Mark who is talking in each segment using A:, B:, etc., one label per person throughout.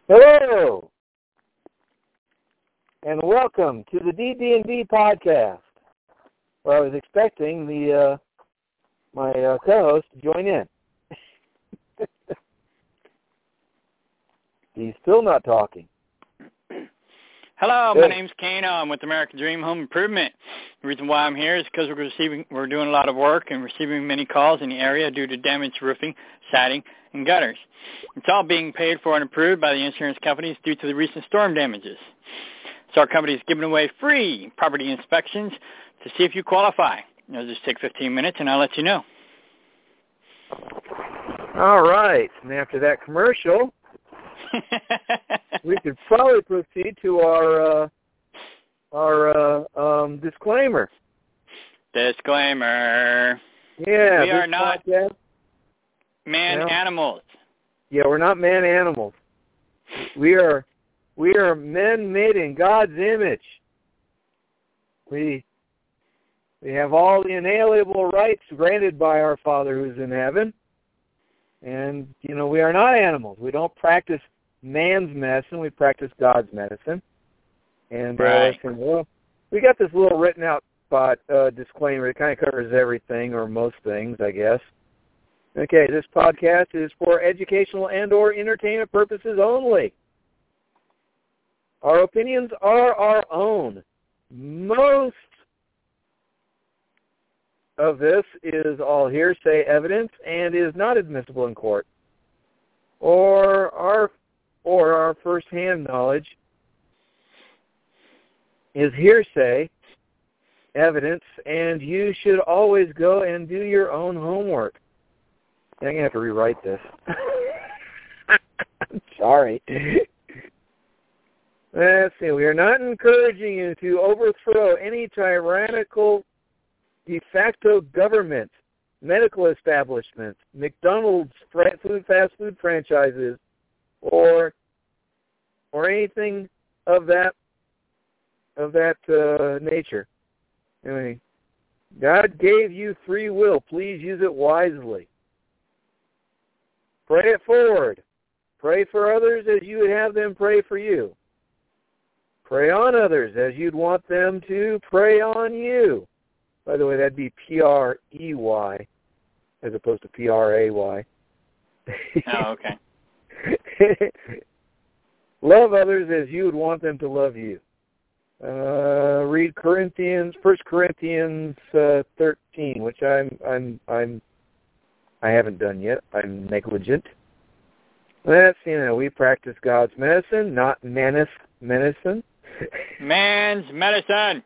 A: Hello, and welcome to the DD&D podcast. Well, I was expecting my co-host to join in. He's still not talking.
B: Hello, my name's Kano. I'm with American Dream Home Improvement. The reason why I'm here is because we're doing a lot of work and receiving many calls in the area due to damaged roofing, siding, and gutters. It's all being paid for and approved by the insurance companies due to the recent storm damages. So our company is giving away free property inspections to see if you qualify. It'll just take 15 minutes, and I'll let you know.
A: All right, and after that commercial, we could probably proceed to our disclaimer.
B: Disclaimer.
A: Yeah,
B: we are not man-animals.
A: Yeah, we're not man-animals. We are men made in God's image. We have all the inalienable rights granted by our Father who's in heaven. And, we are not animals. We don't practice man's medicine. We practice God's medicine. And
B: right.
A: We got this little written out disclaimer. It kind of covers everything, or most things, I guess. Okay, this podcast is for educational and or entertainment purposes only. Our opinions are our own. Most of this is all hearsay evidence and is not admissible in court. Or our first-hand knowledge is hearsay evidence, and you should always go and do your own homework. I'm going to have to rewrite this. I'm sorry. Let's see. We are not encouraging you to overthrow any tyrannical de facto government, medical establishments, McDonald's fast food franchises, or anything of that nature. Anyway, God gave you free will. Please use it wisely. Pray it forward. Pray for others as you would have them pray for you. Pray on others as you'd want them to pray on you. By the way, that'd be P-R-E-Y as opposed to P-R-A-Y.
B: Oh, okay.
A: Love others as you would want them to love you. Read 1 Corinthians 13, which I haven't done yet. I'm negligent. That's, we practice God's medicine, not medicine.
B: Man's medicine.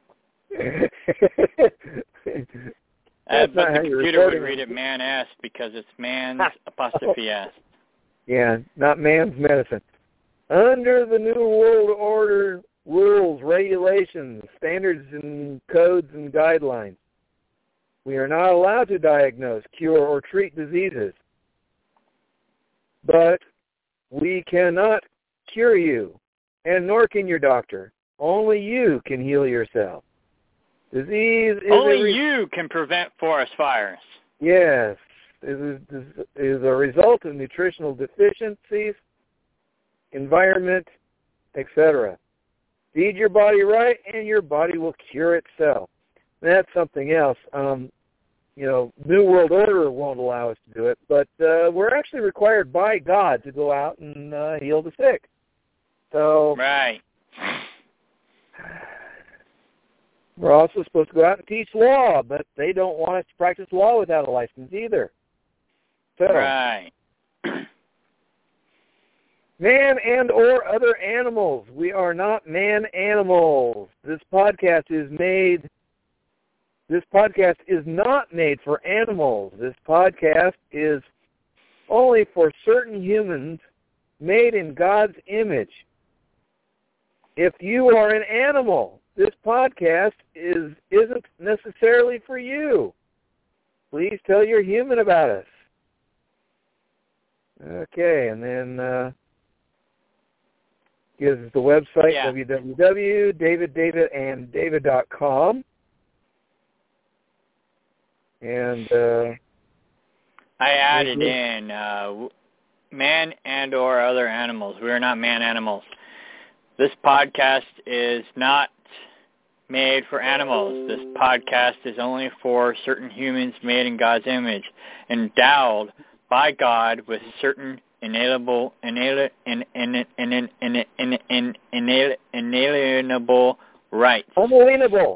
B: But the computer would read it man-ass because it's man's apostrophe S.
A: Yeah, not man's medicine. Under the New World Order rules, regulations, standards, and codes and guidelines, we are not allowed to diagnose, cure, or treat diseases. But we cannot cure you, and nor can your doctor. Only you can heal yourself. Disease is
B: only you can prevent forest fires.
A: Yes, is a result of nutritional deficiencies, environment, etc. Feed your body right, and your body will cure itself. That's something else. New World Order won't allow us to do it, but we're actually required by God to go out and heal the sick. So
B: right.
A: We're also supposed to go out and teach law, but they don't want us to practice law without a license either. So,
B: right.
A: Man and or other animals. We are not man-animals. This podcast is not made for animals. This podcast is only for certain humans made in God's image. If you are an animal, this podcast isn't necessarily for you. Please tell your human about us. Okay, and then gives us the website, www.daviddavidanddavid.com. And
B: I added in man and or other animals. We are not man animals. This podcast is not made for animals. This podcast is only for certain humans made in God's image, endowed by God with certain inalienable rights.
A: Unalienable.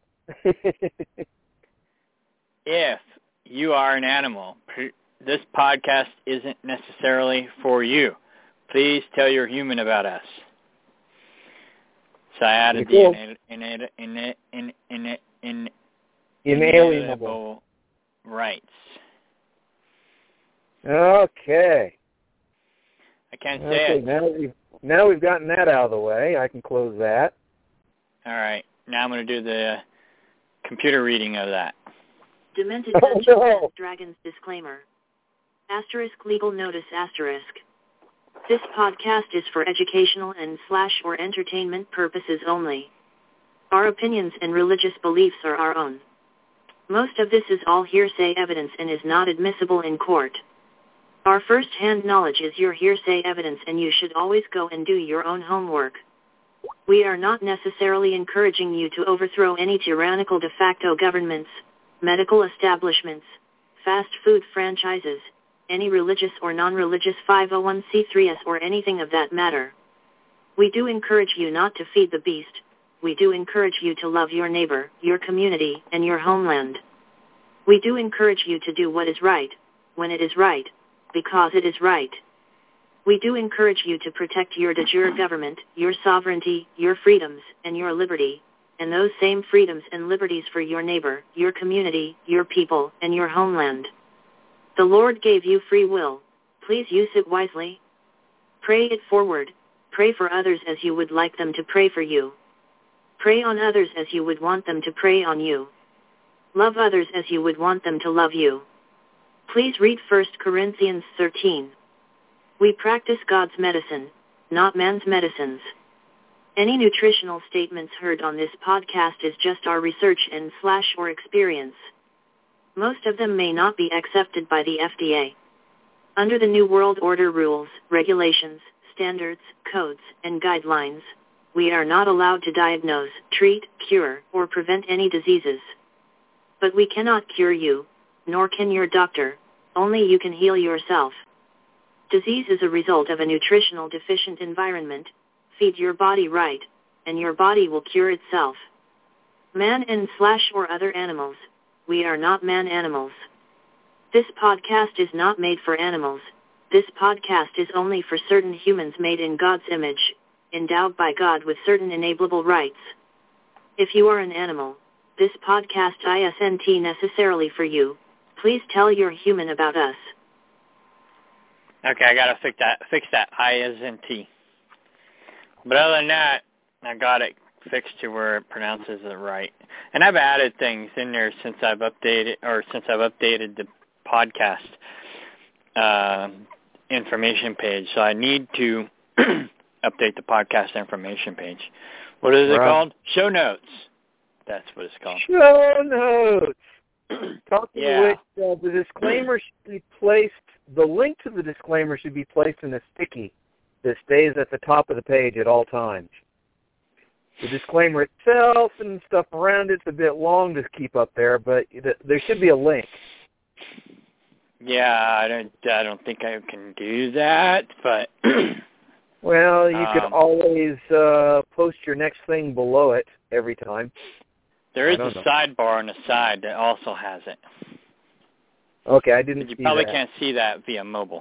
B: If you are an animal, this podcast isn't necessarily for you. Please tell your human about us. So I added the
A: inalienable
B: rights.
A: Okay.
B: I can't say it.
A: Now we've gotten that out of the way. I can close that.
B: All right. Now I'm going to do the computer reading of that.
C: Demented Dungeons & Dragons disclaimer. Asterisk legal notice asterisk. This podcast is for educational and / or entertainment purposes only. Our opinions and religious beliefs are our own. Most of this is all hearsay evidence and is not admissible in court. Our first-hand knowledge is your hearsay evidence, and you should always go and do your own homework. We are not necessarily encouraging you to overthrow any tyrannical de facto governments, medical establishments, fast food franchises, any religious or non-religious 501c3s or anything of that matter. We do encourage you not to feed the beast. We do encourage you to love your neighbor, your community, and your homeland. We do encourage you to do what is right, when it is right, because it is right. We do encourage you to protect your de jure government, your sovereignty, your freedoms, and your liberty, and those same freedoms and liberties for your neighbor, your community, your people, and your homeland. The Lord gave you free will. Please use it wisely. Pray it forward. Pray for others as you would like them to pray for you. Pray on others as you would want them to pray on you. Love others as you would want them to love you. Please read 1 Corinthians 13. We practice God's medicine, not man's medicines. Any nutritional statements heard on this podcast is just our research and / or experience. Most of them may not be accepted by the FDA. Under the New World Order rules, regulations, standards, codes, and guidelines, we are not allowed to diagnose, treat, cure, or prevent any diseases. But we cannot cure you, nor can your doctor. Only you can heal yourself. Disease is a result of a nutritional deficient environment. Feed your body right, and your body will cure itself. Man and / or other animals. We are not man animals. This podcast is not made for animals. This podcast is only for certain humans made in God's image, endowed by God with certain enableable rights. If you are an animal, this podcast isn't necessarily for you. Please tell your human about us.
B: Okay, I gotta fix that ISNT. But other than that, I got it fixed to where it pronounces it right. And I've added things in there since I've updated the podcast information page. So I need to update the podcast information page. What is it called? Show notes. That's what it's called.
A: Show notes. Talking to which, the disclaimer should be placed. The link to the disclaimer should be placed in a sticky that stays at the top of the page at all times. The disclaimer itself and stuff around it's a bit long to keep up there, but there should be a link.
B: Yeah, I don't think I can do that, but
A: well, you could always post your next thing below it every time.
B: There is a sidebar on the side that also has it.
A: Okay, I didn't see that.
B: You probably can't see that via mobile.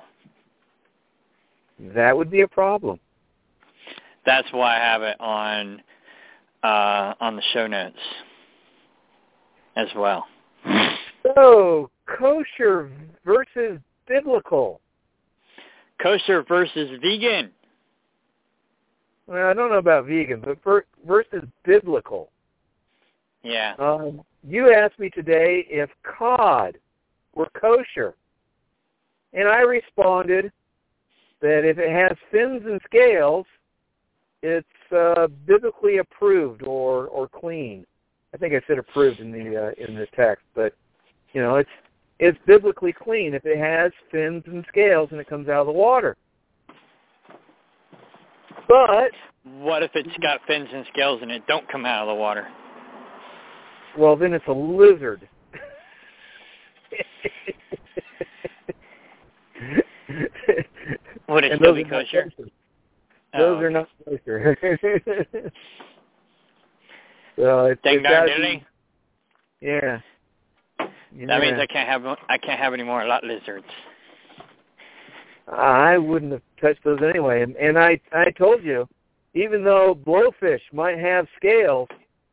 A: That would be a problem.
B: That's why I have it on the show notes as well.
A: So, kosher versus biblical.
B: Kosher versus vegan.
A: Well, I don't know about vegan, but versus biblical.
B: Yeah.
A: You asked me today if cod were kosher. And I responded that if it has fins and scales, it's biblically approved or clean. I think I said approved in the text, but it's biblically clean if it has fins and scales and it comes out of the water. But
B: what if it's got fins and scales and it don't come out of the water?
A: Well, then it's a lizard.
B: Would it still be kosher?
A: Those are not kosher. So it's
B: Dang-darn diddly.
A: Yeah.
B: That means I can't have any more lot lizards.
A: I wouldn't have touched those anyway. And I told you, even though blowfish might have scales,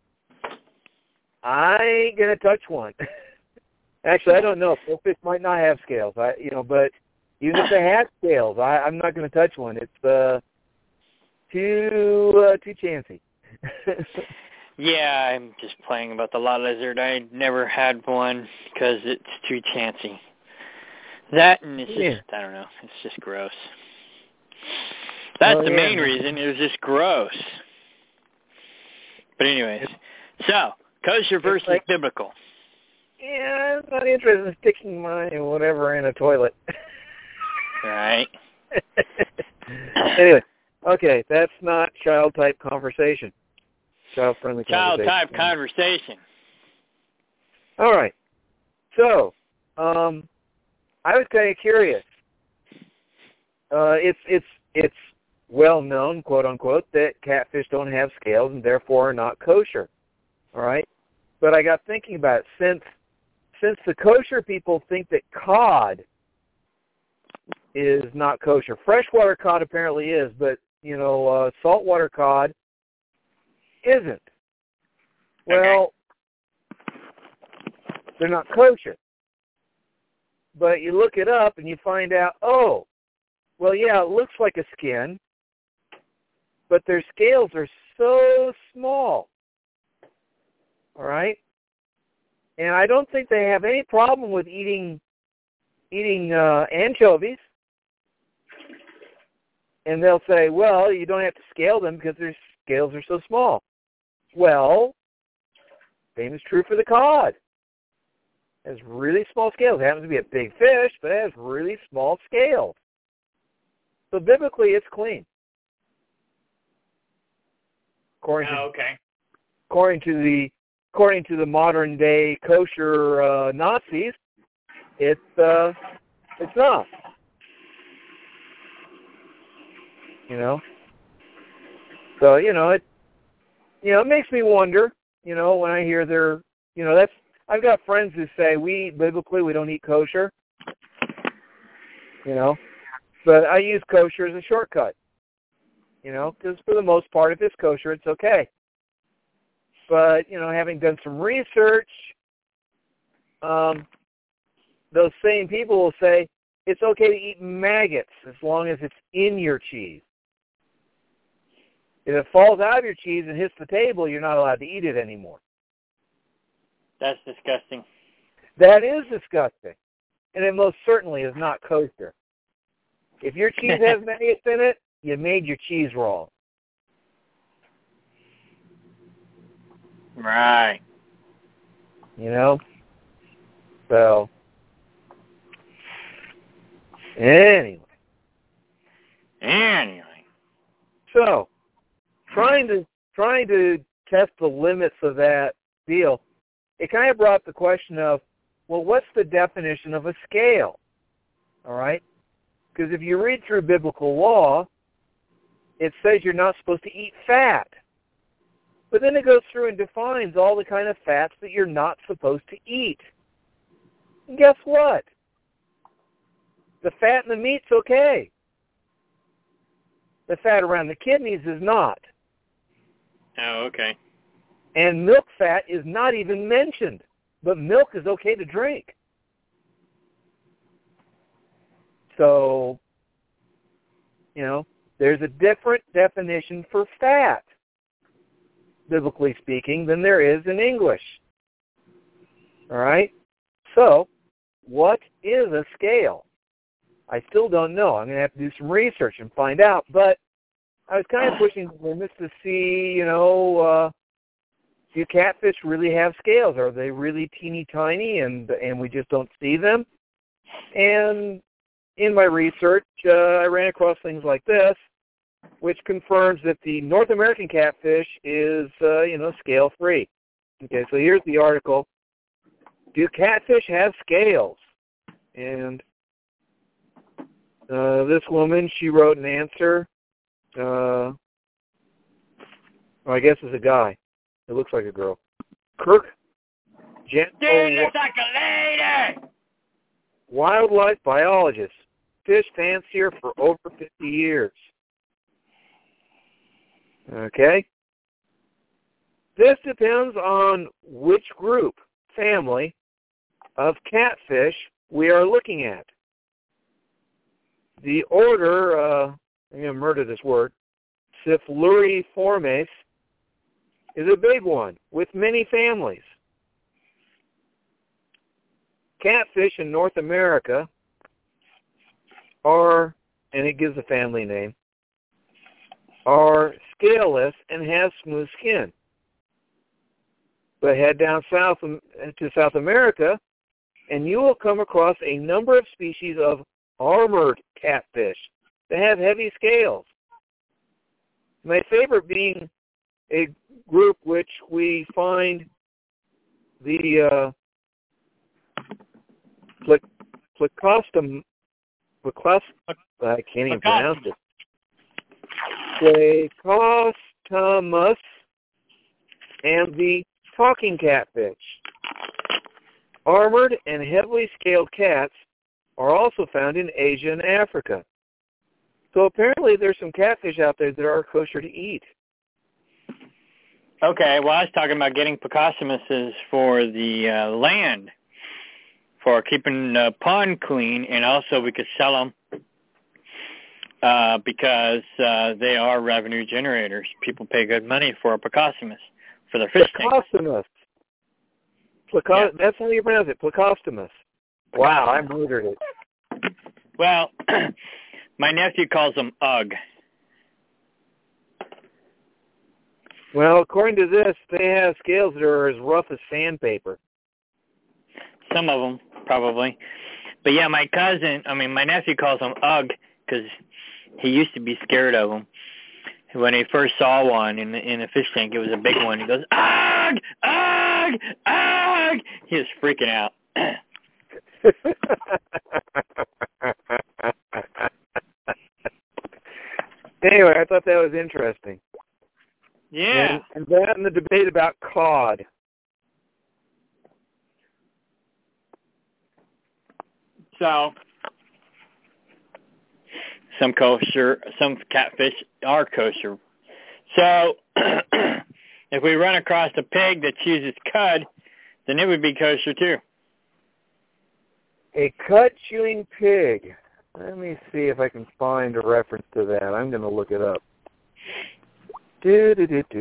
A: I ain't gonna touch one. Actually, I don't know. Blowfish might not have scales. But even if they have scales, I'm not gonna touch one. It's too chancy.
B: Yeah, I'm just playing about the lot lizard. I never had one because it's too chancy. That and it's just, I don't know, it's just gross. That's the main reason. It was just gross. But anyways, so, kosher versus biblical.
A: Yeah, I'm not interested in sticking my whatever in a toilet.
B: Right.
A: Anyway, okay, that's not child-type conversation. Child-friendly conversation.
B: Child-type conversation.
A: All right. So, I was kind of curious. It's well known, quote unquote, that catfish don't have scales and therefore are not kosher. All right. But I got thinking about it. Since the kosher people think that cod is not kosher, freshwater cod apparently is, but saltwater cod isn't. Well, they're not kosher. But you look it up and you find out, it looks like a skin, but their scales are so small. All right? And I don't think they have any problem with eating anchovies. And they'll say, well, you don't have to scale them because their scales are so small. Well, same is true for the cod. It has really small scales. It happens to be a big fish, but it has really small scales. So biblically, it's clean. According to the modern day kosher Nazis, it's not. So it makes me wonder. When I hear I've got friends who say biblically we don't eat kosher. But I use kosher as a shortcut. Because for the most part, if it's kosher, it's okay. But, having done some research, those same people will say it's okay to eat maggots as long as it's in your cheese. If it falls out of your cheese and hits the table, you're not allowed to eat it anymore.
B: That's disgusting.
A: That is disgusting. And it most certainly is not kosher. If your cheese has maggots in it, you made your cheese wrong.
B: Right.
A: So, anyway. So, trying to test the limits of that deal, it kind of brought the question of, well, what's the definition of a scale? All right? Because if you read through biblical law, it says you're not supposed to eat fat. But then it goes through and defines all the kind of fats that you're not supposed to eat. And guess what? The fat in the meat's okay. The fat around the kidneys is not.
B: Oh, okay.
A: And milk fat is not even mentioned. But milk is okay to drink. So, there's a different definition for fat, biblically speaking, than there is in English. All right? So, what is a scale? I still don't know. I'm going to have to do some research and find out. But I was kind of pushing the limits to see, do catfish really have scales? Are they really teeny tiny and we just don't see them? And in my research, I ran across things like this. which confirms that the North American catfish is, scale-free. Okay, so here's the article. Do catfish have scales? And this woman, she wrote an answer. I guess it's a guy. It looks like a girl. Kirk Gentile.
B: Dude, looks like a lady!
A: Wildlife biologist. Fish fancier for over 50 years. Okay? This depends on which group, family, of catfish we are looking at. The order, I'm going to murder this word, Cephaloreformes, is a big one with many families. Catfish in North America are, and it gives a family name, are scaleless and have smooth skin. But head down south to South America, and you will come across a number of species of armored catfish that have heavy scales. My favorite being a group which we find the Plecostum. I can't even pronounce it. Plecostomus and the talking catfish. Armored and heavily scaled cats are also found in Asia and Africa. So apparently there's some catfish out there that are kosher to eat.
B: Okay, well, I was talking about getting Plecostomuses for the land, for keeping the pond clean, and also we could sell them because they are revenue generators. People pay good money for a Plecostomus, for their fish tank.
A: Plecostomus. That's how you pronounce it, Plecostomus. Wow, I murdered it.
B: Well, my nephew calls them UGG.
A: Well, according to this, they have scales that are as rough as sandpaper.
B: Some of them, probably. But yeah, my nephew calls them UGG because he used to be scared of them. When he first saw one in a fish tank, it was a big one. He goes, UGG! UGG! UGG! He was freaking out.
A: Anyway, I thought that was interesting.
B: Yeah.
A: And that and the debate about cod.
B: So, some catfish are kosher. So, if we run across a pig that chooses cud, then it would be kosher too.
A: A cud-chewing pig. Let me see if I can find a reference to that. I'm going to look it up. It'd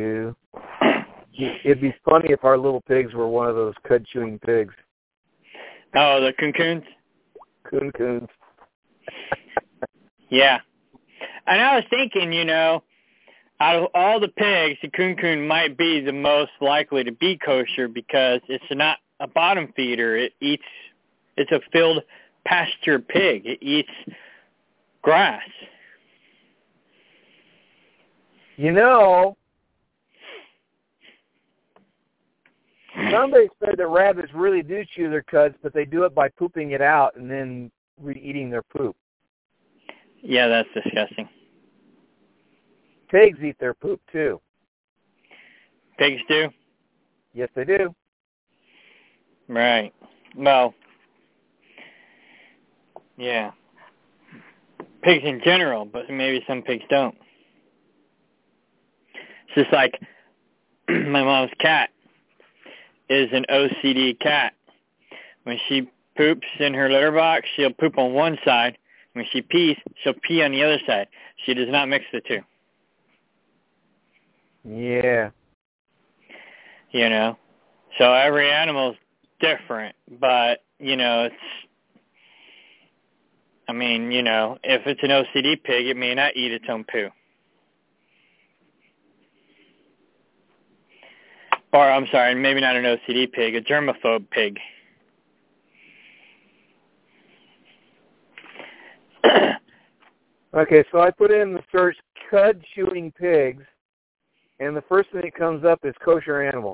A: be funny if our little pigs were one of those cud-chewing pigs.
B: Oh, the coons?
A: Coons.
B: Yeah. And I was thinking, out of all the pigs, the coon might be the most likely to be kosher because it's not a bottom feeder. It's a filled pasture pig. It eats grass.
A: Somebody said that rabbits really do chew their cuds, but they do it by pooping it out and then re-eating their poop.
B: Yeah, that's disgusting.
A: Pigs eat their poop, too.
B: Pigs do?
A: Yes, they do.
B: Right. Well, yeah. Pigs in general, but maybe some pigs don't. It's just like my mom's cat is an OCD cat. When she poops in her litter box, she'll poop on one side. When she pees, she'll pee on the other side. She does not mix the two.
A: Yeah.
B: So every animal's different, but, if it's an OCD pig, it may not eat its own poo. Or, I'm sorry, maybe not an OCD pig, a germaphobe pig.
A: Okay, so I put in the search cud-chewing pigs, and the first thing that comes up is kosher animal.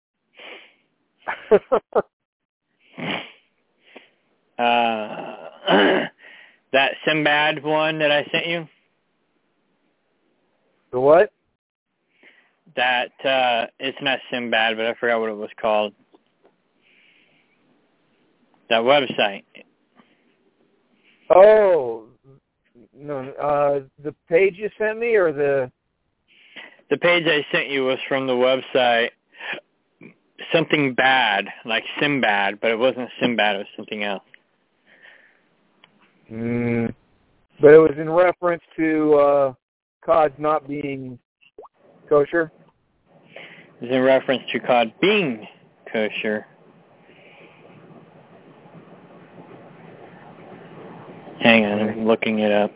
B: That Sinbad one that I sent you?
A: The what?
B: That, it's not Sinbad, but I forgot what it was called. That website.
A: Oh, no, the page you sent me or the...
B: The page I sent you was from the website Something Bad, like Sinbad, but it wasn't Sinbad, it was something else.
A: But it was in reference to cod not being kosher?
B: It was in reference to cod being kosher. Hang on, I'm looking it up.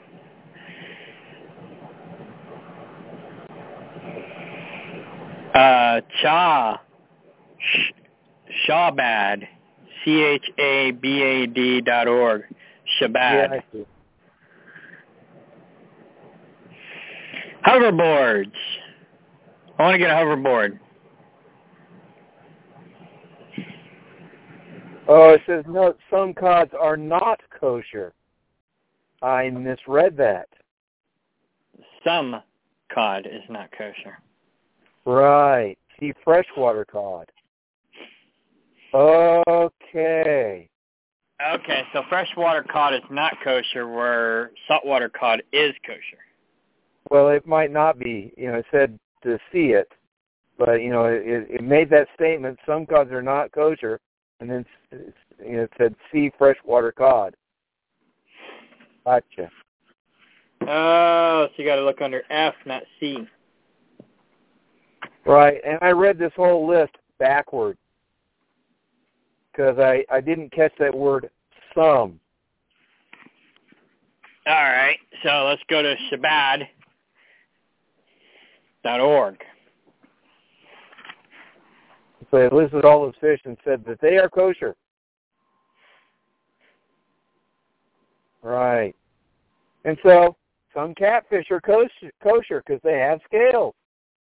B: Chabad, CHABAD.org, Chabad.
A: Yeah, I see.
B: Hoverboards. I want to get a hoverboard.
A: Oh, it says, no, some cods are not kosher. I misread that.
B: Some cod is not kosher.
A: Right. See, freshwater cod. Okay.
B: Okay, so freshwater cod is not kosher, where saltwater cod is kosher.
A: Well, it might not be. It said to see it, but, it made that statement, some cods are not kosher, and then it said see freshwater cod. Gotcha.
B: Oh, so you got to look under F, not C.
A: Right, and I read this whole list backward because I didn't catch that word some.
B: All right, so let's go to Chabad.org.
A: So it listed all those fish and said that they are kosher. Right. And so some catfish are kosher because they have scales.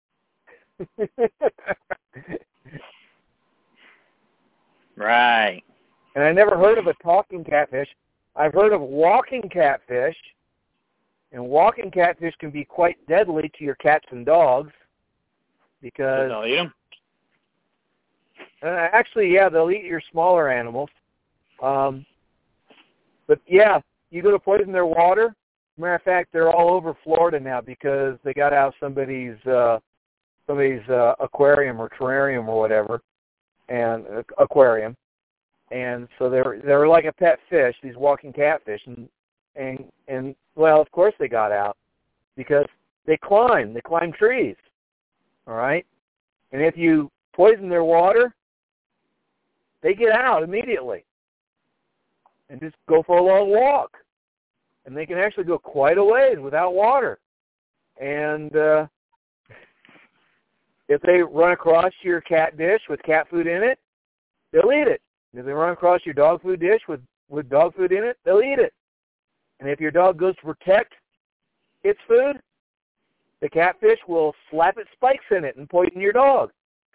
B: Right.
A: And I never heard of a talking catfish. I've heard of walking catfish, and walking catfish can be quite deadly to your cats and dogs because...
B: They'll eat them?
A: Actually, yeah, they'll eat your smaller animals. But, yeah, you go to poison their water. Matter of fact, they're all over Florida now because they got out somebody's aquarium or terrarium or whatever, and aquarium. And so they're like a pet fish, these walking catfish, and well, of course they got out because they climb trees, all right? And if you poison their water, they get out immediately and just go for a long walk. And they can actually go quite a ways without water. And if they run across your cat dish with cat food in it, they'll eat it. If they run across your dog food dish with dog food in it, they'll eat it. And if your dog goes to protect its food, the catfish will slap its spikes in it and poison your dog.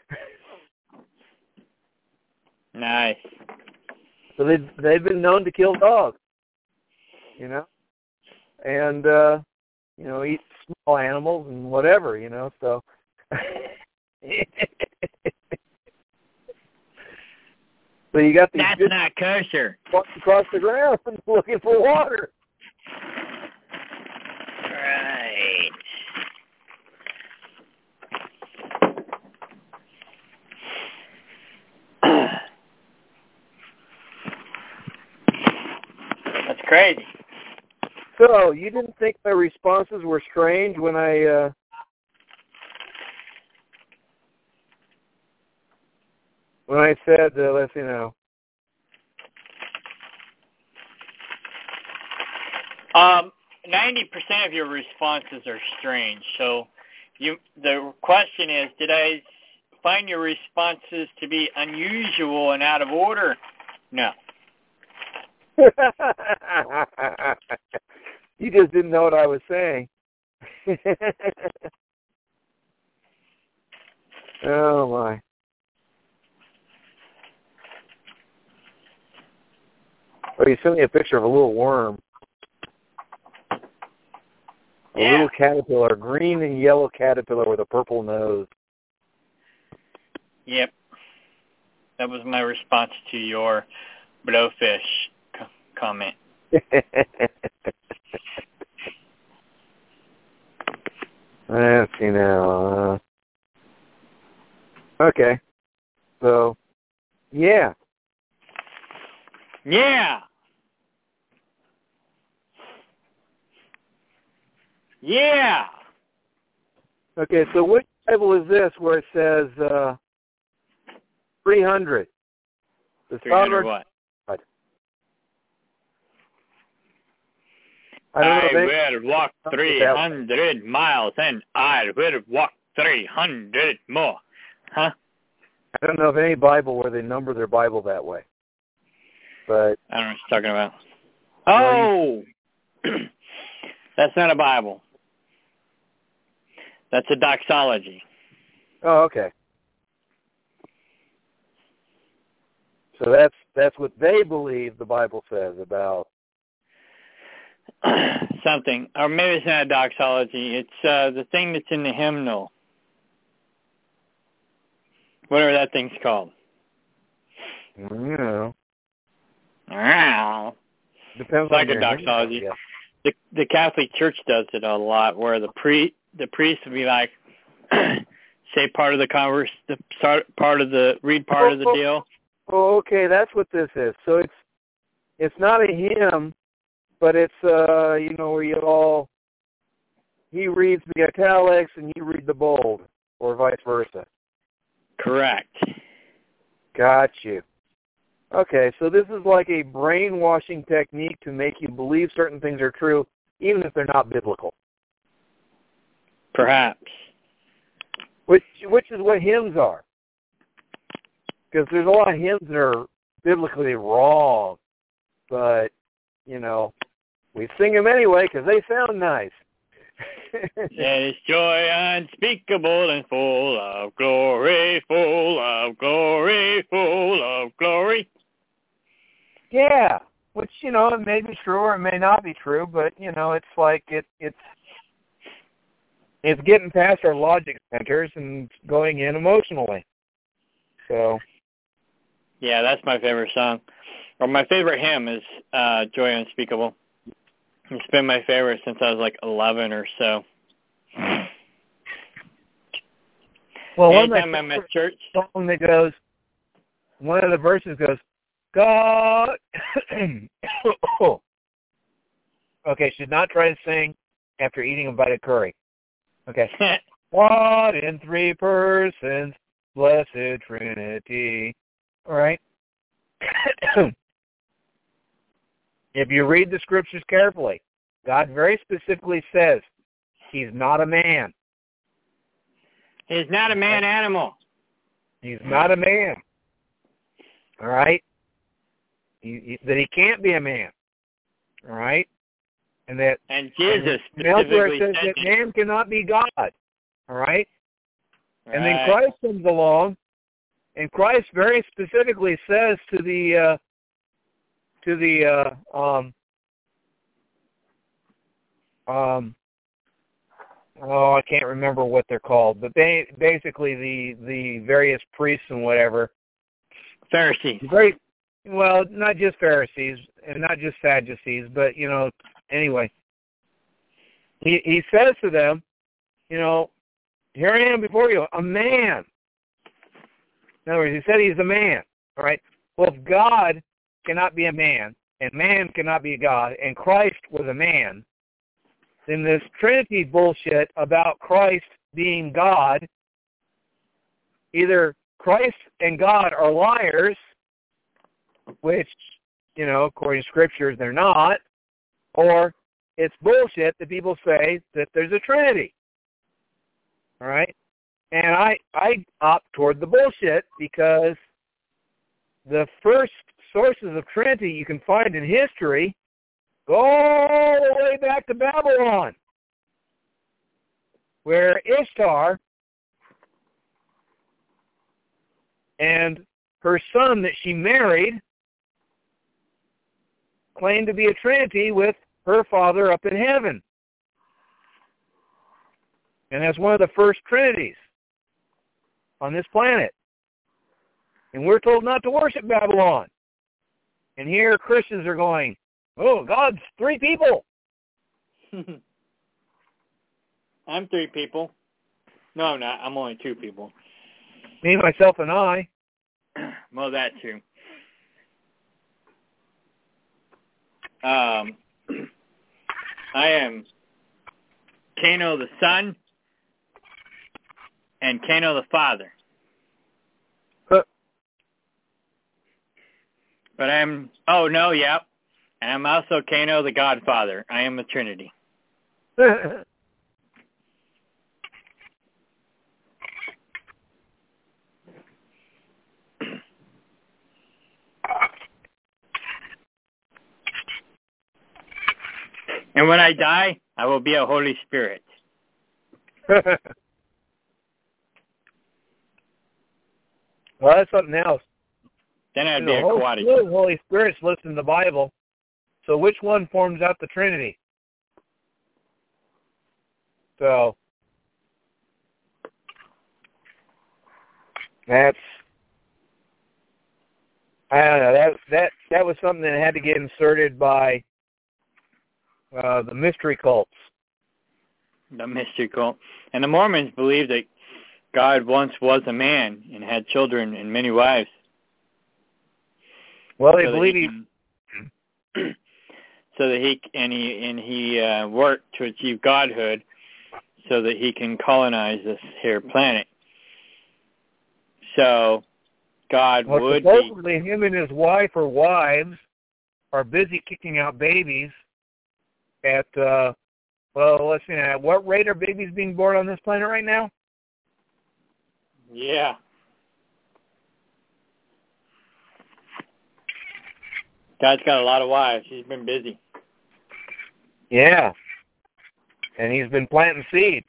B: Nice.
A: So they've been known to kill dogs, and eat small animals and whatever, so. So you got these.
B: That's not kosher.
A: Walking across the ground looking for water.
B: Right. That's crazy.
A: So you didn't think my responses were strange when I said, let's see now.
B: 90% of your responses are strange. So the question is, did I find your responses to be unusual and out of order? No.
A: You just didn't know what I was saying. Oh, my. Oh, you sent me a picture of a little worm. A little caterpillar, green and yellow caterpillar with a purple nose.
B: Yep. That was my response to your blowfish comment.
A: Let's see now. Okay. So, yeah.
B: Yeah. Yeah.
A: Okay, so which Bible is this where it says 300? The
B: 300 what?
A: I don't know.
B: I will walk 300 miles and I will walk 300 more. Huh?
A: I don't know of any Bible where they number their Bible that way. But
B: I don't know what you're talking about. Oh! That's not a Bible. That's a doxology.
A: Oh, okay. So that's what they believe the Bible says about
B: something. Or maybe it's not a doxology. It's the thing that's in the hymnal. Whatever that thing's called.
A: Depends
B: it's like a doxology. Yeah. The Catholic Church does it a lot, where the priest would be like, say part of the converse, read part of the deal.
A: Oh, okay, that's what this is. So it's not a hymn, but it's where he reads the italics and you read the bold, or vice versa.
B: Correct.
A: Got you. Okay, so this is like a brainwashing technique to make you believe certain things are true, even if they're not biblical.
B: Perhaps.
A: Which is what hymns are. Because there's a lot of hymns that are biblically wrong, but, we sing them anyway because they sound nice.
B: There is joy unspeakable and full of glory, full of glory, full of glory.
A: Yeah, which, it may be true or it may not be true, but, it's like it's getting past our logic centers and going in emotionally. So.
B: Yeah, that's my favorite song. Or my favorite hymn is Joy Unspeakable. It's been my favorite since I was like 11 or so.
A: Well,
B: anytime I'm at church,
A: song that goes, one of the verses goes, God. Okay, should not try to sing after eating a bite of curry. Okay. God in three persons, blessed Trinity. All right. If you read the scriptures carefully, God very specifically says he's not a man.
B: He's not a man animal.
A: He's not a man. All right? That he can't be a man. All right? And
B: Jesus specifically
A: says that man cannot be God. All right? And then Christ comes along, and Christ very specifically says to the I can't remember what they're called, but basically the various priests and whatever.
B: Pharisees.
A: Well, not just Pharisees and not just Sadducees, but anyway. He says to them, here I am before you, a man. In other words, he said he's a man. All right. Well, if God cannot be a man, and man cannot be God, and Christ was a man, then this Trinity bullshit about Christ being God, either Christ and God are liars, which, according to scriptures, they're not, or it's bullshit that people say that there's a Trinity. All right? And I opt toward the bullshit because the first sources of Trinity you can find in history go all the way back to Babylon. where Ishtar and her son that she married claimed to be a trinity with her father up in heaven. And that's one of the first trinities on this planet. And we're told not to worship Babylon. And here Christians are going, oh, God's 3 people.
B: I'm 3 people. No, I'm not. I'm only 2 people.
A: Me, myself, and I.
B: Well, that too. I am Kano the son and Kano the father.
A: Huh.
B: But and I'm also Kano the godfather. I am a trinity. And when I die, I will be a Holy Spirit.
A: Well, that's something else.
B: Then I'd be a quaddy.
A: The Holy Spirit's listed in the Bible. So which one forms out the Trinity? So that's, I don't know, that was something that had to get inserted by the mystery cults.
B: The mystery cult. And the Mormons believe that God once was a man and had children and many wives.
A: Well, they believe
B: so that he worked to achieve godhood so that he can colonize this here planet. So God would be...
A: Supposedly him and his wife or wives are busy kicking out babies at, let's see, at what rate are babies being born on this planet right now?
B: Yeah. God's got a lot of wives. He's been busy.
A: Yeah. And he's been planting seeds.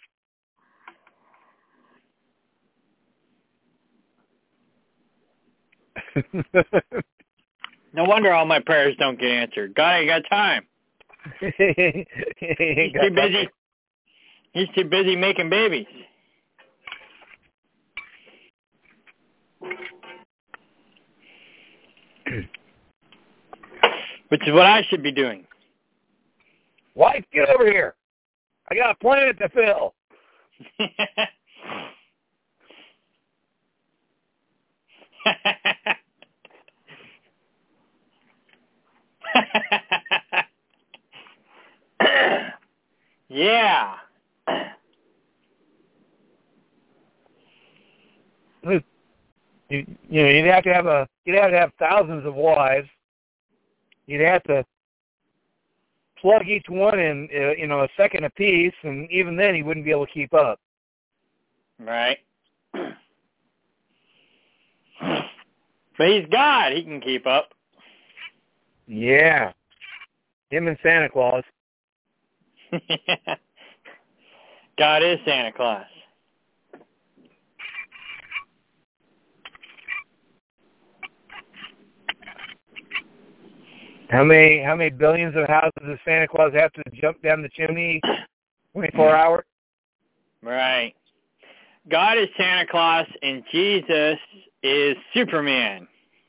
B: No wonder all my prayers don't get answered. God ain't got time. He's too busy. He's too busy making babies. Which is what I should be doing.
A: Wife, get over here. I got a planet to fill.
B: Yeah.
A: You'd have to have thousands of wives. You'd have to plug each one in, a second apiece, and even then he wouldn't be able to keep up.
B: Right. But he's God. He can keep up.
A: Yeah. Him and Santa Claus.
B: God is Santa Claus.
A: How many billions of houses does Santa Claus have to jump down the chimney 24 hours?
B: Right. God is Santa Claus and Jesus is Superman.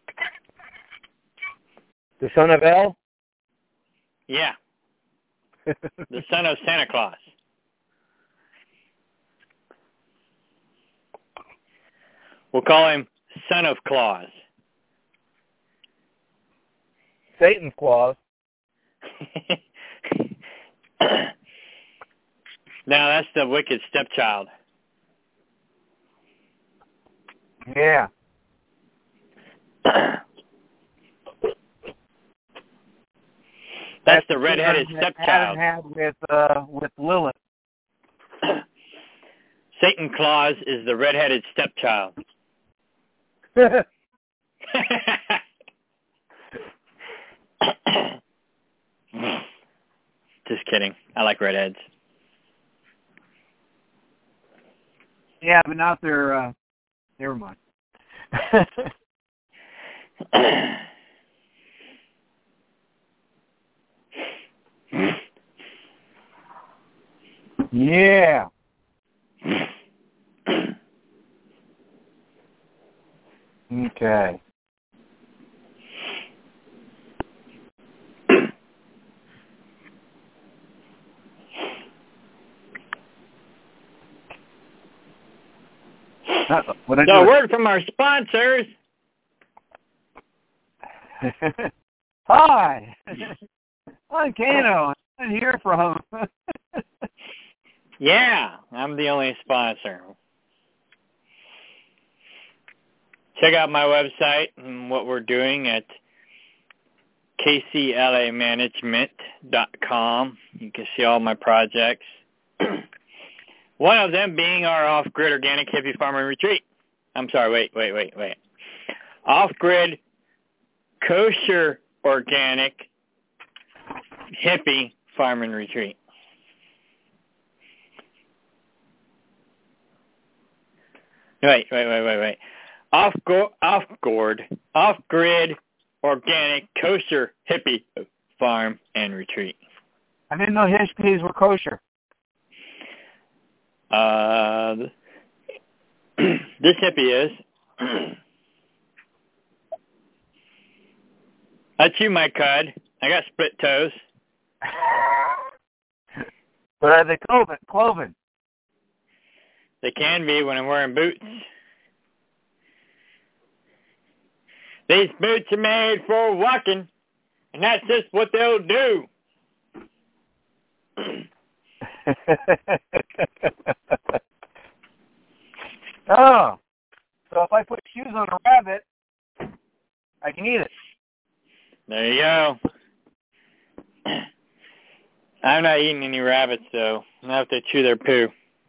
A: The son of El?
B: Yeah. The son of Santa Claus. We'll call him Son of Claus.
A: Satan's Claus.
B: Now that's the wicked stepchild.
A: Yeah.
B: That's the red-headed stepchild.
A: Adam had with Lilith.
B: Satan Claus is the red-headed stepchild. Just kidding. I like redheads.
A: Yeah, but not their, never mind. Yeah. Okay.
B: So, word from our sponsors.
A: Hi. I'm Kano. I didn't hear from him.
B: Yeah, I'm the only sponsor. Check out my website and what we're doing at kclamanagement.com. You can see all my projects. One of them being our off-grid organic hippie farmer retreat. I'm sorry, wait. Off-grid kosher organic hippie farming retreat. Wait. Off-grid organic kosher hippie farm and retreat.
A: I didn't know hippies were kosher.
B: This hippie is. I chew my cud. I got split toes.
A: But are they cloven?
B: They can be when I'm wearing boots. These boots are made for walking, and that's just what they'll do.
A: Oh, so if I put shoes on a rabbit, I can eat it.
B: There you go. I'm not eating any rabbits, though. I'm going to have to chew their poo.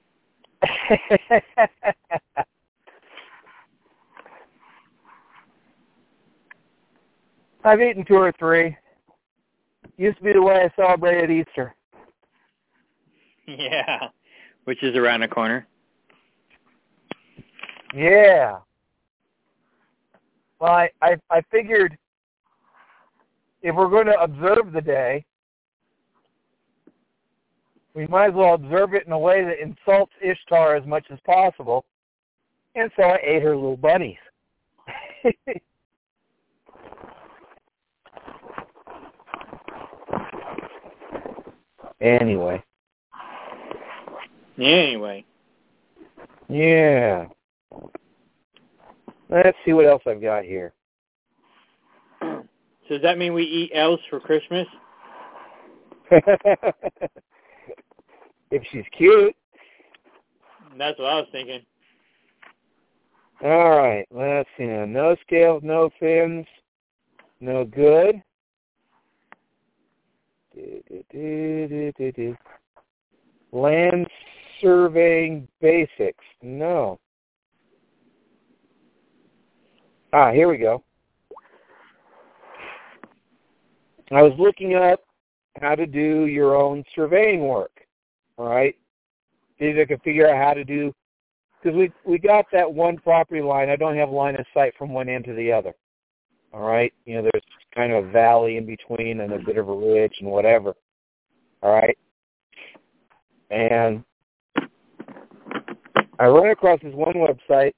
A: I've eaten 2 or 3. Used to be the way I celebrated Easter.
B: Yeah, which is around the corner.
A: Yeah. Well, I figured if we're going to observe the day, we might as well observe it in a way that insults Ishtar as much as possible. And so I ate her little bunnies. Anyway. Yeah. Let's see what else I've got here.
B: So does that mean we eat elves for Christmas?
A: If she's cute.
B: That's what I was thinking.
A: All right, let's see now. No scales, no fins, no good. Land surveying basics. No. Here we go. I was looking up how to do your own surveying work. All right? See if I could figure out how to do, because we got that one property line. I don't have line of sight from one end to the other. All right? You know, there's kind of a valley in between and a bit of a ridge and whatever. All right? And I ran across this one website,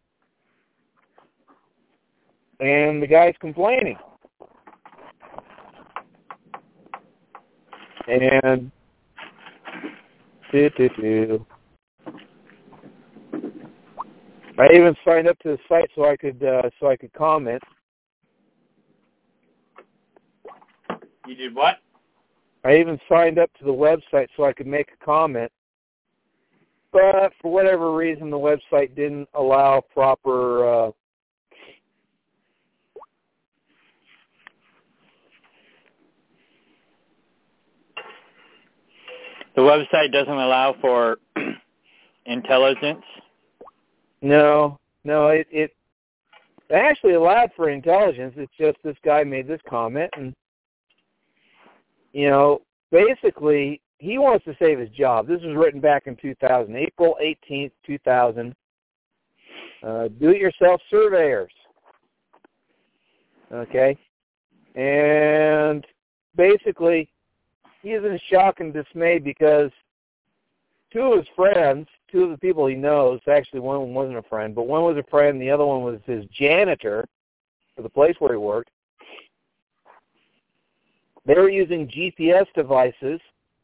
A: and the guy's complaining. And I even signed up to the site so I could comment.
B: You did what?
A: I even signed up to the website so I could make a comment. But for whatever reason, the website didn't allow proper
B: The website doesn't allow for intelligence?
A: No, it actually allowed for intelligence. It's just this guy made this comment, and, you know, basically he wants to save his job. This was written back in 2000, April 18th, 2000. Do-it-yourself surveyors. Okay? And basically, he is in shock and dismay because two of his friends, two of the people he knows, actually one wasn't a friend, but one was a friend, the other one was his janitor for the place where he worked. They were using GPS devices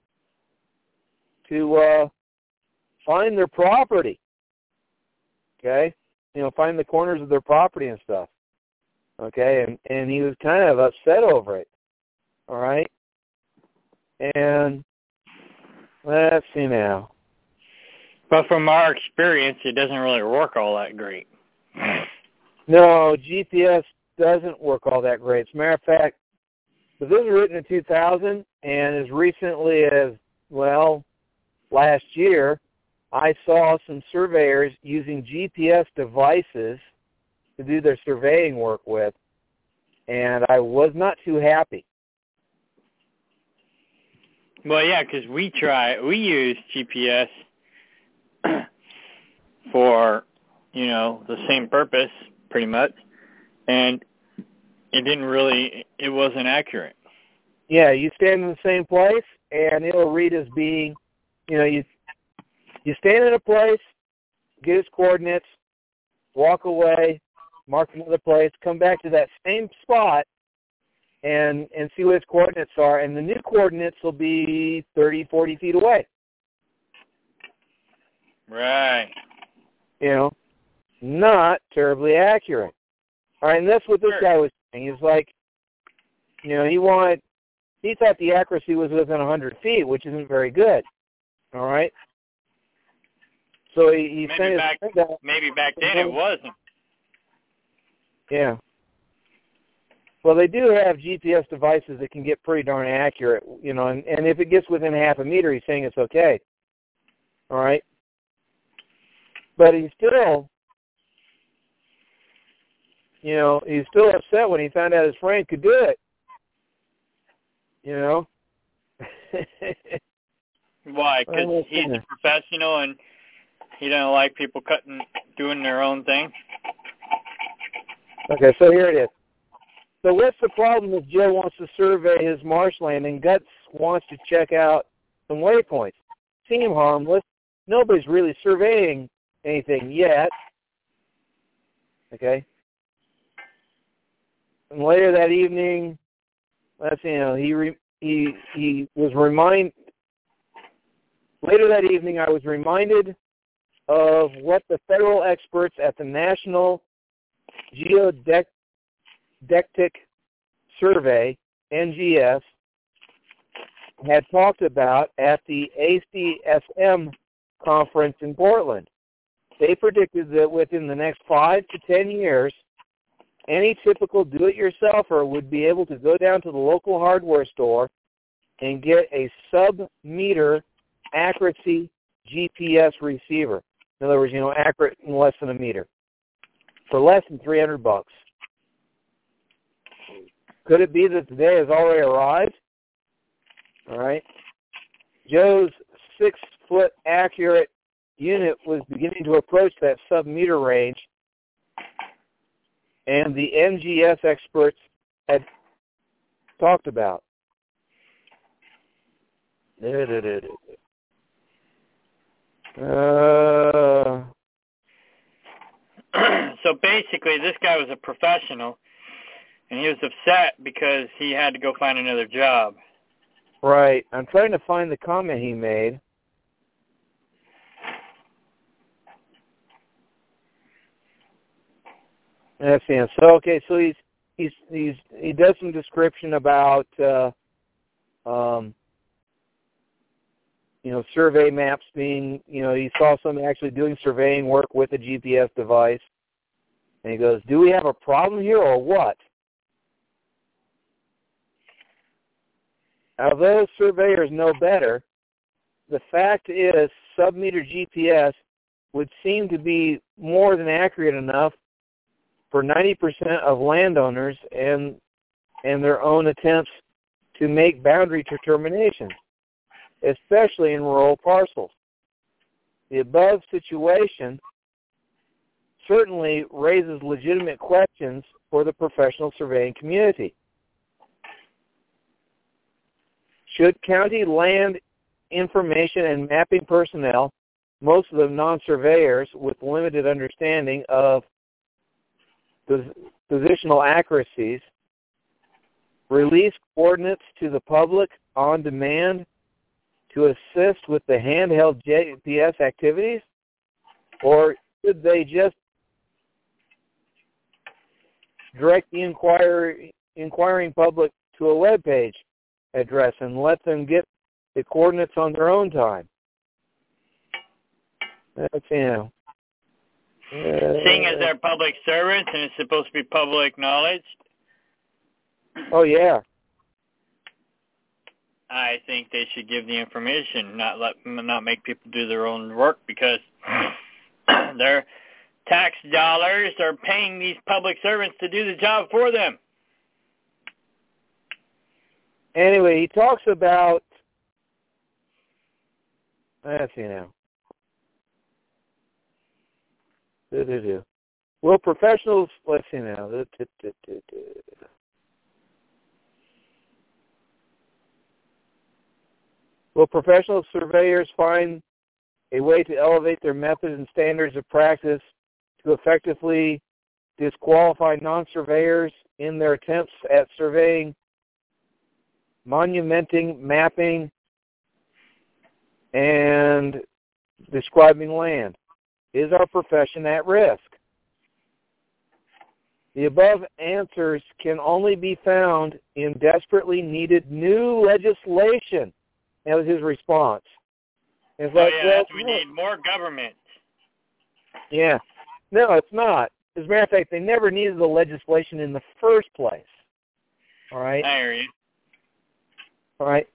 A: to find their property. Okay? Find the corners of their property and stuff. Okay? And he was kind of upset over it. All right? And let's see now.
B: But from our experience, it doesn't really work all that great.
A: No, GPS doesn't work all that great. As a matter of fact, this was written in 2000, and as recently as, last year, I saw some surveyors using GPS devices to do their surveying work with, and I was not too happy.
B: Well, yeah, because we use GPS for, the same purpose, pretty much, and it wasn't accurate. Yeah,
A: you stand in the same place, and it'll read as being, you stand in a place, get its coordinates, walk away, mark another place, come back to that same spot, and see what its coordinates are, and the new coordinates will be 30, 40 feet away.
B: Right.
A: Not terribly accurate. All right, and that's what this guy was saying. He's like, he thought the accuracy was within 100 feet, which isn't very good. All right? So he sent his friend out.
B: Maybe back then it wasn't.
A: Yeah. Well, they do have GPS devices that can get pretty darn accurate, and if it gets within half a meter, he's saying it's okay. All right? But he's still, he's still upset when he found out his friend could do it.
B: Why? Because he's a professional and he don't like people doing their own thing?
A: Okay, so here it is. So what's the problem if Joe wants to survey his marshland and Guts wants to check out some waypoints? Seem harmless. Nobody's really surveying anything yet. Okay? And later that evening, he was reminded. Later that evening, I was reminded of what the federal experts at the National Geodetic Survey, NGS, had talked about at the ACSM conference in Portland. They predicted that within the next 5 to 10 years, any typical do-it-yourselfer would be able to go down to the local hardware store and get a sub-meter accuracy GPS receiver. In other words, accurate in less than a meter for less than $300. Could it be that the day has already arrived? All right. Joe's 6-foot accurate unit was beginning to approach that sub-meter range, and the NGS experts had talked about.
B: So basically, this guy was a professional, and he was upset because he had to go find another job.
A: Right. I'm trying to find the comment he made. That's him. So okay, so he does some description about survey maps being, he saw someone actually doing surveying work with a GPS device. And he goes, do we have a problem here or what? Now, those surveyors know better. The fact is, sub-meter GPS would seem to be more than accurate enough for 90% of landowners and their own attempts to make boundary determinations. especially in rural parcels. The above situation certainly raises legitimate questions for the professional surveying community. Should county land information and mapping personnel, most of them non-surveyors with limited understanding of positional accuracies, release coordinates to the public on demand to assist with the handheld GPS activities? Or should they just direct the inquiring public to a web page address and let them get the coordinates on their own time? That's,
B: Seeing as they're public servants and it's supposed to be public knowledge.
A: Oh, yeah.
B: I think they should give the information, not make people do their own work, because their tax dollars are paying these public servants to do the job for them.
A: Anyway, he talks about, let's see now. Will professionals, let's see now. Will professional surveyors find a way to elevate their methods and standards of practice to effectively disqualify non-surveyors in their attempts at surveying, monumenting, mapping, and describing land? Is our profession at risk? The above answers can only be found in desperately needed new legislation. That was his response. It's like,
B: we need more government.
A: Yeah. No, it's not. As a matter of fact, they never needed the legislation in the first place. All right?
B: I hear you.
A: All right.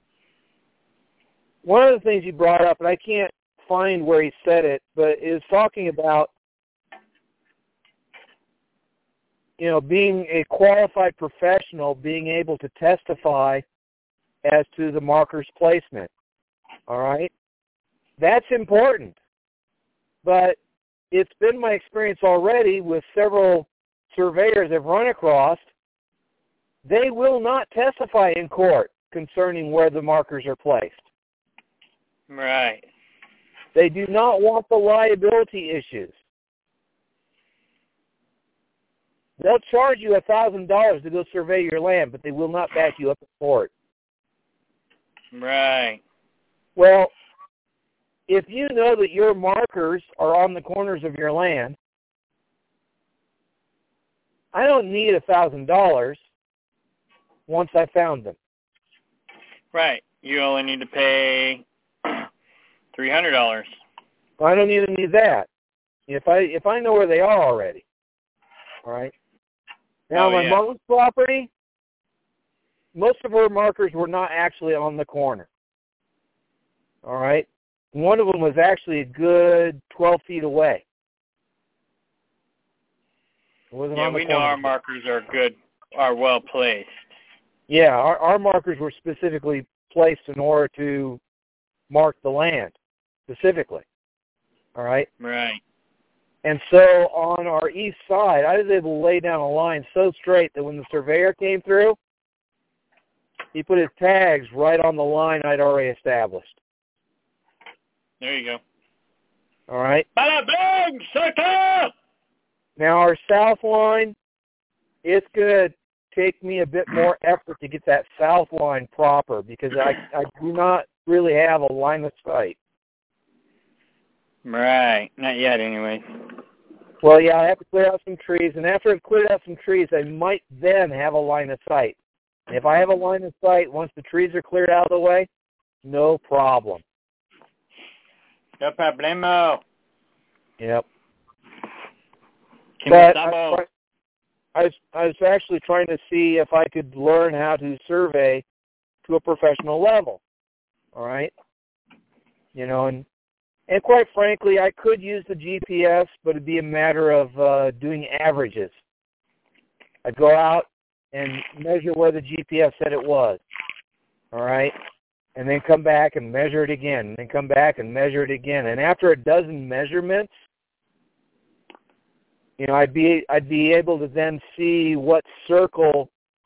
A: One of the things he brought up, and I can't find where he said it, but is talking about, being a qualified professional, being able to testify as to the marker's placement. All right? That's important. But it's been my experience already with several surveyors I've run across, they will not testify in court concerning where the markers are placed.
B: Right.
A: They do not want the liability issues. They'll charge you $1,000 to go survey your land, but they will not back you up in court.
B: Right.
A: Well, if you know that your markers are on the corners of your land, I don't need $1,000 once I found them.
B: Right. You only need to pay $300.
A: I don't even need that. If I know where they are already. All right. Now, my mom's property, most of her markers were not actually on the corner. All right. One of them was actually a good 12 feet away. It wasn't on the
B: we
A: corner.
B: know our markers are well placed.
A: Yeah, our markers were specifically placed in order to mark the land, specifically. All right?
B: Right.
A: And so on our east side, I was able to lay down a line so straight that when the surveyor came through, he put his tags right on the line I'd already established.
B: There you go.
A: All right?
B: Bada bing, sucker!
A: Now, our south line, it's going to take me a bit more effort to get that south line proper because I do not really have a line of sight.
B: Right. Not yet, anyway.
A: Well, yeah, I have to clear out some trees, and after I've cleared out some trees, I might then have a line of sight. And if I have a line of sight, once the trees are cleared out of the way, no problem.
B: No problemo.
A: Yep.
B: But
A: I was actually trying to see if I could learn how to survey to a professional level. All right? And quite frankly, I could use the GPS, but it'd be a matter of doing averages. I'd go out and measure where the GPS said it was. All right? and then come back and measure it again, and then come back and measure it again. And after a dozen measurements, I'd be able to then see what circle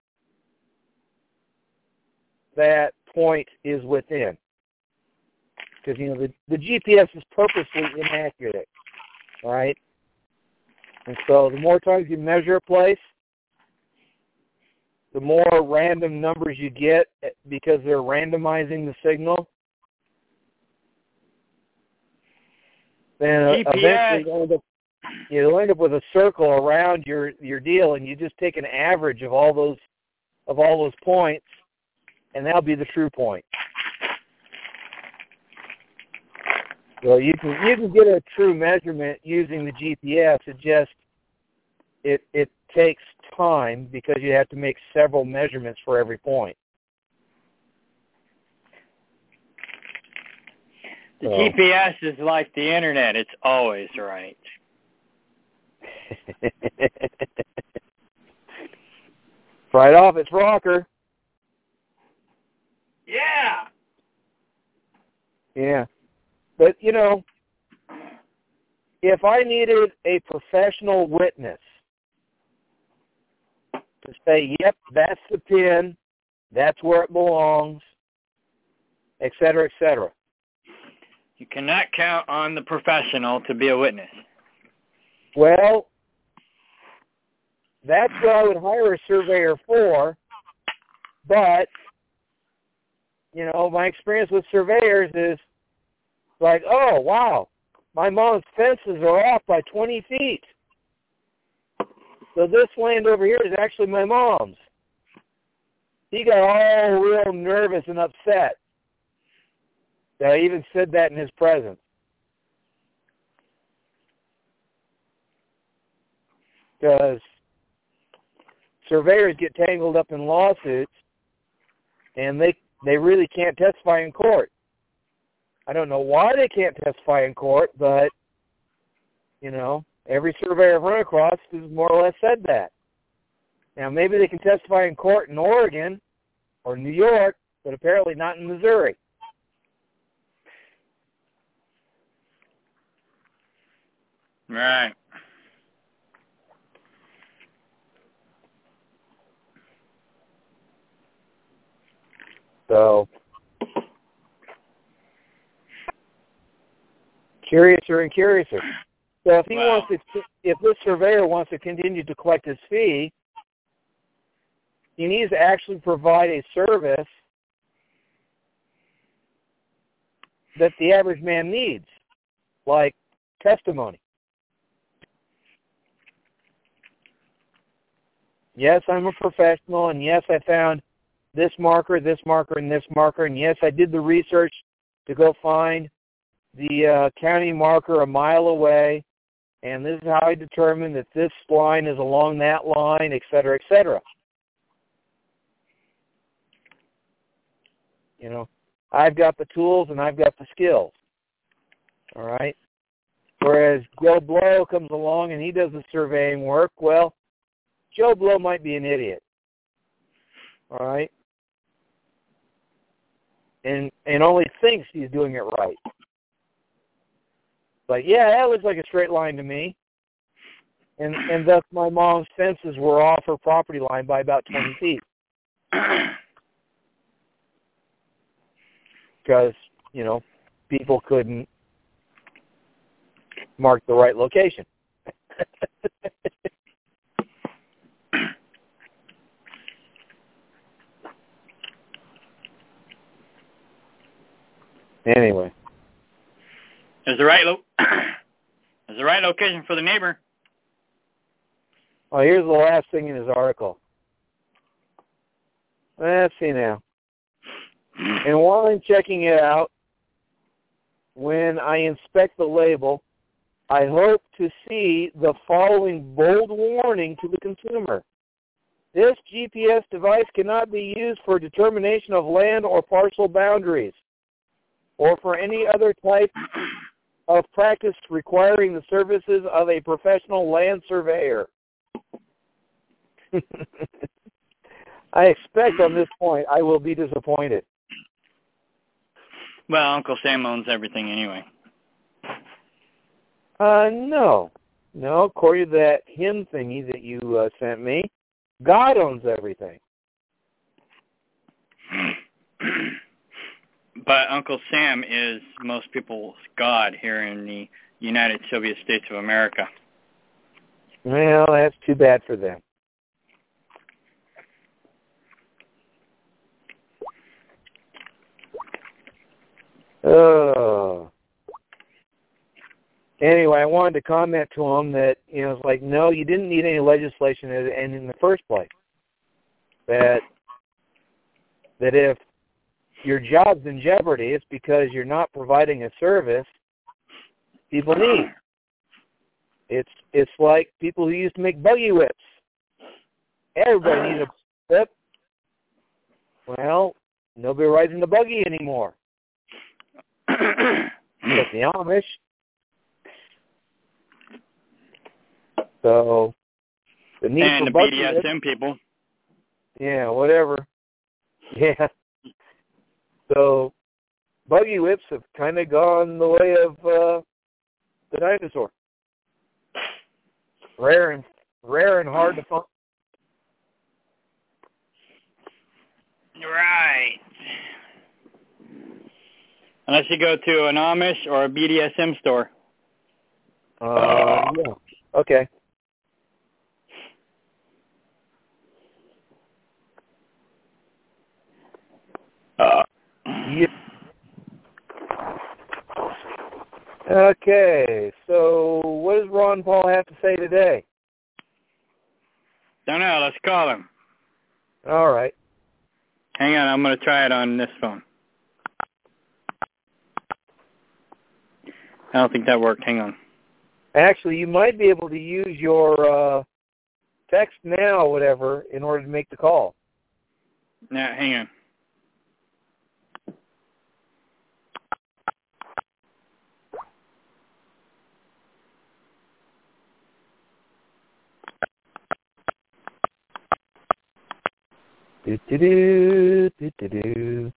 A: that point is within. Because, the GPS is purposely inaccurate, right? And so the more times you measure a place, the more random numbers you get because they're randomizing the signal. Then eventually you'll end up with a circle around your deal, and you just take an average of all those points, and that'll be the true point. So you can get a true measurement using the GPS. It takes time because you have to make several measurements for every point.
B: The GPS is like the internet. It's always right.
A: Right off its rocker.
B: Yeah.
A: Yeah. But, if I needed a professional witness to say, yep, that's the pin, that's where it belongs, et cetera, et cetera.
B: You cannot count on the professional to be a witness.
A: Well, that's what I would hire a surveyor for, but, my experience with surveyors is like, oh, wow, my mom's fences are off by 20 feet. So this land over here is actually my mom's. He got all real nervous and upset. I even said that in his presence. Because surveyors get tangled up in lawsuits, and they really can't testify in court. I don't know why they can't testify in court, but, every surveyor I've run across has more or less said that. Now, maybe they can testify in court in Oregon or New York, but apparently not in Missouri.
B: Right.
A: So, curiouser and curiouser. So if this surveyor wants to continue to collect his fee, he needs to actually provide a service that the average man needs, like testimony. Yes, I'm a professional, and yes, I found this marker, and this marker, and yes, I did the research to go find the county marker a mile away, and this is how I determined that this line is along that line, et cetera, et cetera. I've got the tools and I've got the skills. All right? Whereas Joe Blow comes along and he does the surveying work, well, Joe Blow might be an idiot. All right? And only thinks he's doing it right. But yeah, that looks like a straight line to me. And thus my mom's fences were off her property line by about 20 feet. Because, people couldn't mark the right location. Anyway.
B: There's the right location for the neighbor.
A: Well, here's the last thing in his article. Let's see now. And while I'm checking it out, when I inspect the label, I hope to see the following bold warning to the consumer. This GPS device cannot be used for determination of land or parcel boundaries, or for any other type of practice requiring the services of a professional land surveyor. I expect on this point I will be disappointed.
B: Well, Uncle Sam owns everything anyway.
A: No. No, according to that hymn thingy that you sent me, God owns everything.
B: But Uncle Sam is most people's God here in the United Soviet States of America.
A: Well, that's too bad for them. Oh. Anyway, I wanted to comment to him that, it's like, no, you didn't need any legislation in the first place. That if your job's in jeopardy, it's because you're not providing a service people need. It's like people who used to make buggy whips. Everybody needs a whip. Well, nobody rides in the buggy anymore. But the Amish. So the need
B: and
A: for
B: the
A: buggy
B: BDSM
A: whips,
B: people.
A: Yeah, whatever. Yeah. So buggy whips have kind of gone the way of the dinosaur. Rare and hard to find.
B: Right. Unless you go to an Amish or a BDSM store.
A: Yeah. Okay. Yeah. Okay, so what does Ron Paul have to say today?
B: Don't know. Let's call him.
A: All right.
B: Hang on. I'm going to try it on this phone. I don't think that worked. Hang on.
A: Actually, you might be able to use your text now, whatever, in order to make the call.
B: Now, hang on.
A: Do-do-do, do-do-do.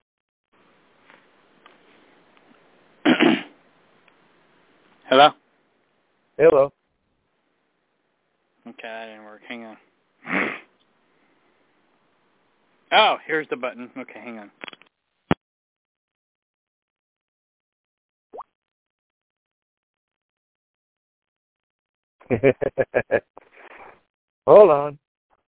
B: Hello?
A: Hello.
B: Okay, that didn't work. Hang on. Oh, here's the button. Okay, hang on.
A: Hold on.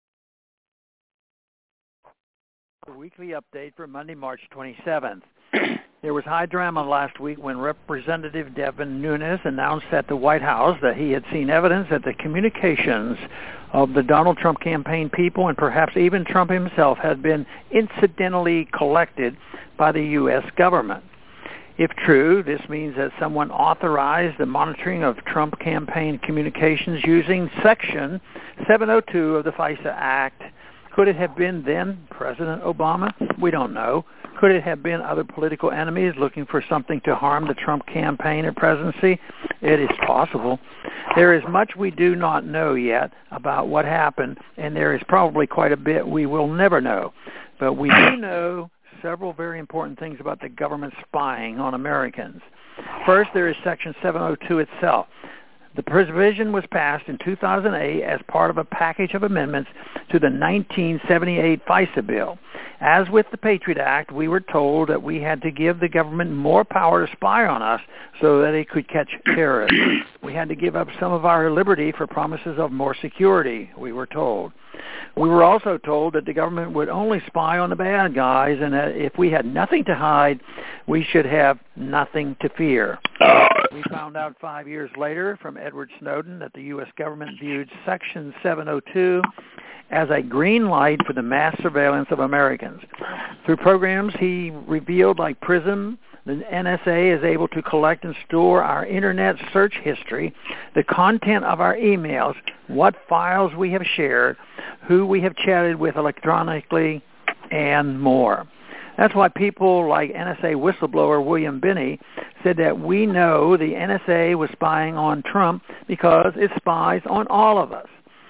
D: The weekly update for Monday, March 27th. There was high drama last week when Representative Devin Nunes announced at the White House that he had seen evidence that the communications of the Donald Trump campaign people and perhaps even Trump himself had been incidentally collected by the U.S. government. If true, this means that someone authorized the monitoring of Trump campaign communications using Section 702 of the FISA Act. Could it have been then President Obama? We don't know. Could it have been other political enemies looking for something to harm the Trump campaign or presidency? It is possible. There is much we do not know yet about what happened, and there is probably quite a bit we will never know. But we do know several very important things about the government spying on Americans. First, there is Section 702 itself. The provision was passed in 2008 as part of a package of amendments to the 1978 FISA bill. As with the Patriot Act, we were told that we had to give the government more power to spy on us so that it could catch terrorists. We had to give up some of our liberty for promises of more security, we were told. We were also told that the government would only spy on the bad guys and that if we had nothing to hide, we should have nothing to fear. We found out 5 years later from Edward Snowden that the U.S. government viewed Section 702 as a green light for the mass surveillance of Americans. Through programs he revealed like PRISM, the NSA is able to collect and store our Internet search history, the content of our emails, what files we have shared, who we have chatted with electronically, and more. That's why people like NSA whistleblower William Binney said that we know the NSA was spying on Trump because it spies on all of us.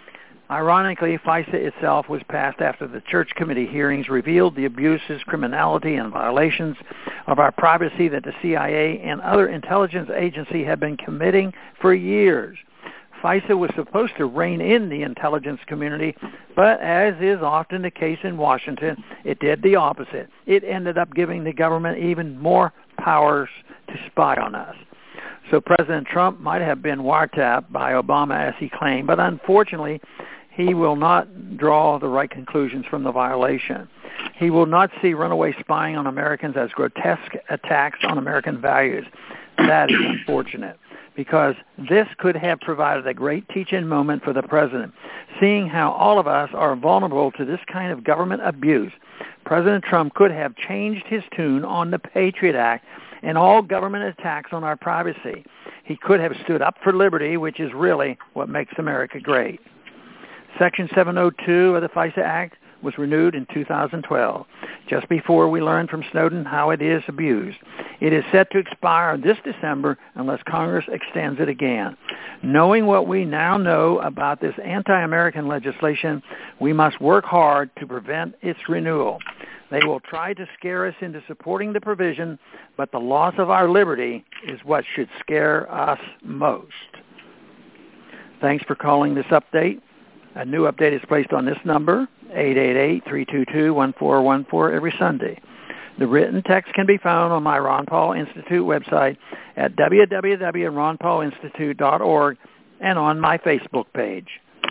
D: Ironically, FISA itself was passed after the Church Committee hearings revealed the abuses, criminality, and violations of our privacy that the CIA and other intelligence agencies had been committing for years. FISA was supposed to rein in the intelligence community, but as is often the case in Washington, it did the opposite. It ended up giving the government even more powers to spy on us. So President Trump might have been wiretapped by Obama as he claimed, but unfortunately, he will not draw the right conclusions from the violation. He will not see runaway spying on Americans as grotesque attacks on American values. That is unfortunate, because this could have provided a great teach-in moment for the president. Seeing how all of us are vulnerable to this kind of government abuse, President Trump could have changed his tune on the Patriot Act and all government attacks on our privacy. He could have stood up for liberty, which is really what makes America great. Section 702 of the FISA Act was renewed in 2012, just before we learned from Snowden how it is abused. It is set to expire this December unless Congress extends it again. Knowing what we now know about this anti-American legislation, we must work hard to prevent its renewal. They will try to scare us into supporting the provision, but the loss of our liberty is what should scare us most. Thanks for calling this update. A new update is placed on this number, 888-322-1414, every Sunday. The written text can be found on my Ron Paul Institute website at www.ronpaulinstitute.org and on my Facebook page.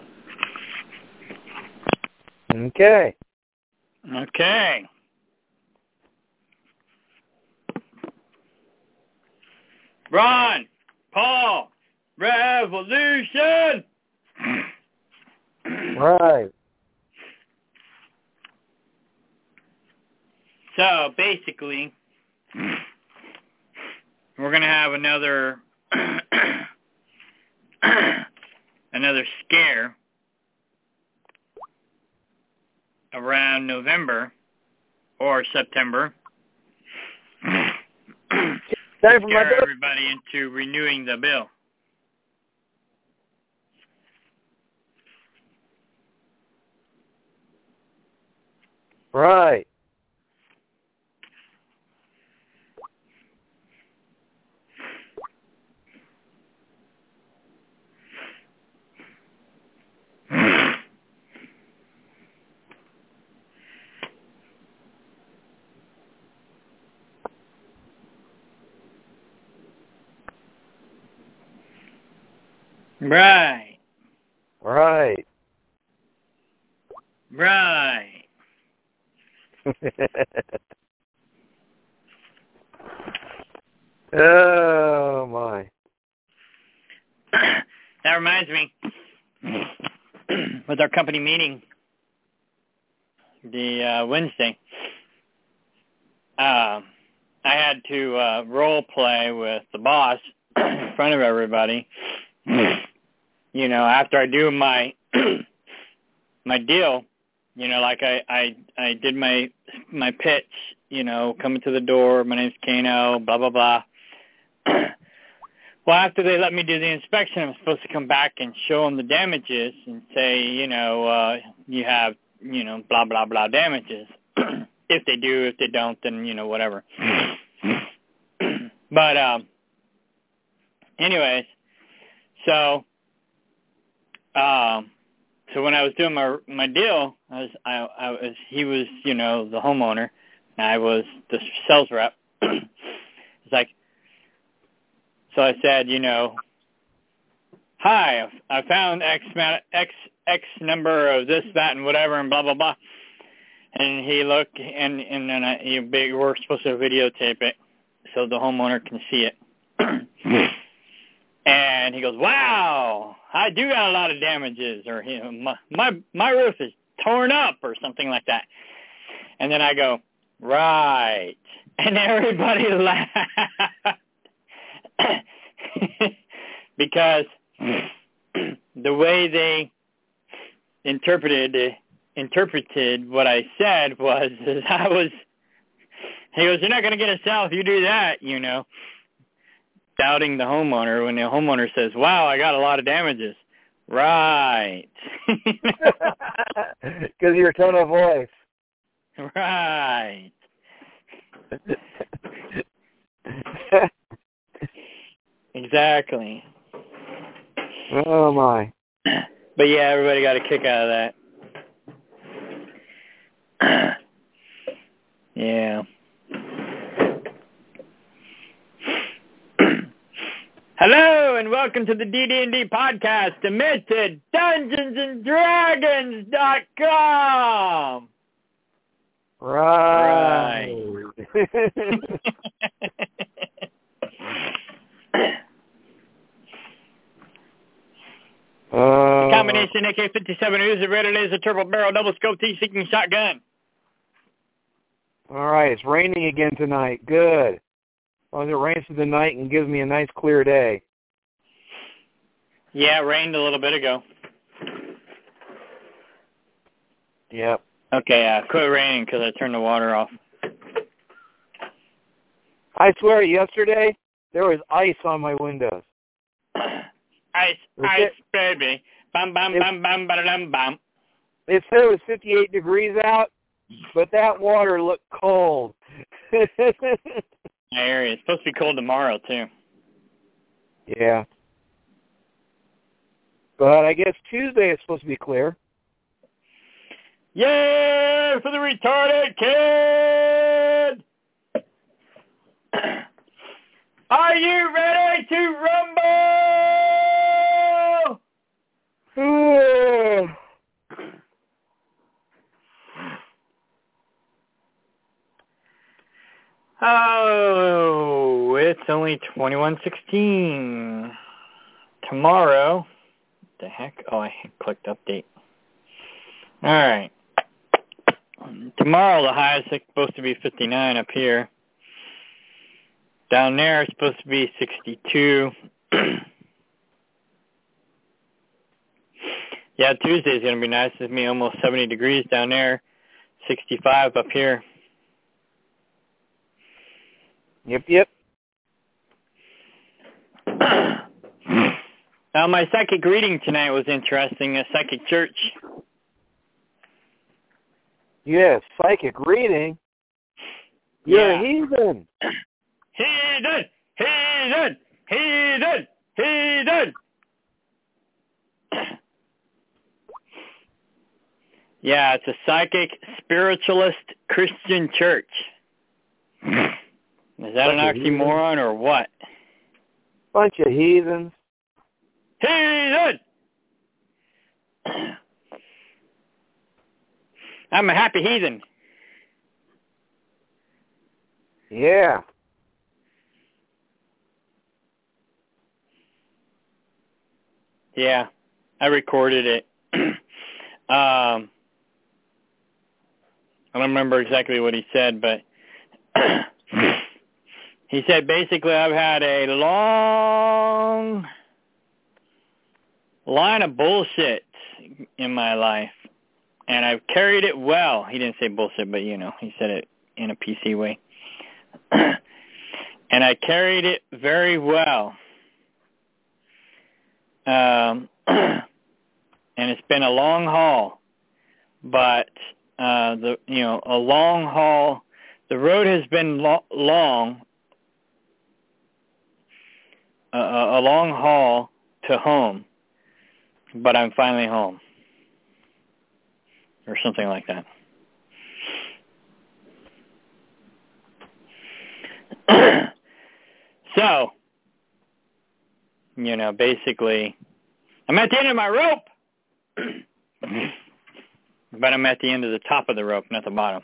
A: Okay.
B: Okay. Ron Paul Revolution!
A: Right.
B: So basically, we're going to have another another scare around November or September.
A: Time for my
B: scare everybody into renewing the bill.
A: Right.
B: Right.
A: Right.
B: Right.
A: Oh, my.
B: That reminds me, with our company meeting, the Wednesday, I had to role play with the boss in front of everybody. You know, after I do my my deal, you know, like I did my pitch, you know, coming to the door, my name's Kano, blah, blah, blah. Well, after they let me do the inspection, I'm supposed to come back and show them the damages and say, you know, you have, you know, blah, blah, blah damages. If they do, if they don't, then, you know, whatever. But, anyways, so when I was doing my deal, he was, you know, the homeowner, and I was the sales rep. It's like, so I said, you know, hi, I found X number of this, that, and whatever, and blah, blah, blah. And he looked, and then we're supposed to videotape it so the homeowner can see it. And he goes, wow, I do got a lot of damages, or, you know, my roof is torn up, or something like that. And then I go, right. And everybody laughed. Because the way they interpreted what I said was, he goes, you're not going to get a sale if you do that, you know, doubting the homeowner when the homeowner says, wow, I got a lot of damages. Right.
A: Because of your tone of voice.
B: Right. Exactly.
A: Oh, my.
B: But yeah, everybody got a kick out of that. Yeah. Hello and welcome to the DD&D podcast, admitted DungeonsandDragons.com.
A: Right.
B: Combination AK-57 Uzi, red laser, turbo barrel, double scope, T-seeking shotgun.
A: All right, it's raining again tonight. Good. As long as it rains through the night and gives me a nice clear day.
B: Yeah, it rained a little bit ago.
A: Yep.
B: Okay, quit raining because I turned the water off.
A: I swear, yesterday, there was ice on my windows.
B: Ice, baby. Bam, bam, bam, bam, bam, bam.
A: It said it was 58 degrees out, but that water looked cold.
B: My area. It's supposed to be cold tomorrow, too.
A: Yeah. But I guess Tuesday is supposed to be clear.
B: Yay for the retarded kid! Are you ready to rumble? Oh, it's only 21:16. Tomorrow, what the heck? Oh, I clicked update. All right. Tomorrow, the high is supposed to be 59 up here. Down there, it's supposed to be 62. Yeah, Tuesday's going to be nice. It's going to be almost 70 degrees down there. 65 up here.
A: Yep.
B: Now, my psychic reading tonight was interesting. A psychic church.
A: Yes, psychic reading? You're a heathen.
B: Heathen! Yeah, it's a psychic spiritualist Christian church. Is that an oxymoron or what?
A: Bunch of heathens.
B: Heathen! I'm a happy heathen.
A: Yeah.
B: Yeah, I recorded it. I don't remember exactly what he said, but he said basically I've had a long line of bullshit in my life, and I've carried it well. He didn't say bullshit, but, he said it in a PC way. And I carried it very well. And it's been a long haul, but a long haul. The road has been long, a long haul to home, but I'm finally home, or something like that. So, basically, I'm at the end of my rope, but I'm at the end of the top of the rope, not the bottom.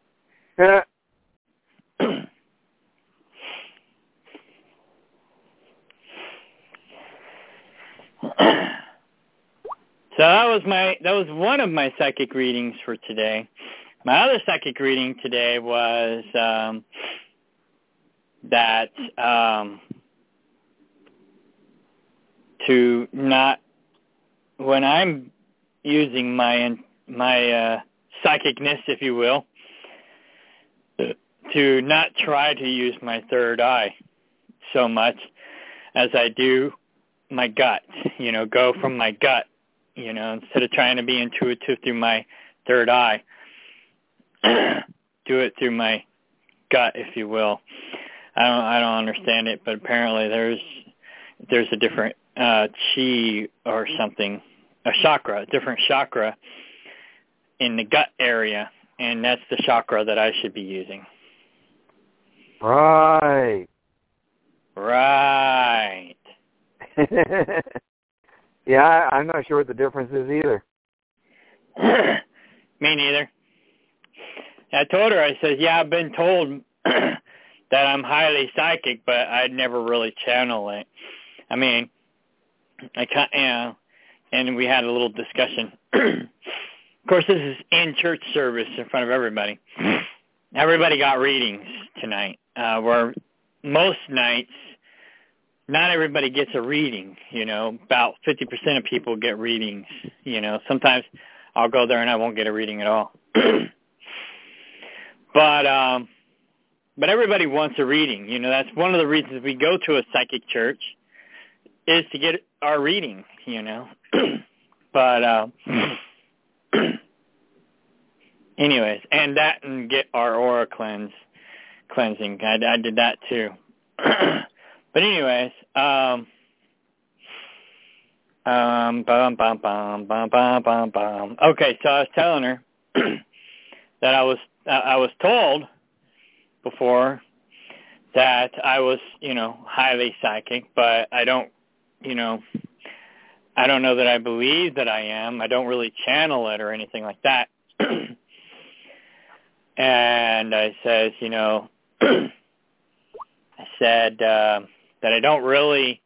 B: So that was one of my psychic readings for today. My other psychic reading today was that to not, when I'm using my psychicness, if you will, to not try to use my third eye so much as I do my gut, go from my gut instead of trying to be intuitive through my third eye. Do it through my gut, if you will. I don't understand it, but apparently there's a different chi or something, a different chakra in the gut area, and that's the chakra that I should be using.
A: Right. Yeah, I'm not sure what the difference is either.
B: Me neither. I told her, I said, yeah, I've been told that I'm highly psychic, but I'd never really channel it. I mean, and we had a little discussion. Of course, this is in church service in front of everybody. Everybody got readings tonight, where most nights, not everybody gets a reading, about 50% of people get readings, Sometimes I'll go there and I won't get a reading at all. But everybody wants a reading. That's one of the reasons we go to a psychic church is to get our reading, But anyways, and get our aura cleansing. I did that too. But anyways, okay, so I was telling her that I was told before that I was, highly psychic, but I don't know that I believe that I am. I don't really channel it or anything like that. And I says, that I don't really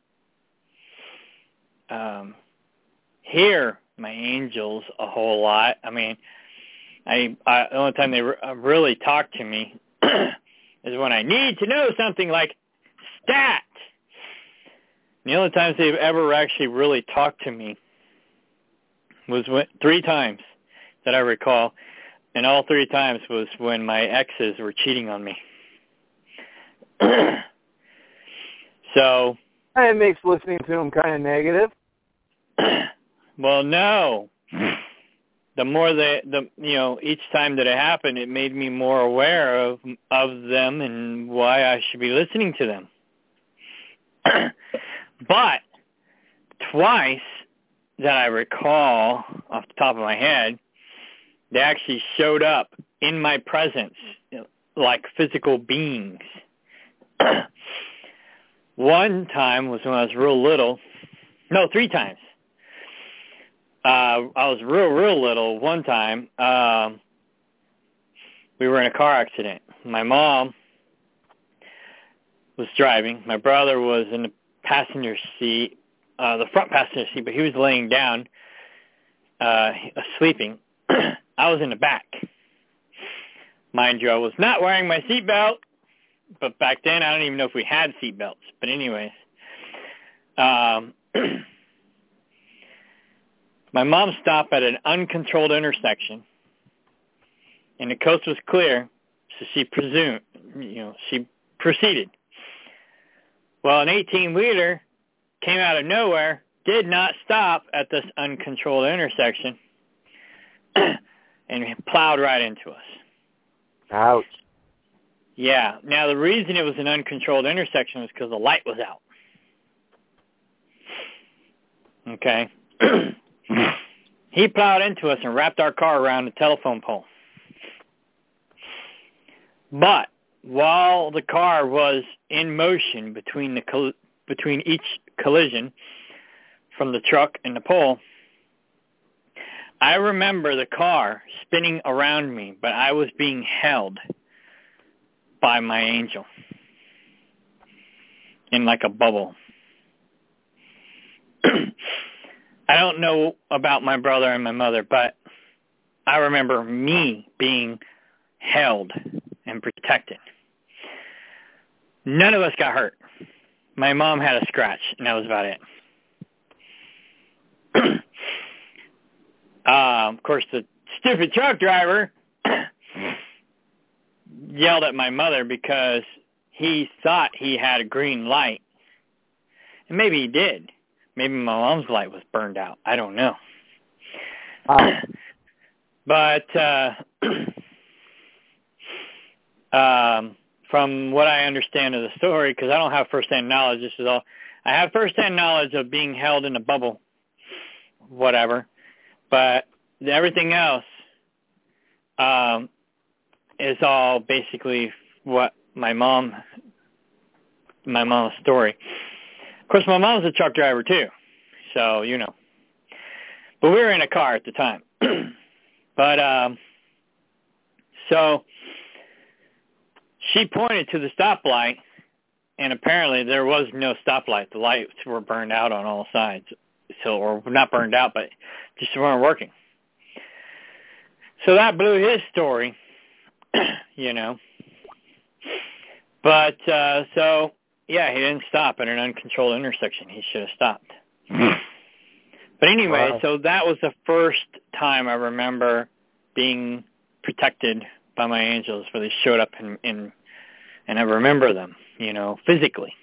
B: hear my angels a whole lot. I mean, the only time they really talk to me is when I need to know something like stat. The only times they've ever actually really talked to me was 3 times that I recall, and all 3 times was when my exes were cheating on me. So
A: it makes listening to them kind of negative.
B: Well, no. The more each time that it happened, it made me more aware of them and why I should be listening to them. But twice that I recall off the top of my head, they actually showed up in my presence like physical beings. One time was when I was real little. No, 3 times. I was real little. One time, we were in a car accident. My mom was driving. My brother was in the passenger seat, the front passenger seat, but he was laying down, sleeping. I was in the back. Mind you, I was not wearing my seatbelt, but back then, I don't even know if we had seatbelts. But anyways, my mom stopped at an uncontrolled intersection, and the coast was clear, so she proceeded. Well, an 18-wheeler came out of nowhere, did not stop at this uncontrolled intersection, and plowed right into us.
A: Ouch.
B: Yeah. Now, the reason it was an uncontrolled intersection was because the light was out. Okay. He plowed into us and wrapped our car around the telephone pole. But while the car was in motion between each collision from the truck and the pole, I remember the car spinning around me, but I was being held by my angel in like a bubble. I don't know about my brother and my mother, but I remember me being held and protected. None of us got hurt. My mom had a scratch, and that was about it. Of course, the stupid truck driver yelled at my mother because he thought he had a green light. And maybe he did. Maybe my mom's light was burned out. I don't know. But from what I understand of the story, because I don't have firsthand knowledge, this is all I have firsthand knowledge of being held in a bubble, whatever. But everything else is all basically what my mom's story. Of course, my mom's a truck driver too, so you know. But we were in a car at the time. But so she pointed to the stoplight, and apparently there was no stoplight. The lights were burned out on all sides, or not burned out, but just weren't working. So that blew his story, you know. But so yeah, he didn't stop at an uncontrolled intersection. He should have stopped. But anyway, wow. So that was the first time I remember being protected by my angels, where they showed up and I remember them, you know, physically.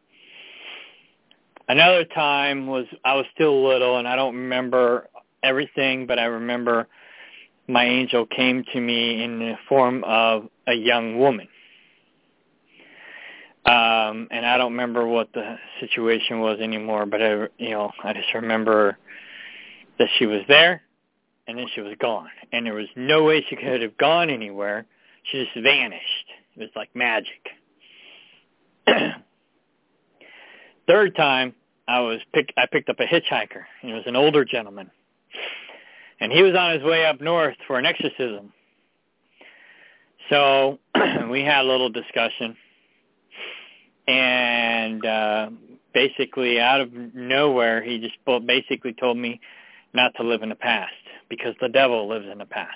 B: Another time was I was still little, and I don't remember everything, but I remember my angel came to me in the form of a young woman. And I don't remember what the situation was anymore, but I just remember that she was there, and then she was gone. And there was no way she could have gone anywhere. She just vanished. It was like magic. Third time, I picked up a hitchhiker. He was an older gentleman. And he was on his way up north for an exorcism. So we had a little discussion. And basically out of nowhere, he just basically told me not to live in the past, because the devil lives in the past.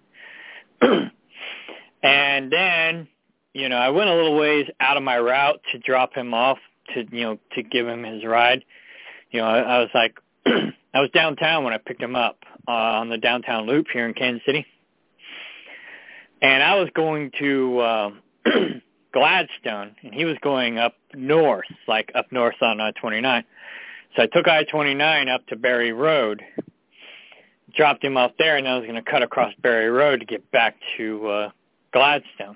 B: And then, you know, I went a little ways out of my route to drop him off, to give him his ride. You know, I was like, I was downtown when I picked him up on the downtown loop here in Kansas City. And I was going to Gladstone, and he was going up north, like up north on I-29. So I took I-29 up to Berry Road, dropped him off there, and I was going to cut across Berry Road to get back to Gladstone.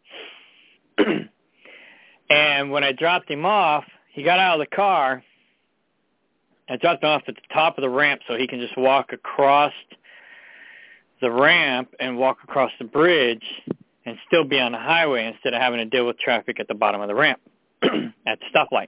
B: And when I dropped him off, he got out of the car. I dropped him off at the top of the ramp so he can just walk across the ramp and walk across the bridge and still be on the highway instead of having to deal with traffic at the bottom of the ramp at the stoplight.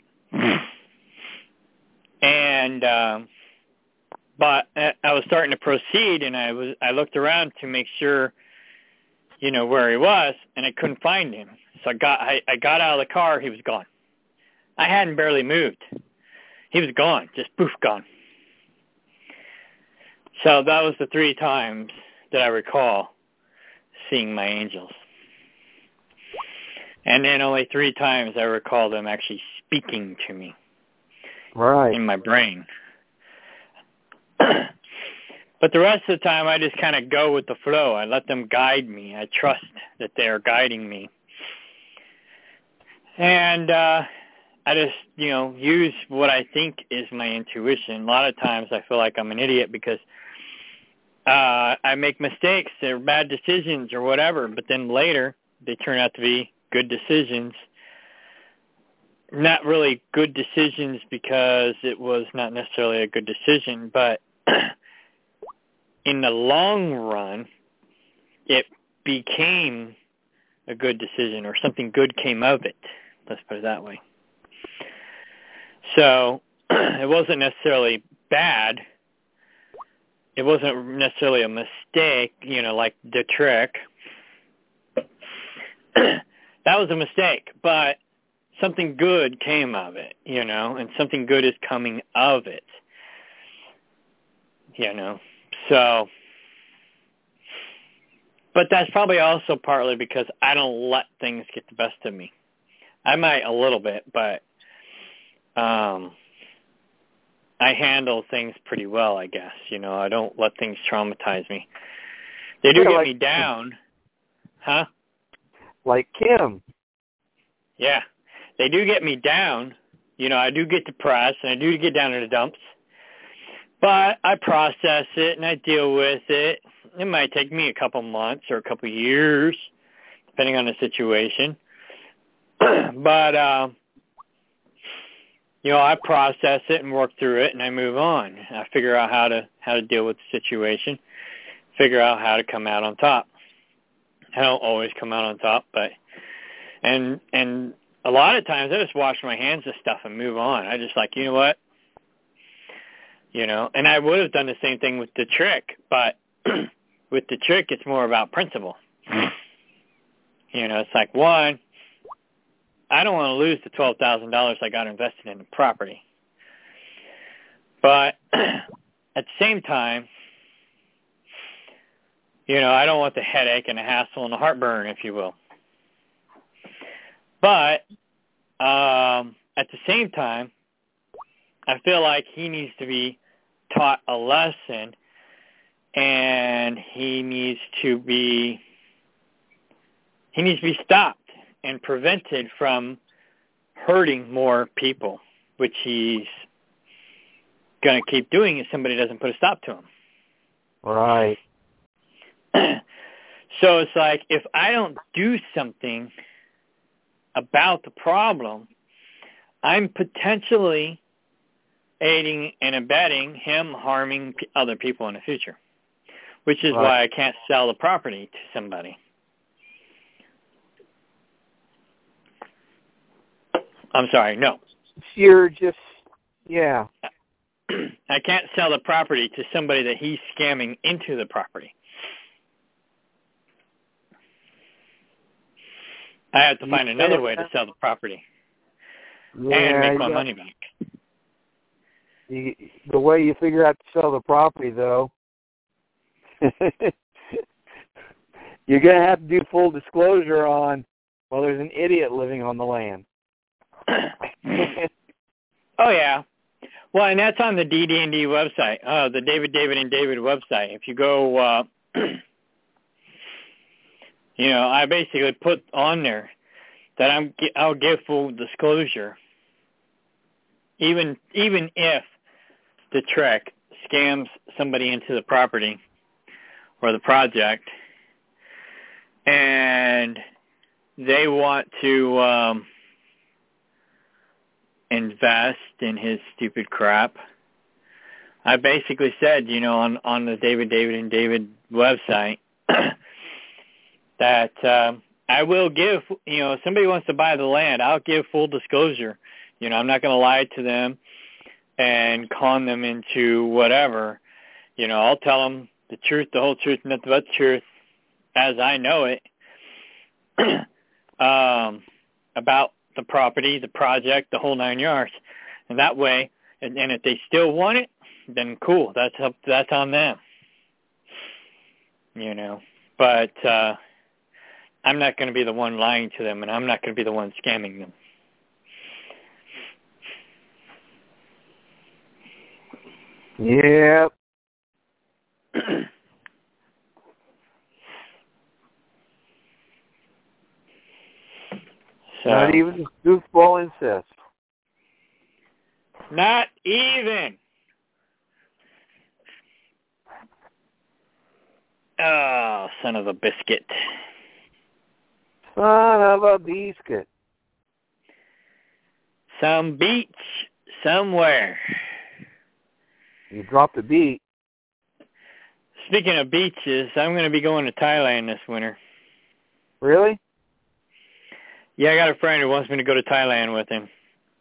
B: And but I was starting to proceed, and I looked around to make sure, you know, where he was, and I couldn't find him. So I got out of the car. He was gone. I hadn't barely moved. He was gone, just poof, gone. So that was the 3 times that I recall seeing my angels. And then only 3 times I recall them actually speaking to me.
A: Right.
B: In my brain. But the rest of the time, I just kind of go with the flow. I let them guide me. I trust that they are guiding me. And I just, you know, use what I think is my intuition. A lot of times I feel like I'm an idiot because I make mistakes. They're bad decisions or whatever. But then later, they turn out to be good decisions. Not really good decisions because it was not necessarily a good decision, but in the long run, it became a good decision, or something good came of it. Let's put it that way. So it wasn't necessarily bad. It wasn't necessarily a mistake, you know, like the trick. That was a mistake, but something good came of it, you know, and something good is coming of it, you know. So, but that's probably also partly because I don't let things get the best of me. I might a little bit, but I handle things pretty well, I guess. You know, I don't let things traumatize me. They do get me down. Huh?
A: Like Kim.
B: Yeah. They do get me down. You know, I do get depressed, and I do get down in the dumps. But I process it and I deal with it. It might take me a couple months or a couple years, depending on the situation. But, I process it and work through it, and I move on. I figure out how to deal with the situation, figure out how to come out on top. I don't always come out on top, but and a lot of times I just wash my hands of stuff and move on. I just like, you know what? And I would have done the same thing with the trick, but with the trick, it's more about principle. It's like, one, I don't want to lose the $12,000 I got invested in the property. But at the same time, I don't want the headache and the hassle and the heartburn, if you will. But at the same time, I feel like he needs to be taught a lesson, and he needs to be stopped and prevented from hurting more people, which he's going to keep doing if somebody doesn't put a stop to him.
A: Right.
B: So it's like, if I don't do something about the problem, I'm potentially aiding and abetting him harming other people in the future, which is why I can't sell the property to somebody. I'm sorry, no.
A: You're just, yeah.
B: I can't sell the property to somebody that he's scamming into the property. I have to find another way to sell the property and make my money back.
A: The way you figure out to sell the property, though, you're going to have to do full disclosure on, well, there's an idiot living on the land.
B: Oh, yeah. Well, and that's on the DD&D website, the David and David website. If you go, I basically put on there that I'll give full disclosure, even if the trick scams somebody into the property or the project, and they want to invest in his stupid crap. I basically said, on the David and David website that I will give, if somebody wants to buy the land, I'll give full disclosure. I'm not going to lie to them and con them into whatever. I'll tell them the truth, the whole truth, nothing but the truth, as I know it, about the property, the project, the whole 9 yards. And that way, and if they still want it, then cool, that's on them. But I'm not going to be the one lying to them, and I'm not going to be the one scamming them.
A: Yep.
B: So,
A: not even goofball insists.
B: Not even. Oh, son of a biscuit.
A: Son of a biscuit.
B: Some beach somewhere.
A: You dropped a beat.
B: Speaking of beaches, I'm going to be going to Thailand this winter.
A: Really?
B: Yeah, I got a friend who wants me to go to Thailand with him.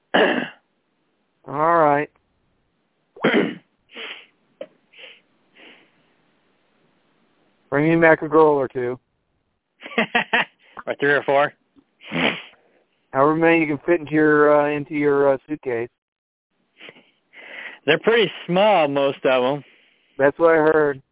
A: All right. Bring me back a girl or two.
B: Or 3 or 4.
A: However many you can fit into your suitcase.
B: They're pretty small, most of them.
A: That's what I heard.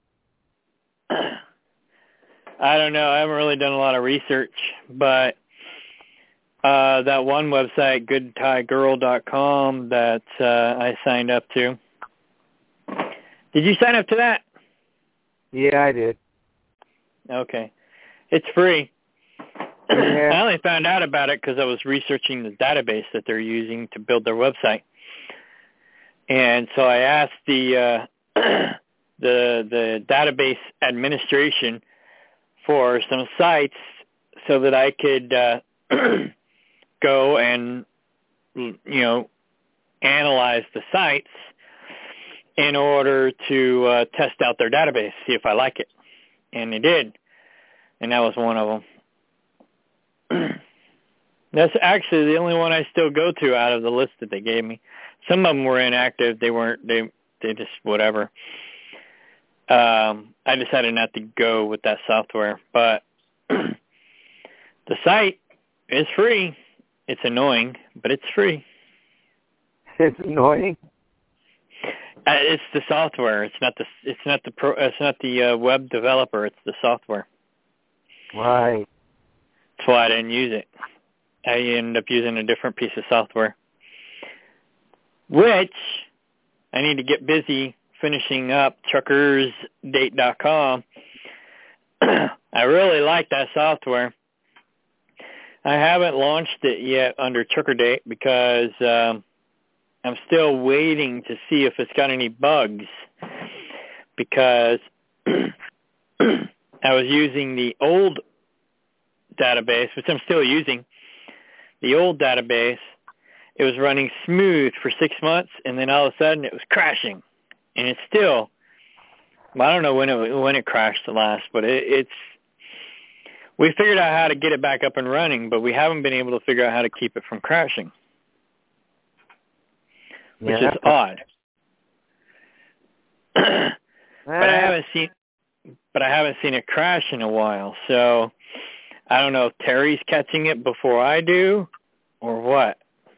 B: I don't know. I haven't really done a lot of research, but that one website, goodthaigirl.com, that I signed up to. Did you sign up to that?
A: Yeah, I did.
B: Okay. It's free.
A: Yeah.
B: I only found out about it because I was researching the database that they're using to build their website. And so I asked the the database administration for some sites so that I could go and, analyze the sites in order to test out their database, see if I like it. And they did. And that was one of them. That's actually the only one I still go to out of the list that they gave me. Some of them were inactive. They just whatever. I decided not to go with that software. But the site is free. It's annoying, but it's free.
A: It's annoying.
B: It's the software. It's not the web developer. It's the software.
A: Right.
B: That's why I didn't use it. I ended up using a different piece of software, which I need to get busy finishing up truckersdate.com. I really like that software. I haven't launched it yet under TruckerDate because I'm still waiting to see if it's got any bugs, because I was using the old database, which I'm still using. The old database, it was running smooth for 6 months, and then all of a sudden it was crashing. And it's still, I don't know when it crashed the last, but it's, we figured out how to get it back up and running, but we haven't been able to figure out how to keep it from crashing, which is odd. But I haven't seen it crash in a while, so I don't know if Terry's catching it before I do or what.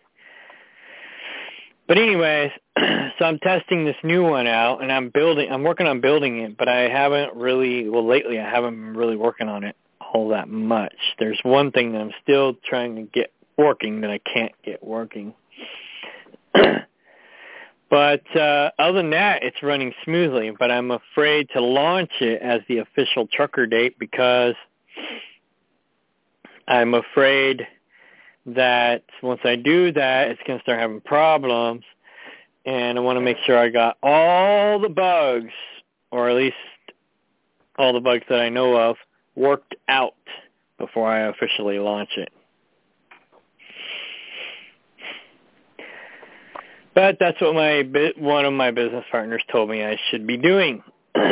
B: But anyways, so I'm testing this new one out, and I'm working on building it, but lately I haven't been really working on it all that much. There's one thing that I'm still trying to get working that I can't get working. But other than that, it's running smoothly, but I'm afraid to launch it as the official trucker date because I'm afraid that once I do that, it's going to start having problems, and I want to make sure I got all the bugs, or at least all the bugs that I know of, worked out before I officially launch it. But that's what one of my business partners told me I should be doing.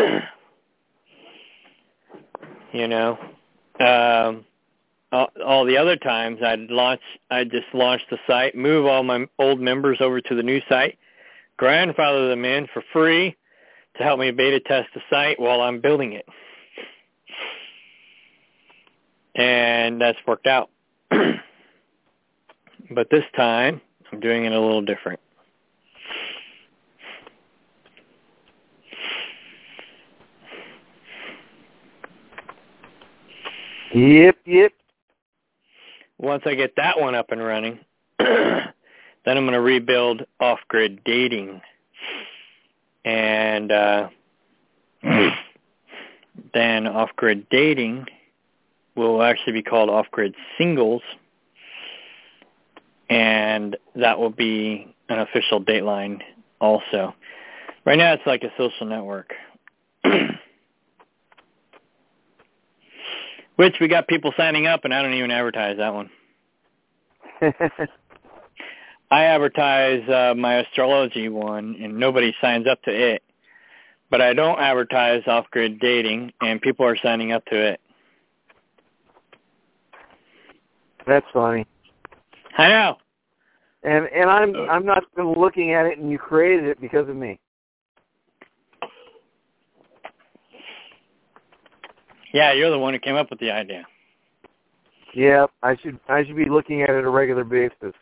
B: All the other times I'd just launch the site, move all my old members over to the new site, grandfather them in for free to help me beta test the site while I'm building it. And that's worked out. But this time, I'm doing it a little different.
A: Yep.
B: Once I get that one up and running, then I'm going to rebuild Off-Grid Dating. And then Off-Grid Dating will actually be called Off-Grid Singles. And that will be an official Dateline also. Right now it's like a social network. Which we got people signing up, and I don't even advertise that one. I advertise my astrology one, and nobody signs up to it. But I don't advertise Off-Grid Dating, and people are signing up to it.
A: That's funny.
B: I know.
A: And I'm not looking at it, and you created it because of me.
B: Yeah, you're the one who came up with the idea.
A: Yeah, I should be looking at it on a regular basis.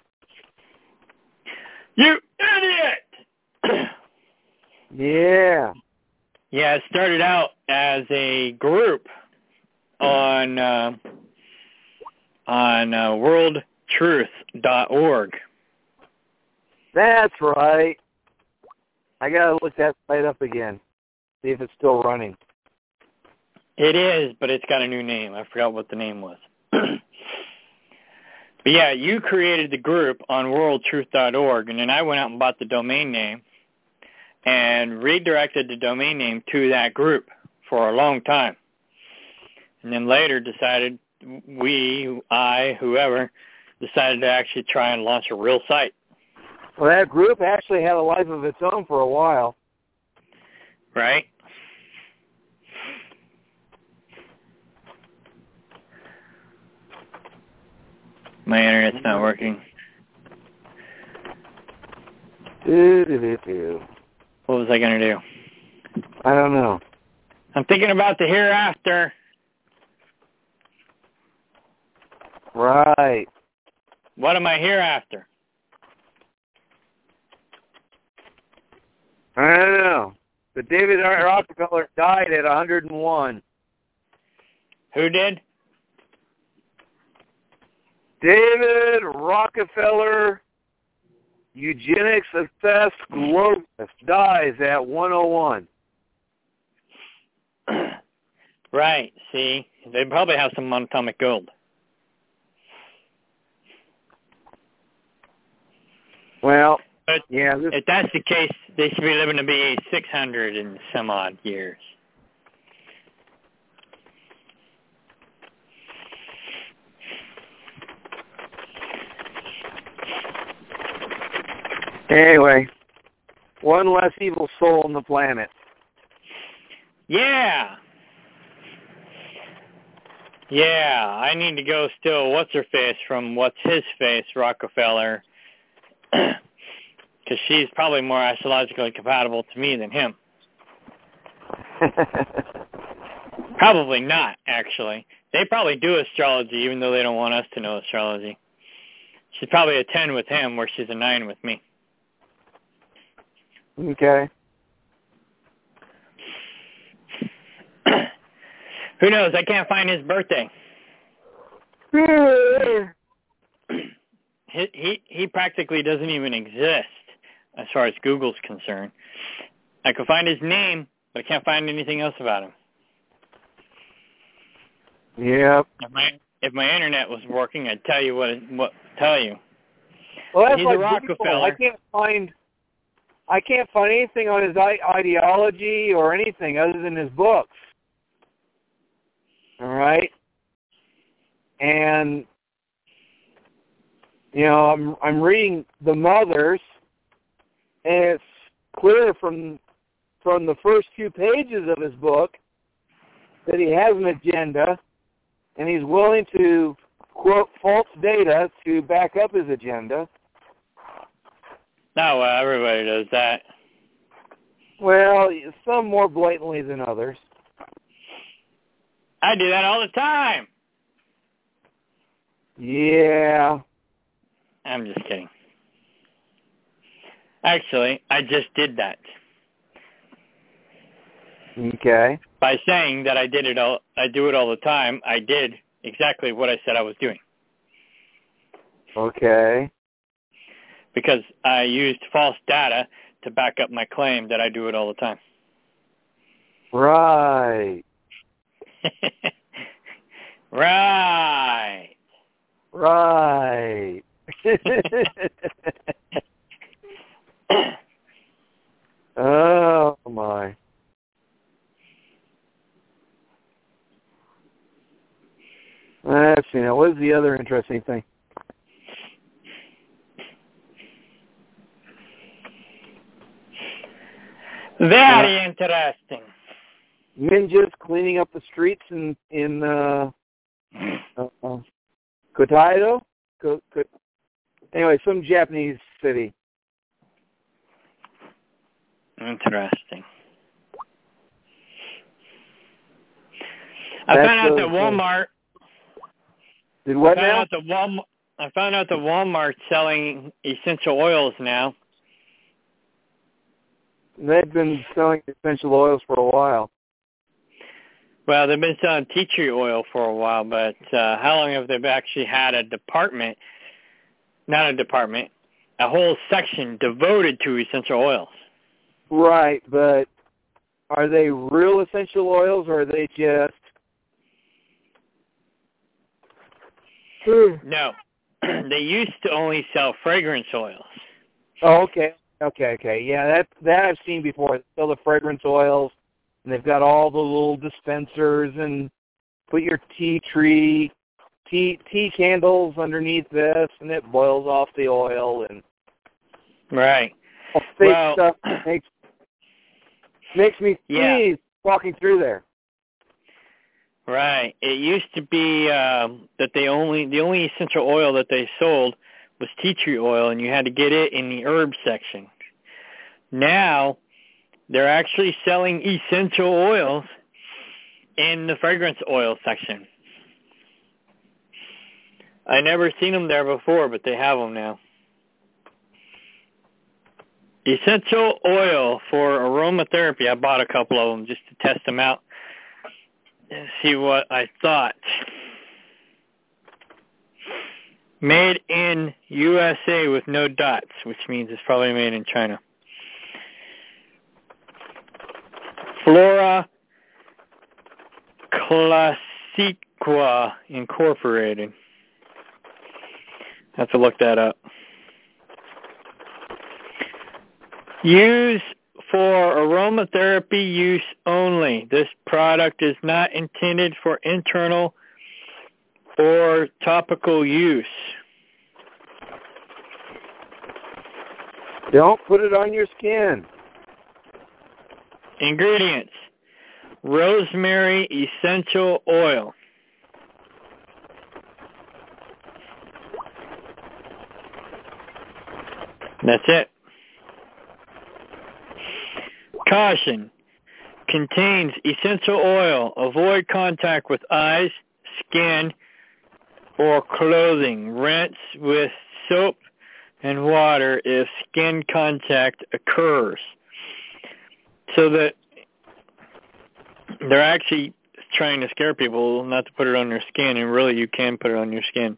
B: You idiot!
A: Yeah.
B: Yeah, it started out as a group on worldtruth.org.
A: That's right. I gotta look that site up again, see if it's still running.
B: It is, but it's got a new name. I forgot what the name was. But yeah, you created the group on worldtruth.org, and then I went out and bought the domain name, and redirected the domain name to that group for a long time. And then later decided, whoever, decided to actually try and launch a real site.
A: Well, that group actually had a life of its own for a while.
B: Right? My internet's not working. What was I going to do?
A: I don't know.
B: I'm thinking about the hereafter.
A: Right.
B: What am I hereafter?
A: I don't know. But David Rockefeller died at 101.
B: Who did?
A: David Rockefeller, eugenics-obsessed globalist, dies at 101.
B: Right. See, they probably have some atomic gold.
A: Well,
B: but
A: yeah.
B: If that's the case, they should be living to be 600 and some odd years.
A: Anyway, one less evil soul on the planet.
B: Yeah. Yeah, I need to go still What's-Her-Face from What's-His-Face, Rockefeller, because she's probably more astrologically compatible to me than him. Probably not, actually. They probably do astrology, even though they don't want us to know astrology. She's probably a 10 with him, where she's a 9 with me.
A: Okay.
B: Who knows? I can't find his birthday. He practically doesn't even exist as far as Google's concerned. I can find his name, but I can't find anything else about him.
A: Yep.
B: If my internet was working, I'd tell you what tell you.
A: Well, that's
B: He's
A: like
B: a Rockefeller.
A: I can't find anything on his ideology or anything other than his books. All right, and you know I'm reading The Mothers, and it's clear from the first few pages of his book that he has an agenda, and he's willing to quote false data to back up his agenda.
B: No, well, everybody does that.
A: Well, some more blatantly than others.
B: I do that all the time.
A: Yeah.
B: I'm just kidding. Actually, I just did that.
A: Okay.
B: By saying that I do it all the time, I did exactly what I said I was doing.
A: Okay.
B: Because I used false data to back up my claim that I do it all the time.
A: Right.
B: Right.
A: Right. Oh, my. Let's see. Now, what is the other interesting thing?
B: Very interesting.
A: Ninjas cleaning up the streets in Kyoto? Anyway, some Japanese city.
B: Interesting. I found out that Walmart.
A: Did what now?
B: I found out that Walmart's selling essential oils now.
A: They've been selling essential oils for a while.
B: Well, they've been selling tea tree oil for a while, but how long have they actually had a whole section devoted to essential oils?
A: Right, but are they real essential oils, or are they just...
B: No. They used to only sell fragrance oils.
A: Oh, okay. Okay. Yeah, that I've seen before. Sell the fragrance oils, and they've got all the little dispensers, and put your tea candles underneath this, and it boils off the oil, and
B: right.
A: Fake stuff makes me sneeze walking through there.
B: Right. It used to be that the only essential oil that they sold was tea tree oil, and you had to get it in the herb section. Now, they're actually selling essential oils in the fragrance oil section. I never seen them there before, but they have them now. Essential oil for aromatherapy. I bought a couple of them just to test them out and see what I thought. Made in USA with no dots, which means it's probably made in China. Flora Classiqua Incorporated. I have to look that up. Use for aromatherapy use only. This product is not intended for internal or topical use.
A: Don't put it on your skin.
B: Ingredients: rosemary essential oil. That's it. Caution: contains essential oil. Avoid contact with eyes, skin, or clothing. Rinse with soap and water if skin contact occurs. So that they're actually trying to scare people not to put it on their skin, and really you can put it on your skin.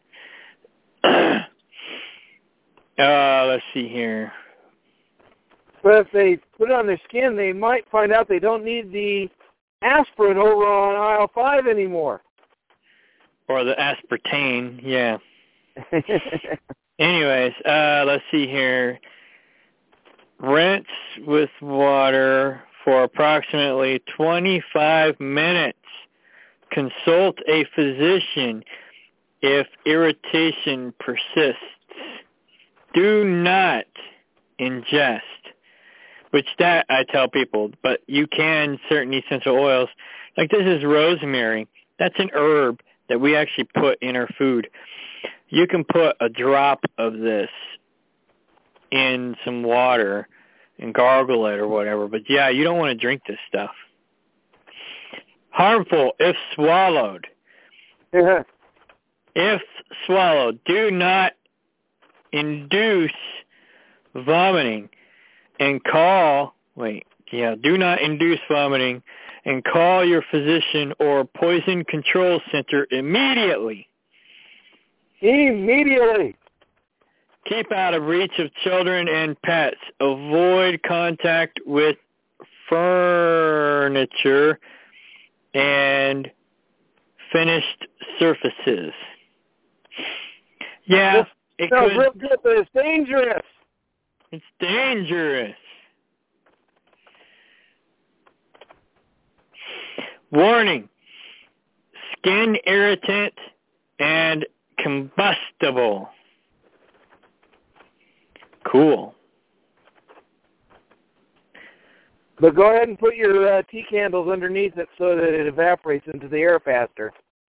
B: Let's see here.
A: But if they put it on their skin, they might find out they don't need the aspirin over on aisle 5 anymore.
B: Or the aspartame, yeah. Anyways, let's see here. Rinse with water for approximately 25 minutes. Consult a physician if irritation persists. Do not ingest. Which that I tell people, but you can certain essential oils. Like this is rosemary. That's an herb that we actually put in our food. You can put a drop of this in some water and gargle it or whatever. But yeah, you don't want to drink this stuff. Harmful if swallowed.
A: Yeah.
B: If swallowed, do not induce vomiting. And do not induce vomiting, and call your physician or poison control center immediately.
A: Immediately.
B: Keep out of reach of children and pets. Avoid contact with furniture and finished surfaces. Yeah,
A: it sounds real good, but it's dangerous.
B: It's dangerous. Warning: skin irritant and combustible. Cool.
A: But go ahead and put your tea candles underneath it so that it evaporates into the air faster.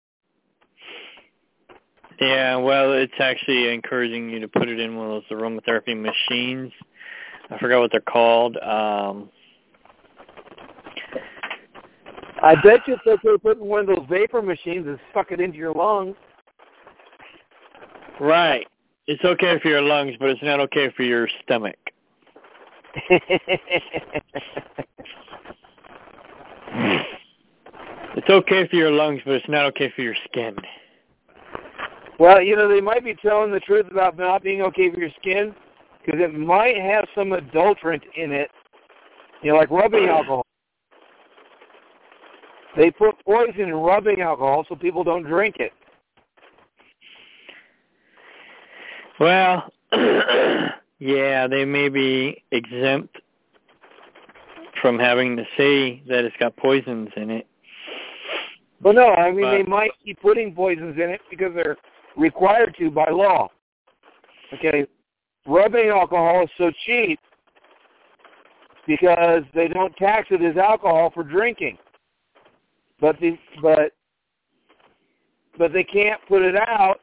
B: Yeah, well, it's actually encouraging you to put it in one of those aromatherapy machines. I forgot what they're called.
A: I bet you if they could put in one of those vapor machines and suck it into your lungs.
B: Right. It's okay for your lungs, but it's not okay for your stomach. It's okay for your lungs, but it's not okay for your skin.
A: Well, they might be telling the truth about not being okay for your skin, because it might have some adulterant in it, like rubbing alcohol. They put poison in rubbing alcohol so people don't drink it.
B: Well, Yeah, they may be exempt from having to say that it's got poisons in it.
A: Well, no, I mean, they might be putting poisons in it because they're required to by law. Okay, rubbing alcohol is so cheap because they don't tax it as alcohol for drinking. But they can't put it out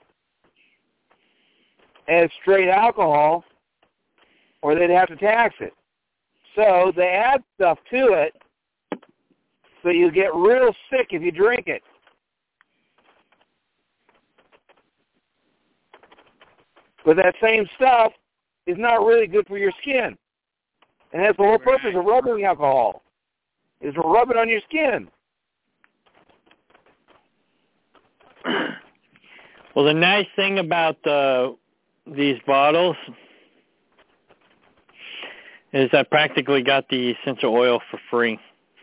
A: as straight alcohol, or they'd have to tax it. So they add stuff to it, so you get real sick if you drink it. But that same stuff is not really good for your skin. And that's the whole purpose of rubbing alcohol, is to rub it on your skin.
B: Well, the nice thing about these bottles is I practically got the essential oil for free.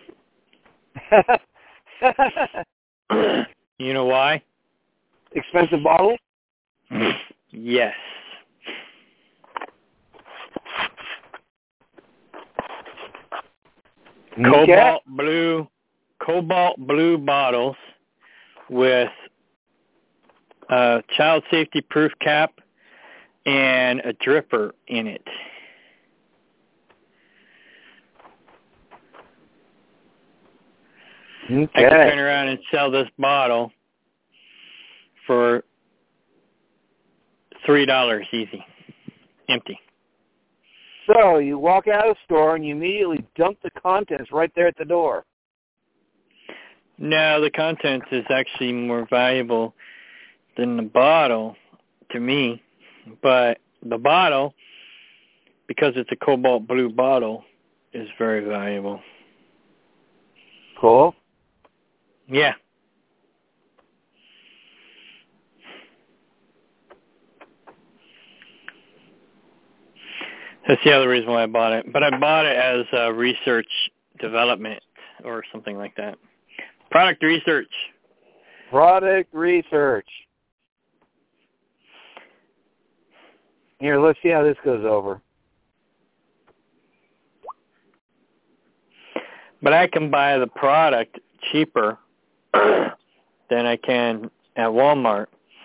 B: You know why?
A: Expensive bottle?
B: Yes.
A: Okay.
B: Cobalt blue bottles with a child safety proof cap and a dripper in it.
A: Okay.
B: I could turn around and sell this bottle for $3 easy, empty.
A: So you walk out of the store and you immediately dump the contents right there at the door.
B: No, the contents is actually more valuable than the bottle to me. But the bottle, because it's a cobalt blue bottle, is very valuable.
A: Cool.
B: Yeah. That's the other reason why I bought it. But I bought it as research development or something like that. Product research.
A: Product research. Here, let's see how this goes over.
B: But I can buy the product cheaper than I can at Walmart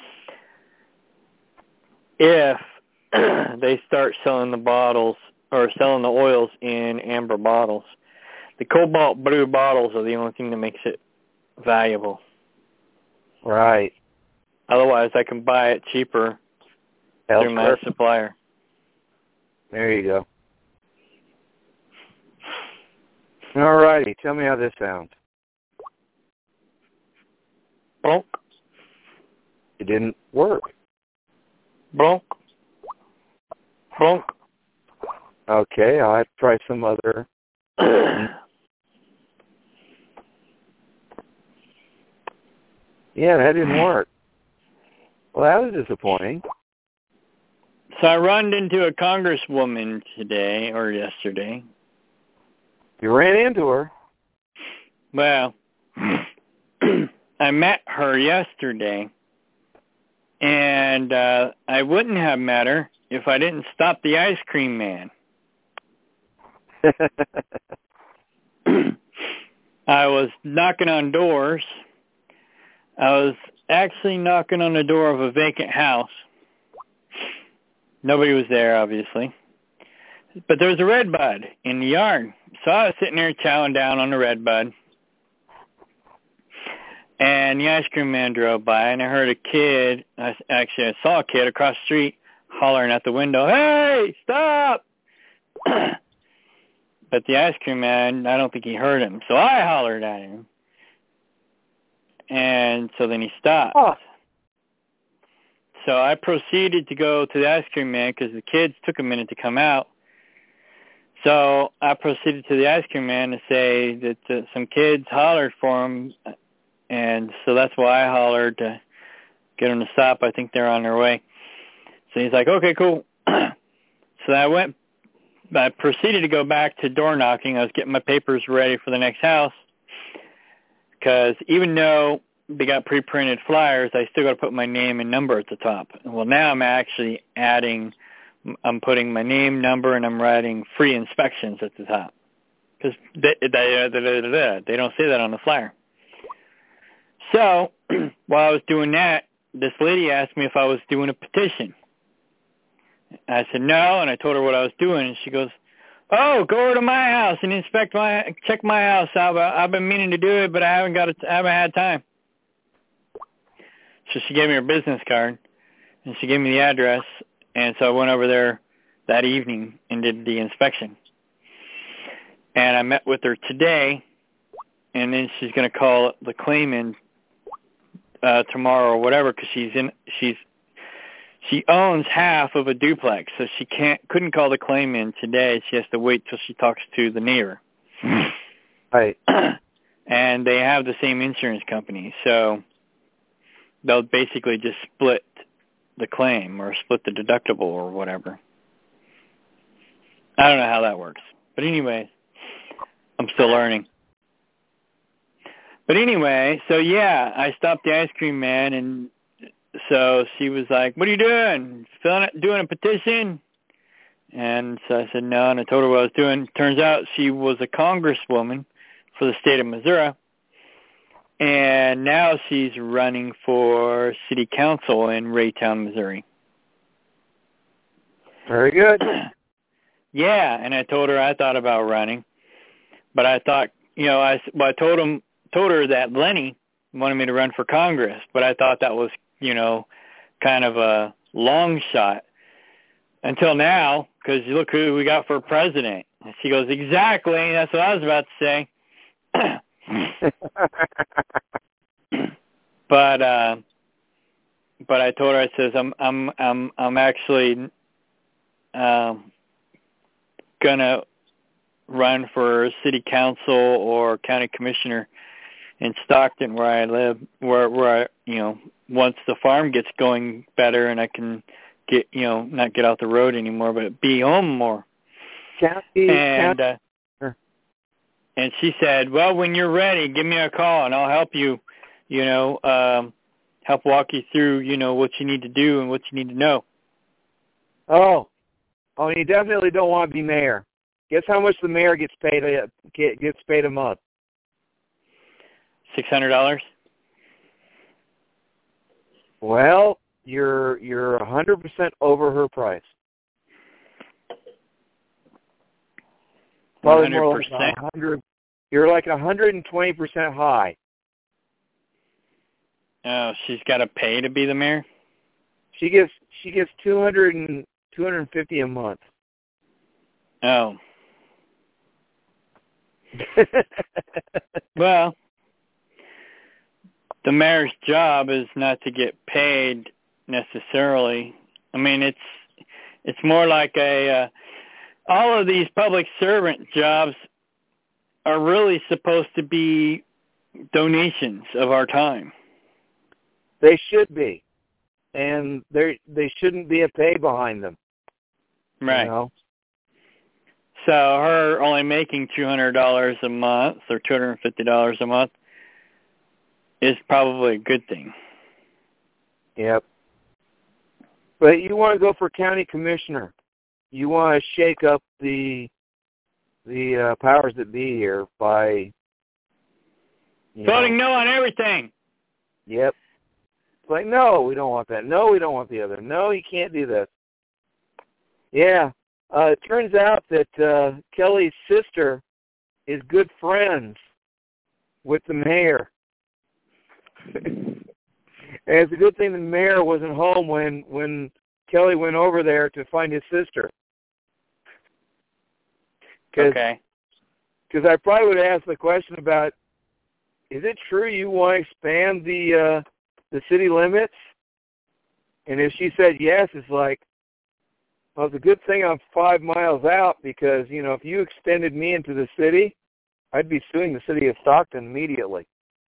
B: if they start selling the bottles or selling the oils in amber bottles. The cobalt blue bottles are the only thing that makes it valuable.
A: Right.
B: Otherwise, I can buy it cheaper through my supplier.
A: There you go. All righty. Tell me how this sounds.
B: Blonk.
A: It didn't work.
B: Blonk. Blonk.
A: Okay, I'll have to try some other. Yeah, that didn't work. Well, that was disappointing.
B: So I run into a congresswoman today or yesterday.
A: You ran into her.
B: Well, I met her yesterday, and I wouldn't have met her if I didn't stop the ice cream man. I was knocking on doors. I was actually knocking on the door of a vacant house. Nobody was there, obviously. But there was a red bud in the yard. So I was sitting there chowing down on the red bud. And the ice cream man drove by, and I heard a kid, I saw a kid across the street hollering at the window, "Hey, stop!" But the ice cream man, I don't think he heard him. So I hollered at him. And so then he stopped.
A: Oh.
B: So I proceeded to go to the ice cream man because the kids took a minute to come out. So I proceeded to the ice cream man to say that some kids hollered for him, and so that's why I hollered to get them to stop. I think they're on their way. So he's like, okay, cool. So I proceeded to go back to door knocking. I was getting my papers ready for the next house because even though they got pre-printed flyers, I still got to put my name and number at the top. Well, now I'm actually adding I'm putting my name, number, and I'm writing free inspections at the top. Because they don't say that on the flyer. So, while I was doing that, this lady asked me if I was doing a petition. I said no, and I told her what I was doing, and she goes, "Oh, go over to my house and check my house out. I've been meaning to do it, but I haven't had time." So she gave me her business card, and she gave me the address, and so I went over there that evening and did the inspection. And I met with her today, and then she's going to call the claimant tomorrow or whatever, because she owns half of a duplex, so she couldn't call the claim in today. She has to wait till she talks to the neighbor.
A: Right.
B: And they have the same insurance company, so they'll basically just split the claim or split the deductible or whatever. I don't know how that works. But anyway, I'm still learning. But anyway, so yeah, I stopped the ice cream man, and so she was like, "What are you doing? Doing a petition?" And so I said no, and I told her what I was doing. Turns out she was a congresswoman for the state of Missouri, and now she's running for city council in Raytown, Missouri.
A: Very good.
B: Yeah, and I told her I thought about running, but I thought, I told her that Lenny wanted me to run for Congress, but I thought that was, kind of a long shot until now, because look who we got for president. And she goes, exactly, that's what I was about to say. But I told her, I says, I'm actually gonna run for city council or county commissioner in Stockton, where I live, where I, once the farm gets going better and I can get, not get out the road anymore, but be home more. And she said, well, when you're ready, give me a call and I'll help you, help walk you through, what you need to do and what you need to know.
A: Oh, you definitely don't want to be mayor. Guess how much the mayor gets paid a month?
B: $600.
A: Well, you're 100% over her price.
B: 100%.
A: You're like 120% high.
B: Oh, she's got to pay to be the mayor?
A: She gets $250 a month.
B: Oh. Well, the mayor's job is not to get paid necessarily. I mean, it's more like all of these public servant jobs are really supposed to be donations of our time.
A: They should be. And they shouldn't be a pay behind them.
B: Right. So her only making $200 a month or $250 a month is probably a good thing.
A: Yep. But you want to go for county commissioner. You want to shake up the powers that be here by
B: voting no on everything.
A: Yep. It's like, no, we don't want that. No, we don't want the other. No, you can't do this. Yeah. It turns out that Kelly's sister is good friends with the mayor. And it's a good thing the mayor wasn't home when Kelly went over there to find his sister.
B: Okay.
A: Because I probably would have asked the question about, is it true you want to expand the city limits? And if she said yes, it's like, well, it's a good thing I'm 5 miles out because, if you extended me into the city, I'd be suing the city of Stockton immediately.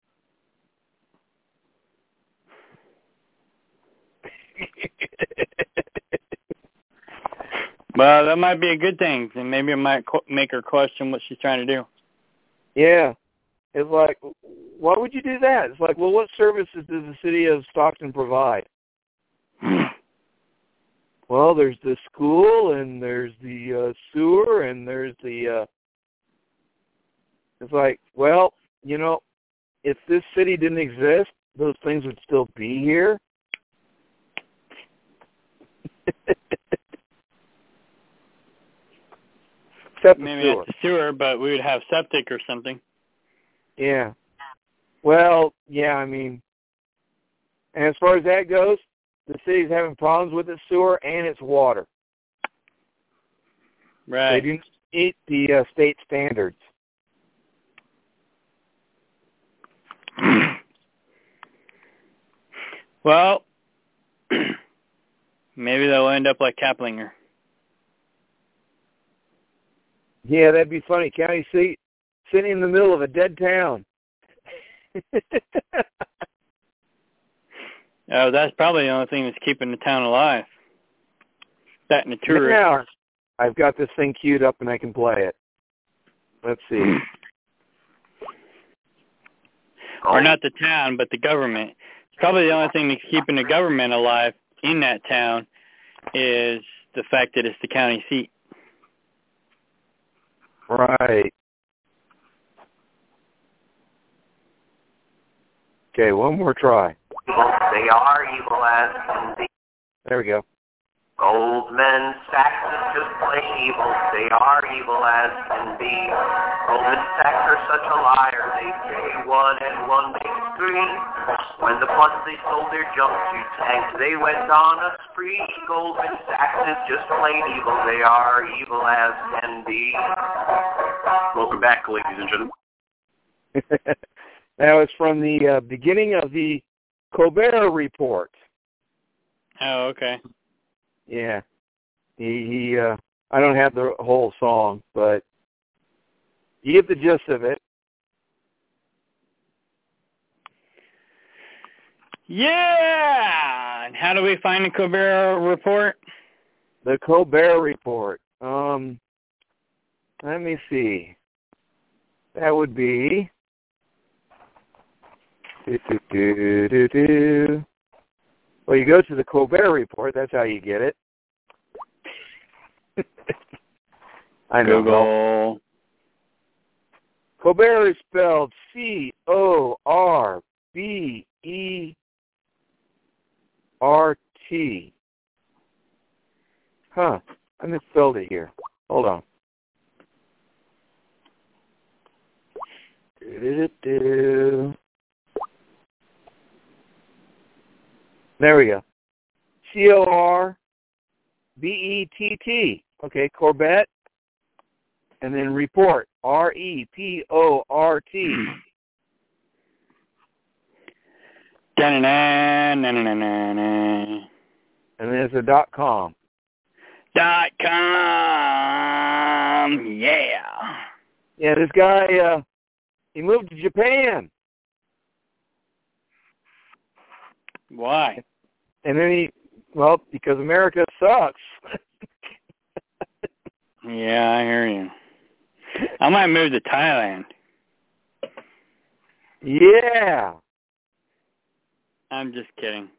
B: Well, that might be a good thing, and maybe it might make her question what she's trying to do.
A: Yeah. It's like, why would you do that? It's like, well, what services does the city of Stockton provide? Well, there's the school, and there's the sewer, and there's the... It's like, well, you know, if this city didn't exist, those things would still be here. Except
B: maybe
A: the sewer.
B: not the sewer, but we would have septic or something.
A: Yeah. Well, yeah, I mean, and as far as that goes, the city's having problems with its sewer and its water.
B: Right.
A: They do meet the state standards.
B: Well, maybe they'll end up like Kaplinger.
A: Yeah, that'd be funny. County seat sitting in the middle of a dead town.
B: Oh, that's probably the only thing that's keeping the town alive. That and the tourists.
A: Now, I've got this thing queued up and I can play it. Let's see.
B: Or not the town, but the government. It's probably the only thing that's keeping the government alive in that town is the fact that it's the county seat.
A: Right. Okay, one more try.
E: They are evil as can be.
A: There we go.
E: Goldman Sachs is just plain evil. They are evil as can be. Goldman Sachs are such a liar. They say 1 and 1 makes 3. When the funds they sold their jumpsuit tanks, they went on a spree. Goldman Sachs is just plain evil. They are evil as can be. Welcome back, ladies and gentlemen.
A: That was from the beginning of the Colbert Report.
B: Oh, okay.
A: Yeah. He I don't have the whole song, but you get the gist of it.
B: Yeah! And how do we find the Colbert Report?
A: The Colbert Report. Let me see. That would be... Well, you go to the Colbert Report. That's how you get it. I know.
B: Google.
A: Colbert is spelled C-O-R-B-E-R-T. Huh. I misspelled it here. Hold on. There we go. C-O-R-B-E-T-T. Okay, Corbett. And then report. R-E-P-O-R-T.
B: And
A: And there's a .com.
B: .com. Yeah.
A: Yeah, this guy, he moved to Japan.
B: Why?
A: And then because America sucks.
B: Yeah, I hear you. I might move to Thailand.
A: Yeah.
B: I'm just kidding.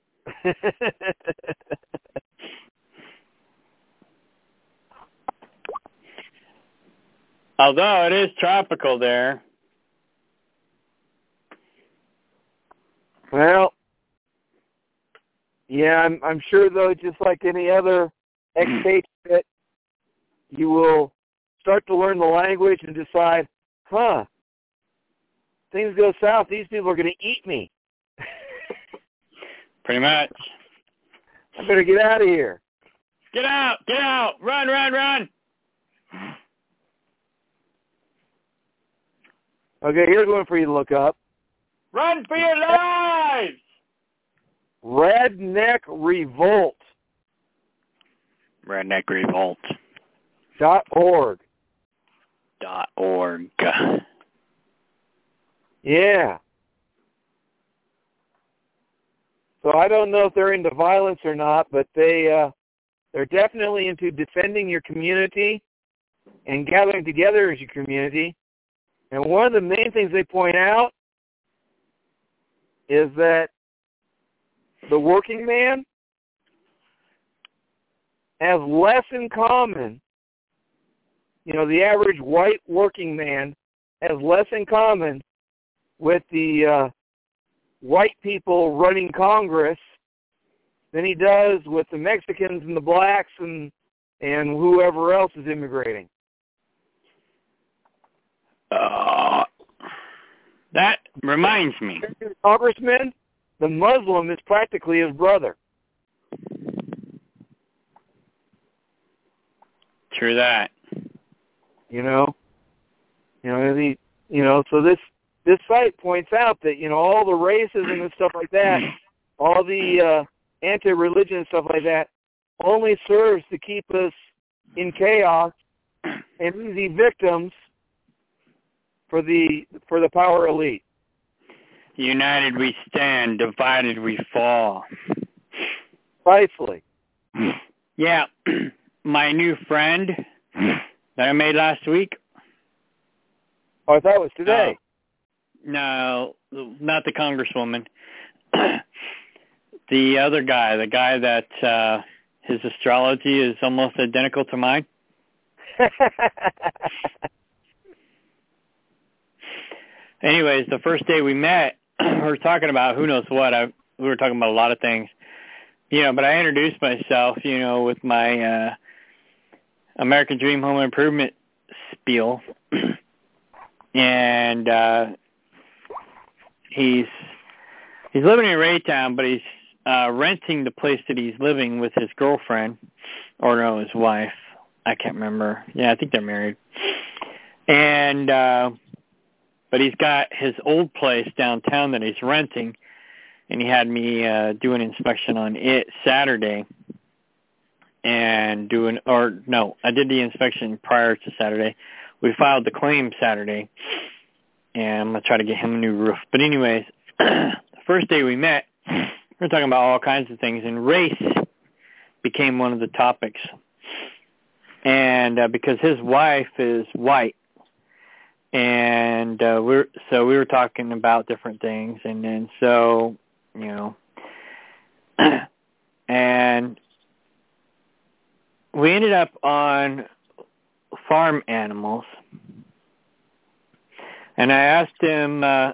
B: Although it is tropical there.
A: Well, yeah, I'm sure though, just like any other expatriate, you will start to learn the language and decide, things go south, these people are going to eat me.
B: Pretty much.
A: I better get out of here.
B: Get out! Get out! Run, run, run!
A: Okay, here's one for you to look up.
B: Run for your lives!
A: Redneck Revolt.
B: Redneck Revolt.
A: .org.
B: .org.
A: Yeah. So I don't know if they're into violence or not, but they're definitely into defending your community and gathering together as your community. And one of the main things they point out is that the working man has less in common, the average white working man has less in common with the white people running Congress than he does with the Mexicans and the blacks and whoever else is immigrating.
B: That reminds me.
A: Congressman, the Muslim is practically his brother.
B: True that.
A: So this site points out that, all the racism and stuff like that, all the anti-religion and stuff like that, only serves to keep us in chaos and easy victims for the power elite.
B: United we stand, divided we fall.
A: Precisely.
B: Yeah. My new friend that I made last week.
A: Oh, I thought it was today.
B: No, not the Congresswoman. The other guy, the guy that his astrology is almost identical to mine. Anyways, the first day we met, we were talking about who knows what. We were talking about a lot of things. But I introduced myself, with my American Dream Home Improvement spiel. And he's living in Raytown, but he's renting the place that he's living with his girlfriend, or no, his wife. I can't remember. Yeah, I think they're married. And but he's got his old place downtown that he's renting, and he had me do an inspection on it Saturday. And I did the inspection prior to Saturday. We filed the claim Saturday, and I'm going to try to get him a new roof. But anyways, the first day we met, we were talking about all kinds of things, and race became one of the topics. And because his wife is white, and we were talking about different things, and then and we ended up on farm animals, and I asked him, or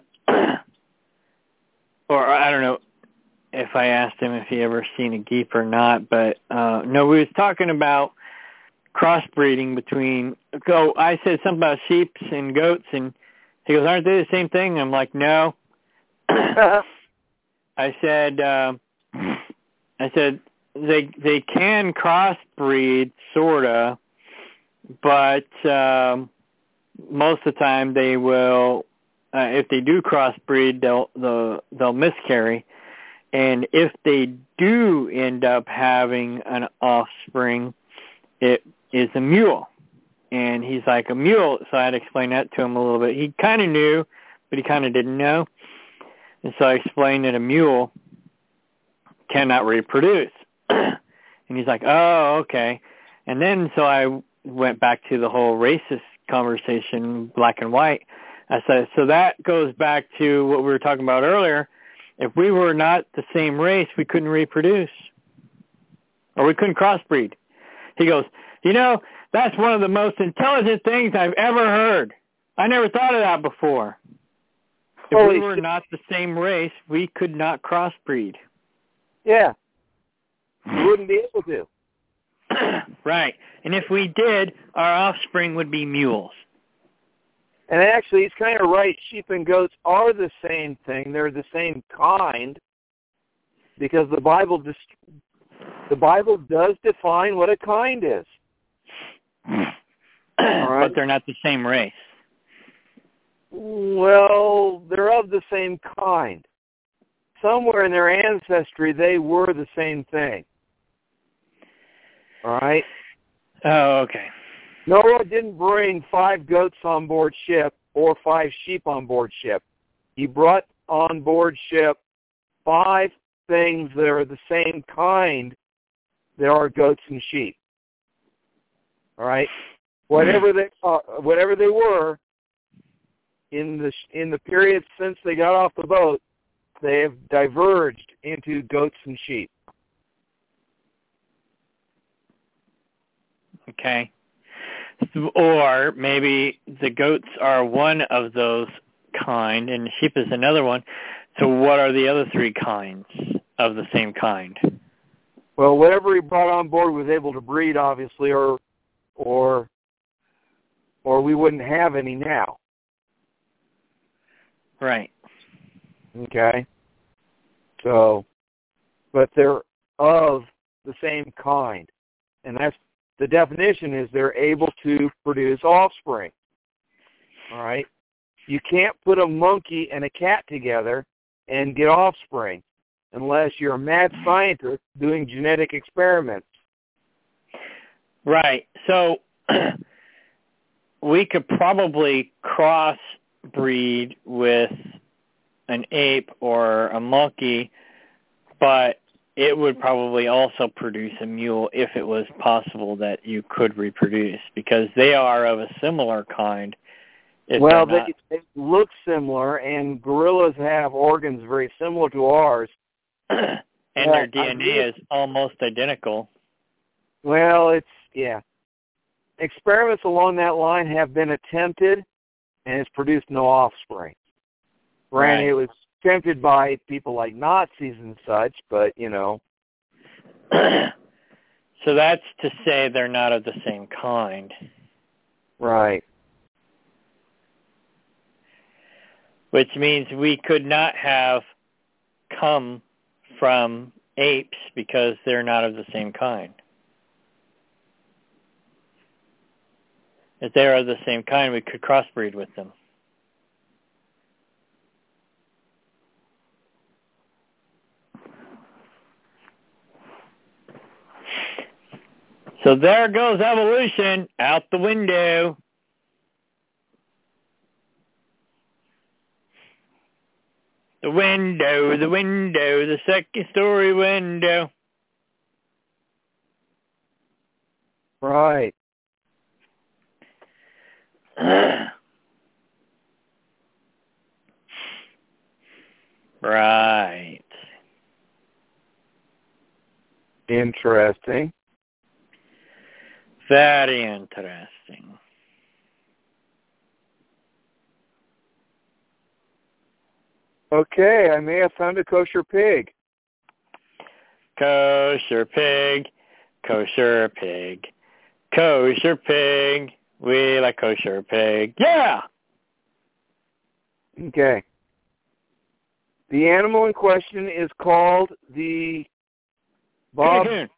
B: I don't know if I asked him if he ever seen a Geep or not, but no, we was talking about crossbreeding between, I said something about sheep and goats, and he goes, aren't they the same thing? I'm like, no. I said they can crossbreed, sorta, but most of the time they will, if they do crossbreed, they'll miscarry, and if they do end up having an offspring, it is a mule. And he's like, a mule? So I had to explain that to him a little bit. He kind of knew, but he kind of didn't know. And so I explained that a mule cannot reproduce. And he's like, oh, okay. And then so I went back to the whole racist conversation, black and white. I said, so that goes back to what we were talking about earlier. If we were not the same race, we couldn't reproduce. Or we couldn't crossbreed. He goes, that's one of the most intelligent things I've ever heard. I never thought of that before. If we were not the same race, we could not crossbreed.
A: Yeah. We wouldn't be able to.
B: Right. And if we did, our offspring would be mules.
A: And actually, he's kind of right. Sheep and goats are the same thing. They're the same kind, because the Bible does define what a kind is. All right?
B: But they're not the same race.
A: Well, they're of the same kind. Somewhere in their ancestry, they were the same thing. All right?
B: Oh, okay.
A: Noah didn't bring 5 goats on board ship or 5 sheep on board ship. He brought on board ship 5 things that are the same kind that are goats and sheep. All right? Whatever they were, in the period since they got off the boat, they have diverged into goats and sheep.
B: Okay? Or maybe the goats are one of those kind and the sheep is another one. So what are the other three kinds of the same kind?
A: Well, whatever he brought on board was able to breed, obviously, or we wouldn't have any now.
B: Right.
A: Okay. So, but they're of the same kind. And that's the definition, is they're able to produce offspring. All right? You can't put a monkey and a cat together and get offspring unless you're a mad scientist doing genetic experiments.
B: Right. So we could probably crossbreed with an ape or a monkey, but it would probably also produce a mule if it was possible that you could reproduce, because they are of a similar kind.
A: Well, they look similar, and gorillas have organs very similar to ours.
B: And their DNA is almost identical.
A: Well, experiments along that line have been attempted, and it's produced no offspring. Granted, It was attempted by people like Nazis and such, but,
B: So that's to say they're not of the same kind.
A: Right.
B: Which means we could not have come from apes because they're not of the same kind. If they are of the same kind, we could crossbreed with them. So there goes evolution out the window. The window, the second-story window.
A: Right.
B: Right.
A: Interesting.
B: Very interesting.
A: Okay, I may have found a kosher pig.
B: Kosher pig, kosher pig, kosher pig. We like kosher pig. Yeah!
A: Okay. The animal in question is called the Babirusa.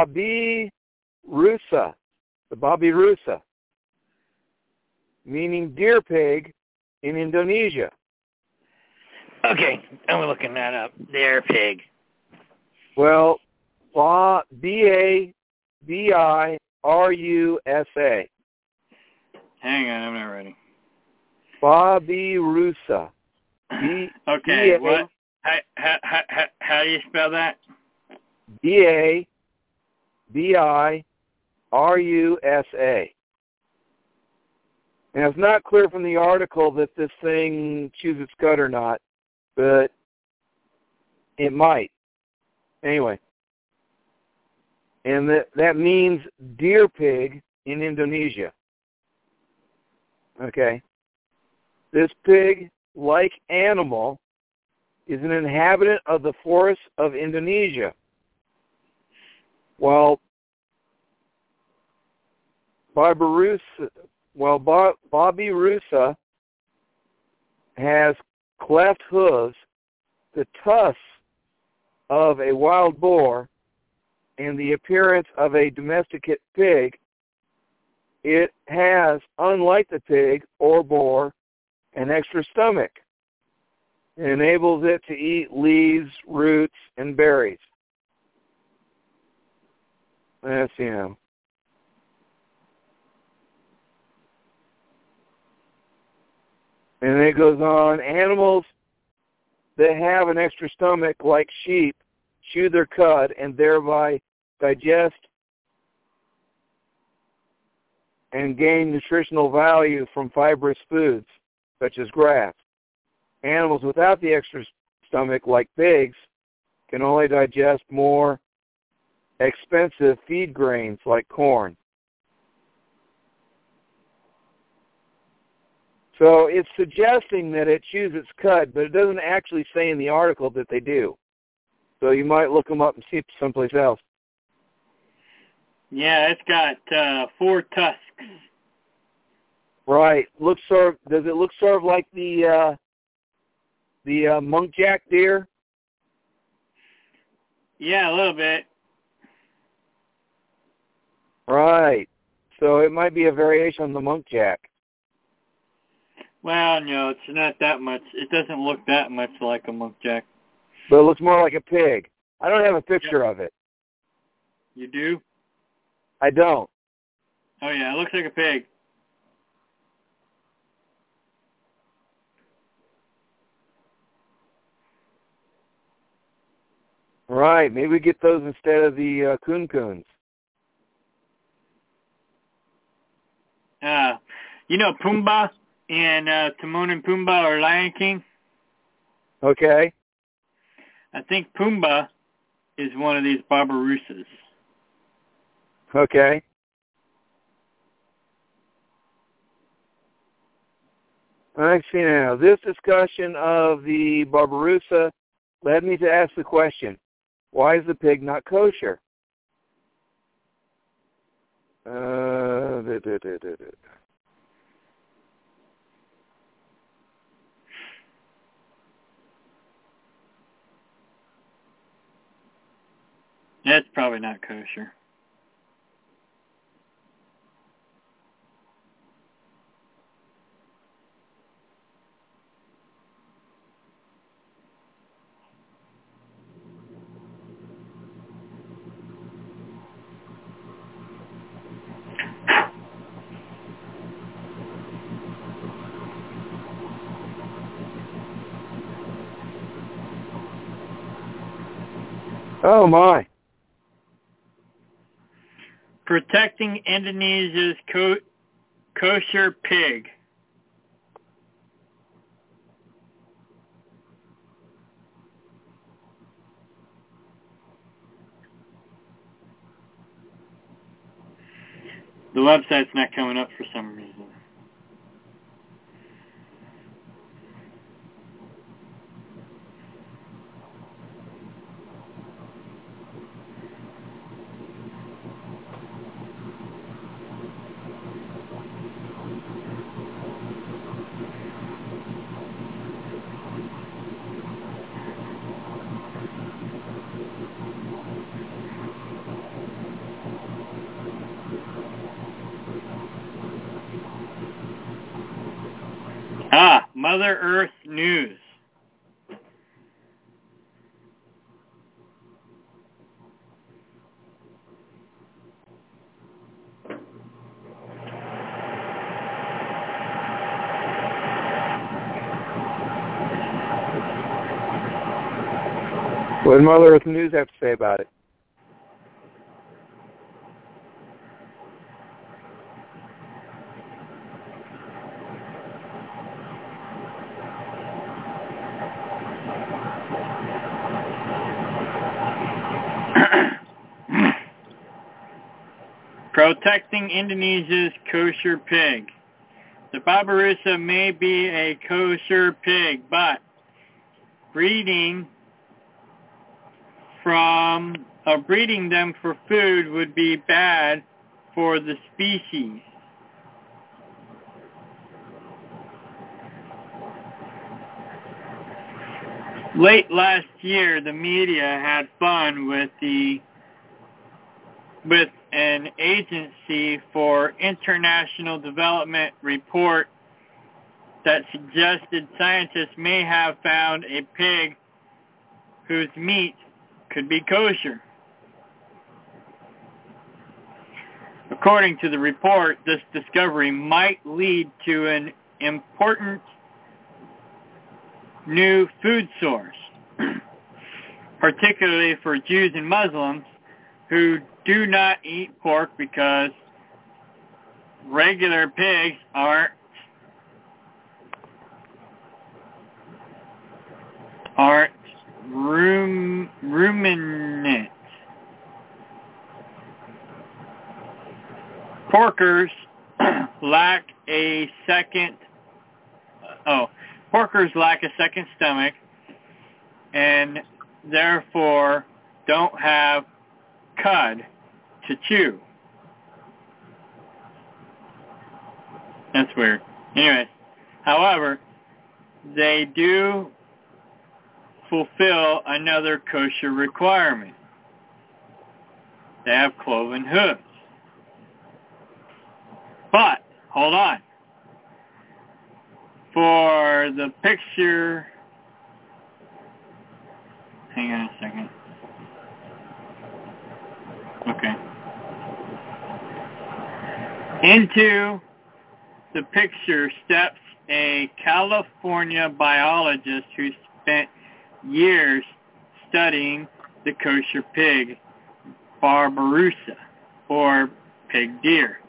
A: The Babirusa, meaning deer pig in Indonesia.
B: Okay, I'm looking that up. Deer pig.
A: Well, Babirusa.
B: Hang on, I'm not ready.
A: Babirusa.
B: Okay, what? How do you spell that?
A: Babirusa. And it's not clear from the article that this thing chews its cud or not, but it might. Anyway. And that means deer pig in Indonesia. Okay. This pig-like animal is an inhabitant of the forests of Indonesia. While Babirusa has cleft hooves, the tusks of a wild boar, and the appearance of a domesticate pig, it has, unlike the pig or boar, an extra stomach. It enables it to eat leaves, roots, and berries. That's, And it goes on, animals that have an extra stomach, like sheep, chew their cud and thereby digest and gain nutritional value from fibrous foods, such as grass. Animals without the extra stomach, like pigs, can only digest more expensive feed grains like corn. So it's suggesting that it chews its cud, but it doesn't actually say in the article that they do. So you might look them up and see it someplace else.
B: Yeah, it's got 4 tusks.
A: Right. Does it look sort of like the munkjack deer?
B: Yeah, a little bit.
A: Right. So it might be a variation on the munkjack.
B: Well, no, it's not that much. It doesn't look that much like a munkjack.
A: But it looks more like a pig. I don't have a picture of it.
B: You do?
A: I don't.
B: Oh, yeah, it looks like a pig.
A: Right. Maybe we get those instead of the coon-coons.
B: You know Pumbaa in Timon and Pumbaa or Lion King?
A: Okay.
B: I think Pumbaa is one of these Barbarossas.
A: Okay. I see now. This discussion of the Barbarossa led me to ask the question, why is the pig not kosher?
B: That's probably not kosher.
A: Oh, my.
B: Protecting Indonesia's kosher pig. The website's not coming up for some reason. Mother Earth News.
A: What did Mother Earth News have to say about it?
B: Protecting Indonesia's kosher pig. The Barbarossa may be a kosher pig, but breeding them for food would be bad for the species. Late last year, the media had fun with an Agency for International Development report that suggested scientists may have found a pig whose meat could be kosher. According to the report, this discovery might lead to an important new food source, particularly for Jews and Muslims who do not eat pork because regular pigs aren't ruminant. Porkers lack a second Porkers lack a second stomach and therefore don't have cud to chew. That's weird. Anyway, however, they do fulfill another kosher requirement. They have cloven hooves. But, hold on. For the picture, hang on a second. Okay. Into the picture steps a California biologist who spent years studying the kosher pig, Barbaroussa, or pig deer.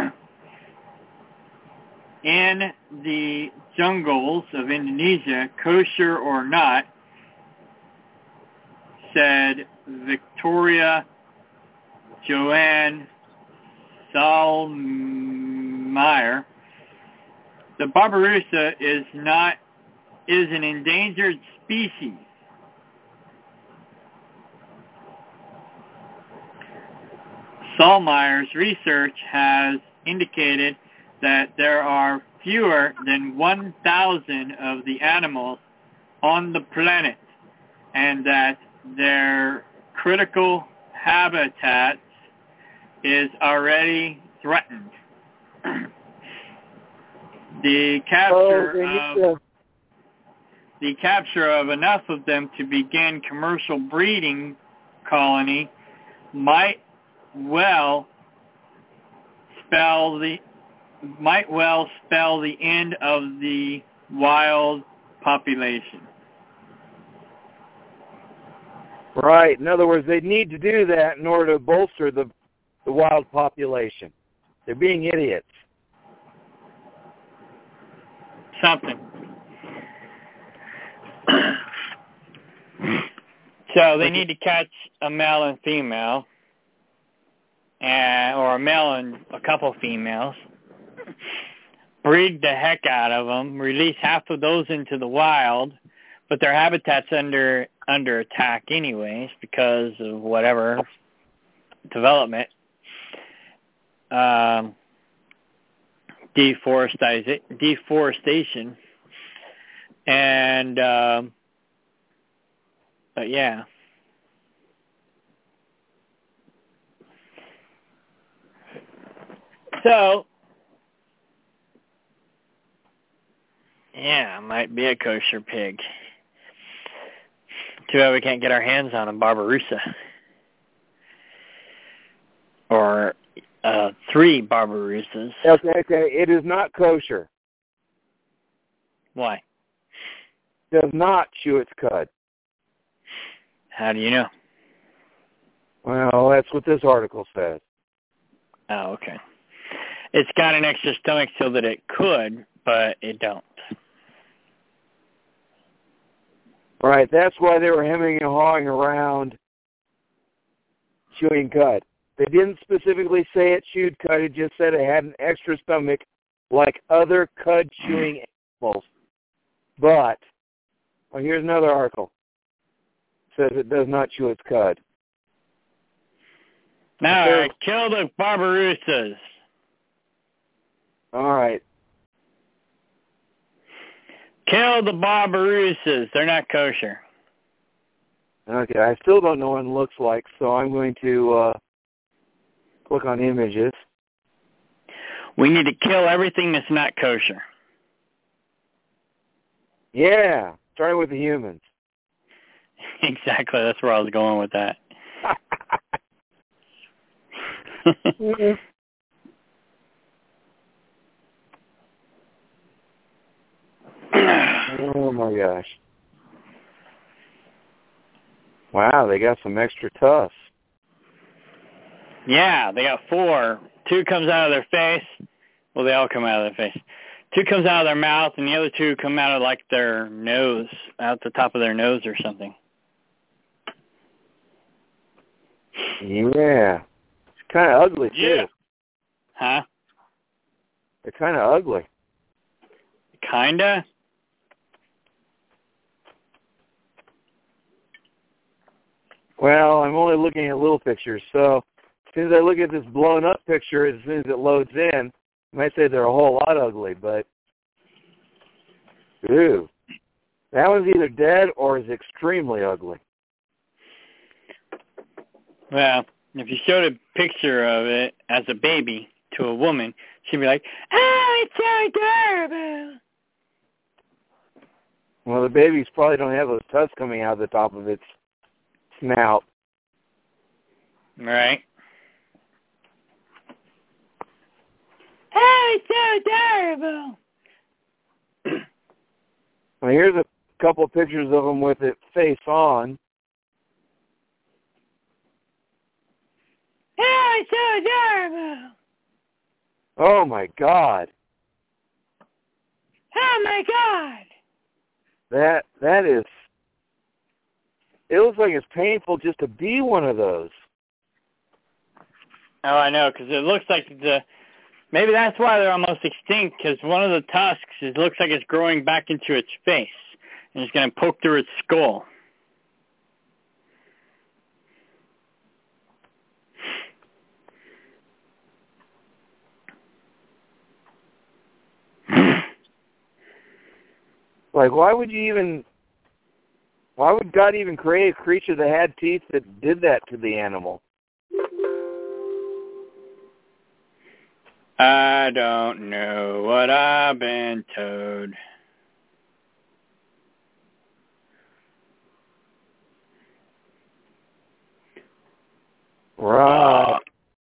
B: In the jungles of Indonesia, kosher or not, said Victoria Joanne Salmeyer, the Barbaroussa is an endangered species. Salmeyer's research has indicated that there are fewer than 1,000 of the animals on the planet and that their critical habitat is already threatened. The capture of enough of them to begin commercial breeding colony might well spell the end of the wild population.
A: Right. In other words, they need to do that in order to bolster the wild population. They're being idiots.
B: Something. So they need to catch a male and female, or a male and a couple females, breed the heck out of them, release half of those into the wild, but their habitat's under attack anyways because of whatever development, deforestation, and but yeah. So, yeah, might be a kosher pig. Too bad we can't get our hands on a Barbaroussa. Or 3 Barbaroussas.
A: Okay. It is not kosher.
B: Why?
A: Does not chew its cud.
B: How do you know?
A: Well, that's what this article says.
B: Oh, okay. It's got an extra stomach so that it could, but it don't.
A: Right, that's why they were hemming and hawing around chewing cud. They didn't specifically say it chewed cud, it just said it had an extra stomach like other cud-chewing animals. But, well, here's another article. It says it does not chew its cud.
B: Now, kill the Barbaroussas.
A: All right.
B: Kill the Barbaroussas. They're not kosher.
A: Okay, I still don't know what it looks like, so I'm going to click on images.
B: We need to kill everything that's not kosher.
A: Yeah, starting with the humans.
B: Exactly, that's where I was going with that.
A: Oh my gosh. Wow, they got some extra tusks.
B: Yeah, they got 4. 2 comes out of their face. Well, they all come out of their face. 2 comes out of their mouth, and the other 2 come out of, like, their nose, out the top of their nose or something.
A: Yeah. It's kind of ugly, too.
B: Yeah. Huh?
A: They're kind of ugly.
B: Kinda?
A: Well, I'm only looking at little pictures, so as soon as I look at this blown-up picture, as soon as it loads in, I might say they're a whole lot ugly, but, ooh, that one's either dead or is extremely ugly.
B: Well, if you showed a picture of it as a baby to a woman, she'd be like, "Oh, it's so adorable."
A: Well, the babies probably don't have those tusks coming out of the top of its snout.
B: Right. Oh, it's so adorable.
A: Well, here's a couple of pictures of them with it face on.
B: Oh, it's so adorable.
A: Oh, my God.
B: Oh, my God.
A: That is, it looks like it's painful just to be one of those.
B: Oh, I know, because it looks like maybe that's why they're almost extinct, because one of the tusks, it looks like it's growing back into its face, and it's going to poke through its skull.
A: Like, why would God even create a creature that had teeth that did that to the animal?
B: I don't know what I've been told.
A: Right.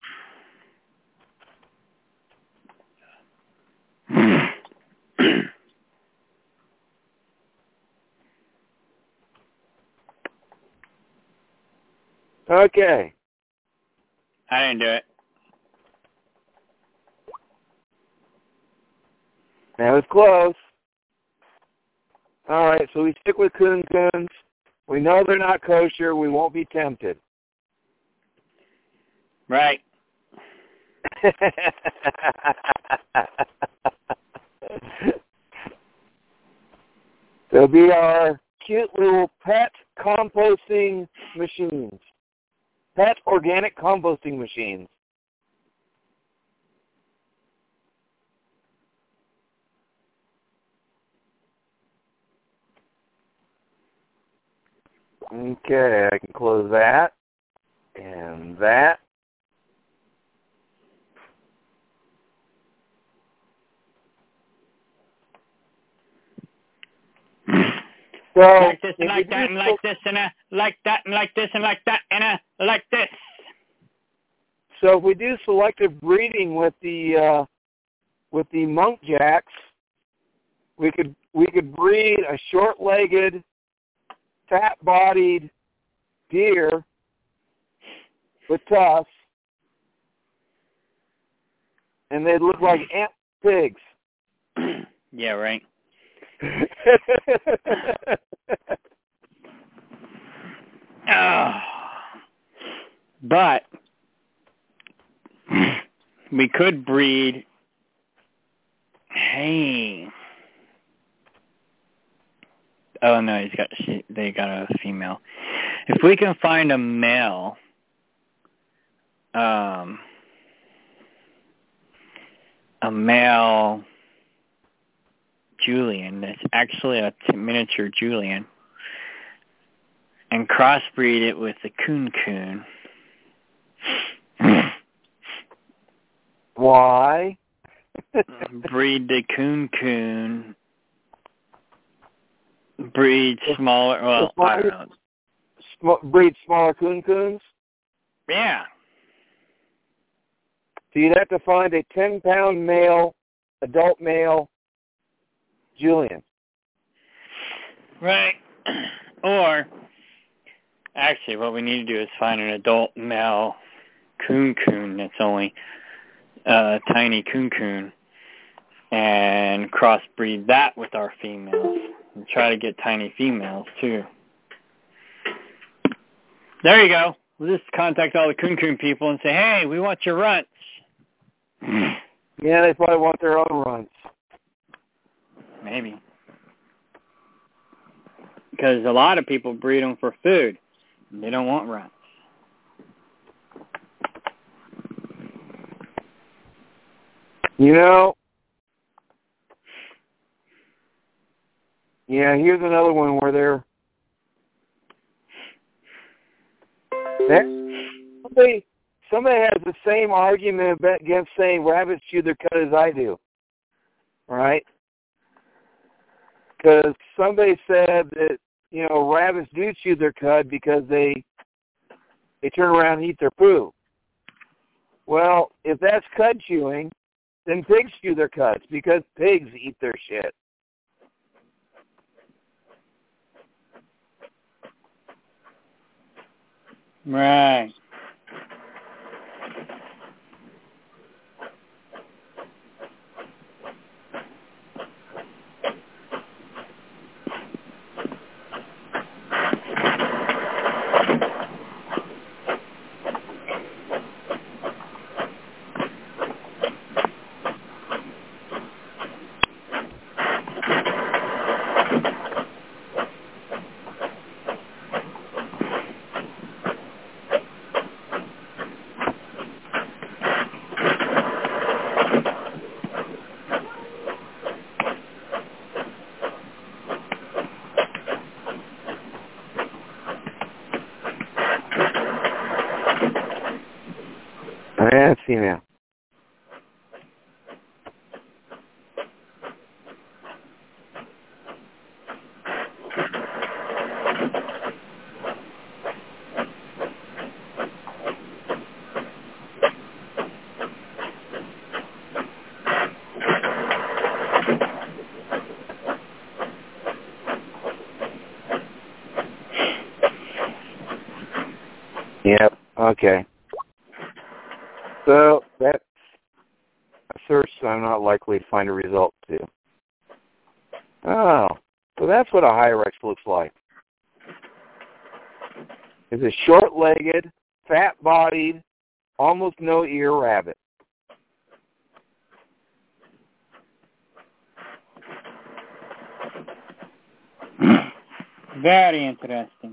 A: Okay.
B: I didn't do it.
A: That was close. All right, so we stick with coon coons. We know they're not kosher. We won't be tempted.
B: Right.
A: They'll be our cute little pet composting machines. Pet organic composting machines. Okay, I can close that and that. So,
B: like this and like that and like this and like that and like this and like that and like this.
A: So if we do selective breeding with the monk jacks, we could breed a short-legged, fat-bodied deer with tusks, and they'd look like ant pigs.
B: Yeah, right. Oh. But we could breed. Hey. Oh no, they got a female. If we can find a male, Julian that's actually a miniature Julian, and crossbreed it with the coon.
A: Why?
B: Breed the coon. Breed smaller. Well, I don't know.
A: Breed smaller coons?
B: Yeah.
A: So you'd have to find a 10-pound male, adult male Julian.
B: Right. Or, actually, what we need to do is find an adult male coon that's only a tiny coon and crossbreed that with our females and try to get tiny females, too. There you go. We'll just contact all the coon people and say, hey, we want your runts.
A: Yeah, they probably want their own runts.
B: Maybe. Because a lot of people breed them for food. They don't want runts.
A: You know, yeah, here's another one where somebody has the same argument against saying rabbits chew their cud as I do, right? Because somebody said that, you know, rabbits do chew their cud because they turn around and eat their poo. Well, if that's cud chewing, then pigs chew their cuds because pigs eat their shit.
B: Right.
A: Yeah, female. Yep, okay. So that's a search I'm not likely to find a result to. Oh, so that's what a Hyrax looks like. It's a short-legged, fat-bodied, almost no-ear rabbit.
B: Very interesting.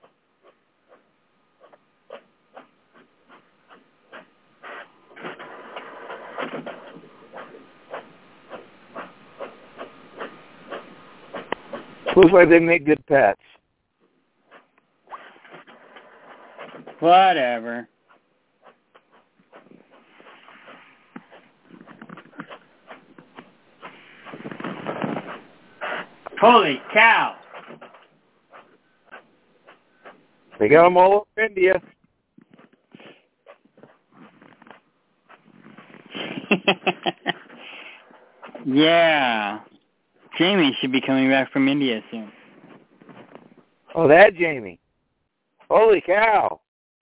A: Looks like they make good pets.
B: Whatever. Holy cow!
A: They got them all over India.
B: Yeah. Jamie should be coming back from India soon.
A: Oh, that Jamie. Holy cow.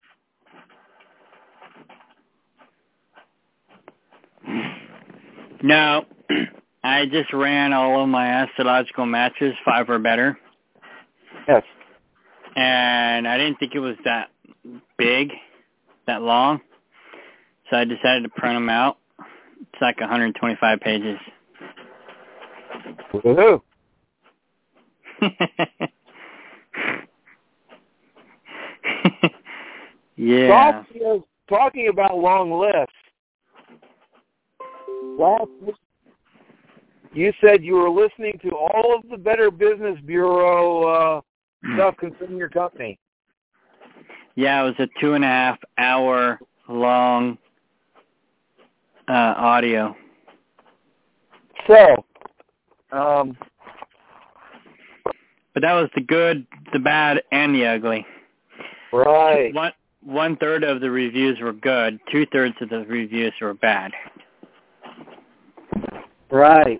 B: No. I just ran all of my astrological matches, 5 or better.
A: Yes.
B: And I didn't think it was that big, that long. So I decided to print them out. It's like 125 pages.
A: Woohoo.
B: Yeah.
A: Talking about long lists, last week you said you were listening to all of the Better Business Bureau stuff concerning your company.
B: Yeah, it was a 2.5 hour long audio.
A: So,
B: but that was the good, the bad, and the ugly.
A: Right.
B: 1/3 of the reviews were good. 2/3 of the reviews were bad.
A: Right.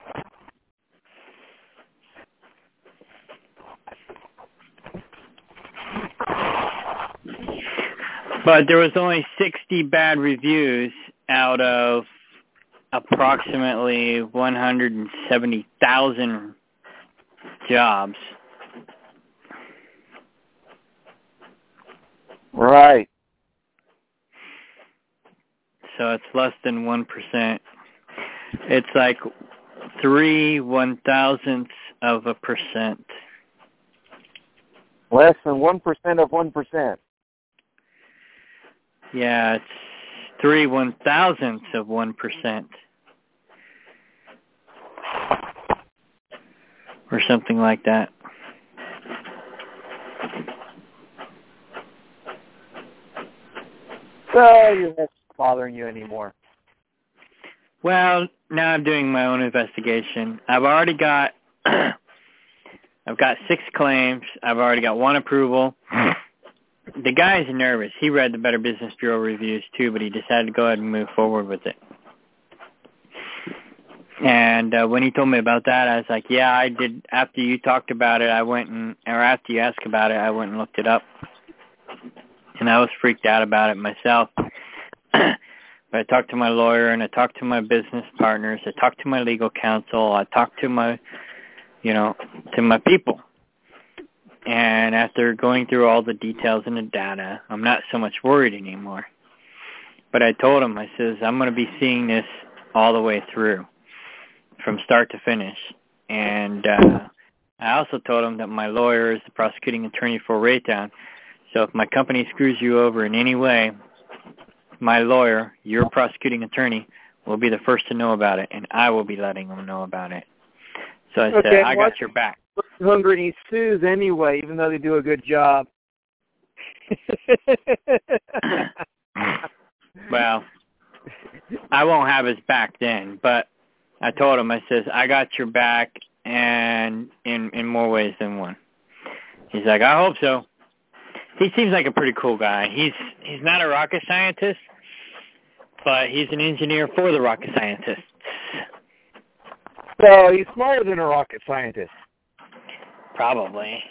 B: But there was only 60 bad reviews out of approximately 170,000 jobs.
A: Right.
B: So it's less than 1%. It's like 3/1000ths of a percent.
A: Less than 1% of 1%.
B: Yeah, it's 3/1000ths of 1%. or something like that.
A: So that's bothering you anymore.
B: Well, now I'm doing my own investigation. I've already got, I've got 6 claims. I've already got 1 approval. The guy's nervous. He read the Better Business Bureau reviews too, but he decided to go ahead and move forward with it. And when he told me about that, I was like, yeah, I did. After you talked about it, after you asked about it, I went and looked it up. And I was freaked out about it myself. But I talked to my lawyer, and I talked to my business partners. I talked to my legal counsel. I talked to my, to my people. And after going through all the details and the data, I'm not so much worried anymore. But I told him, I says, I'm going to be seeing this all the way through, from start to finish. And I also told him that my lawyer is the prosecuting attorney for Raytown. So if my company screws you over in any way, my lawyer, your prosecuting attorney, will be the first to know about it, and I will be letting them know about it. So I said, I got your back.
A: Hungry, and he sues anyway, even though they do a good job.
B: Well, I won't have his back then, but I told him, I says, I got your back, and in more ways than one. He's like, I hope so. He seems like a pretty cool guy. He's not a rocket scientist, but he's an engineer for the rocket scientists.
A: So he's smarter than a rocket scientist.
B: Probably.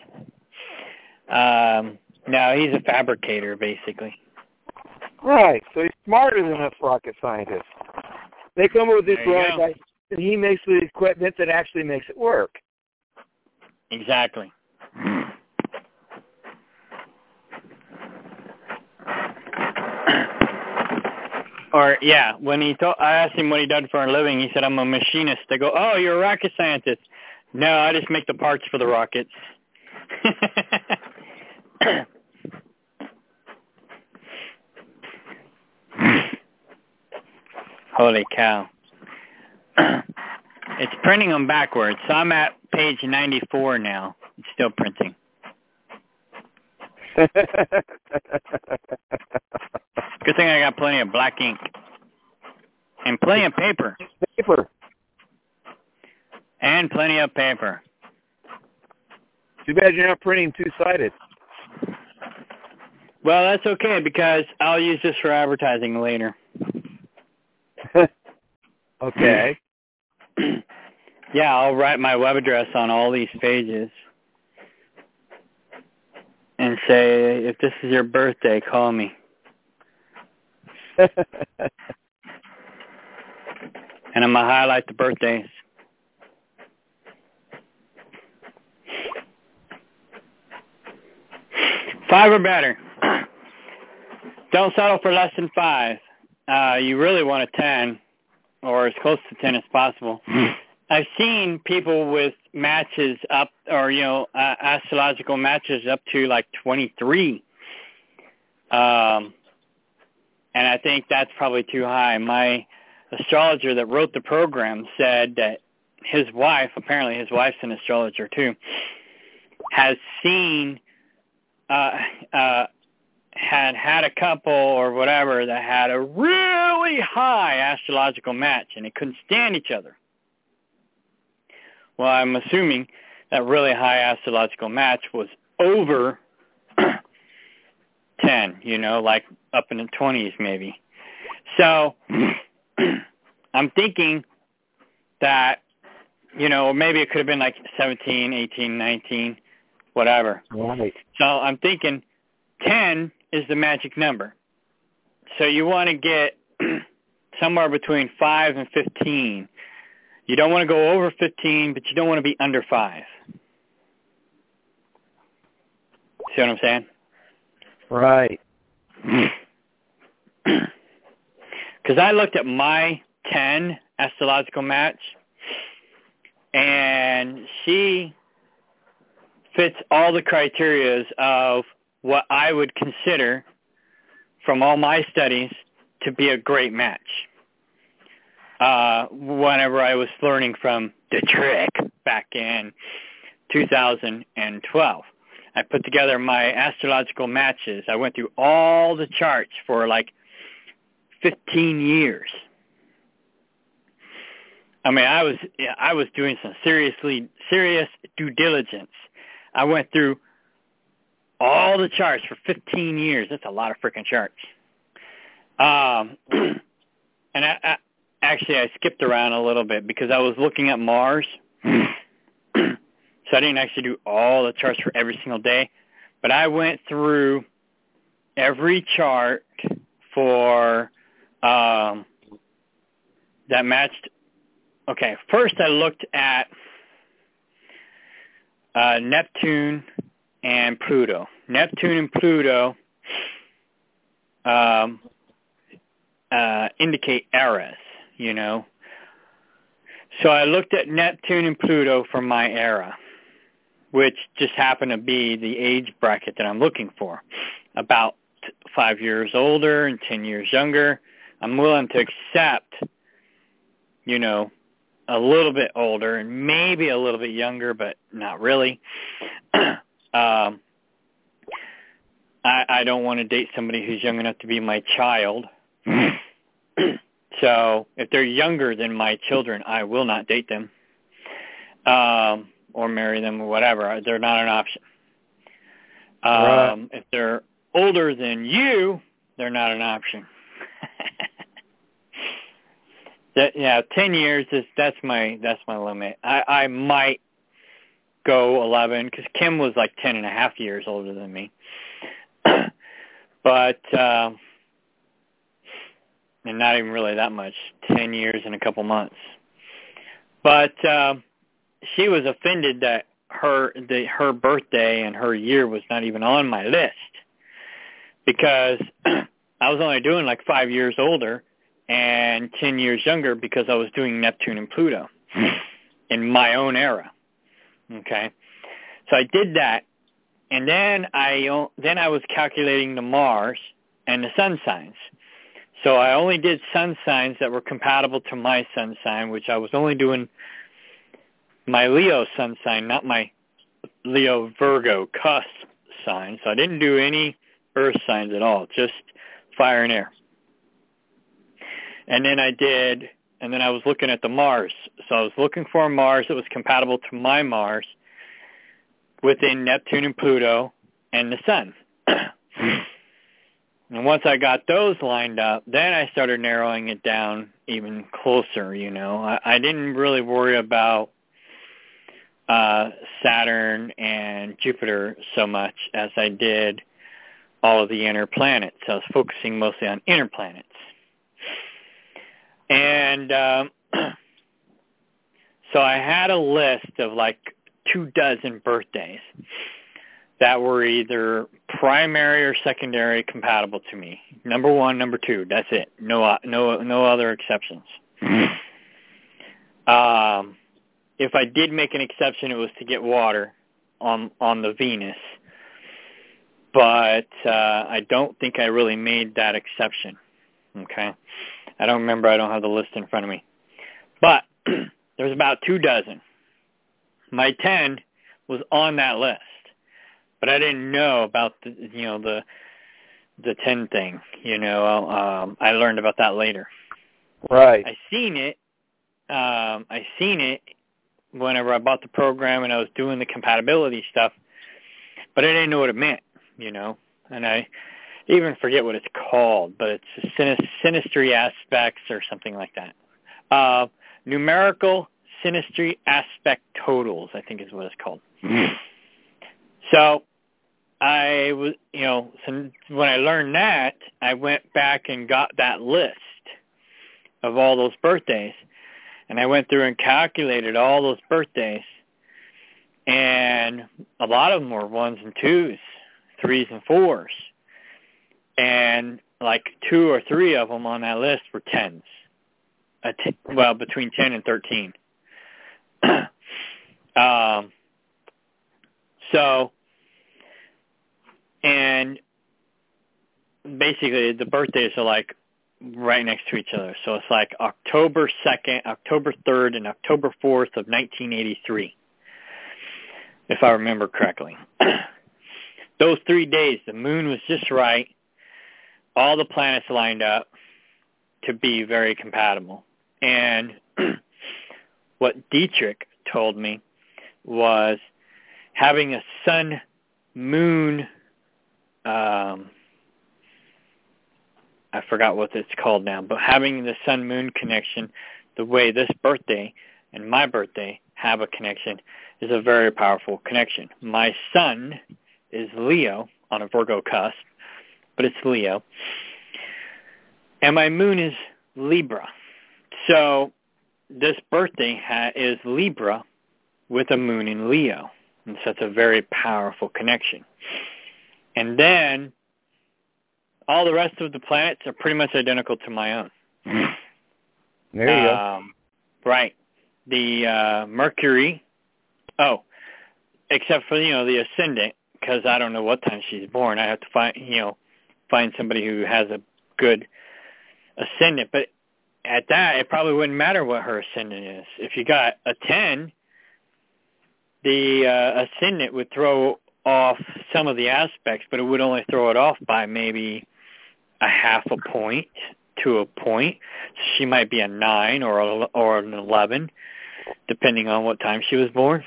B: No, he's a fabricator, basically.
A: Right. So he's smarter than us rocket scientists. They come up with this bright idea, and he makes the equipment that actually makes it work.
B: Exactly. Or, yeah, when I asked him what he did for a living, he said, I'm a machinist. They go, oh, you're a rocket scientist. No, I just make the parts for the rockets. Holy cow. It's printing them backwards, so I'm at page 94 now. It's still printing. Good thing I got plenty of black ink. And plenty of paper. And plenty of paper.
A: Too bad you're not printing two-sided.
B: Well, that's okay, because I'll use this for advertising later.
A: Okay.
B: Yeah, I'll write my web address on all these pages. And say, if this is your birthday, call me. And I'm going to highlight the birthdays. Five or better. Don't settle for less than 5. You really want a 10, or as close to 10 as possible. I've seen people with matches up, or, astrological matches up to like 23. And I think that's probably too high. My astrologer that wrote the program said that his wife, apparently his wife's an astrologer too, has seen, had a couple or whatever that had a really high astrological match, and they couldn't stand each other. Well, I'm assuming that really high astrological match was over 10, like up in the 20s maybe. So I'm thinking that, maybe it could have been like 17, 18, 19, whatever.
A: Right.
B: So I'm thinking 10 is the magic number. So you want to get somewhere between 5 and 15. You don't want to go over 15, but you don't want to be under 5. See what I'm saying?
A: Right.
B: Because I looked at my 10 astrological match, and she fits all the criterias of what I would consider, from all my studies, to be a great match. Whenever I was learning from the trick back in 2012. I put together my astrological matches. I went through all the charts for like 15 years. I mean, I was doing some serious due diligence. I went through all the charts for 15 years. That's a lot of freaking charts. And I skipped around a little bit because I was looking at Mars. So I didn't actually do all the charts for every single day. But I went through every chart for that matched. Okay, first I looked at Neptune and Pluto. Neptune and Pluto indicate eras, you know. So I looked at Neptune and Pluto for my era, which just happened to be the age bracket that I'm looking for. About 5 years older and 10 years younger. I'm willing to accept, you know, a little bit older and maybe a little bit younger, but not really. I don't want to date somebody who's young enough to be my child. So if they're younger than my children, I will not date them or marry them or whatever. They're not an option. If they're older than you, they're not an option. 10 years that's my limit. I might go 11 because Kim was like 10 and a half years older than me. But and not even really that much, 10 years and a couple months. But she was offended that her birthday and her year was not even on my list because I was only doing like 5 years older and 10 years younger because I was doing Neptune and Pluto in my own era. Okay, so I did that, and then I was calculating the Mars and the sun signs. So I only did sun signs that were compatible to my sun sign, which I was only doing my Leo sun sign, not my Leo Virgo cusp sign. So I didn't do any earth signs at all, just fire and air. And then I was looking at the Mars. So I was looking for a Mars that was compatible to my Mars within Neptune and Pluto and the sun. And once I got those lined up, then I started narrowing it down even closer, you know. I didn't really worry about Saturn and Jupiter so much as I did all of the inner planets. I was focusing mostly on inner planets. And so I had a list of like 24 birthdays that were either primary or secondary compatible to me. Number 1, number 2, that's it. No other exceptions. If I did make an exception, it was to get water on the Venus. But I don't think I really made that exception. Okay? I don't remember. I don't have the list in front of me. But there's about 24. My 10 was on that list. But I didn't know about the 10 thing. You know, I learned about that later.
A: Right.
B: I seen it whenever I bought the program and I was doing the compatibility stuff, but I didn't know what it meant. You know, and I even forget what it's called, but it's synastry aspects or something like that. Numerical synastry aspect totals, I think is what it's called. So I was, so when I learned that, I went back and got that list of all those birthdays, and I went through and calculated all those birthdays, and a lot of them were 1s and 2s, 3s and 4s, and like 2 or 3 of them on that list were 10s. Between 10 and 13. And basically the birthdays are like right next to each other. So it's like October 2nd, October 3rd, and October 4th of 1983, if I remember correctly. Those 3 days, the moon was just right. All the planets lined up to be very compatible. And what Dietrich told me was having a sun-moon, I forgot what it's called now, but having the sun-moon connection, the way this birthday and my birthday have a connection, is a very powerful connection. My sun is Leo on a Virgo cusp, but it's Leo. And my moon is Libra. So this birthday is Libra with a moon in Leo. And so it's a very powerful connection. And then all the rest of the planets are pretty much identical to my own.
A: There you go.
B: Right. The Mercury, except for, the ascendant, because I don't know what time she's born. I have to find somebody who has a good ascendant. But at that, it probably wouldn't matter what her ascendant is. If you got a 10, the ascendant would throw off some of the aspects, but it would only throw it off by maybe a half a point to a point. So she might be a 9 or an 11, depending on what time she was born.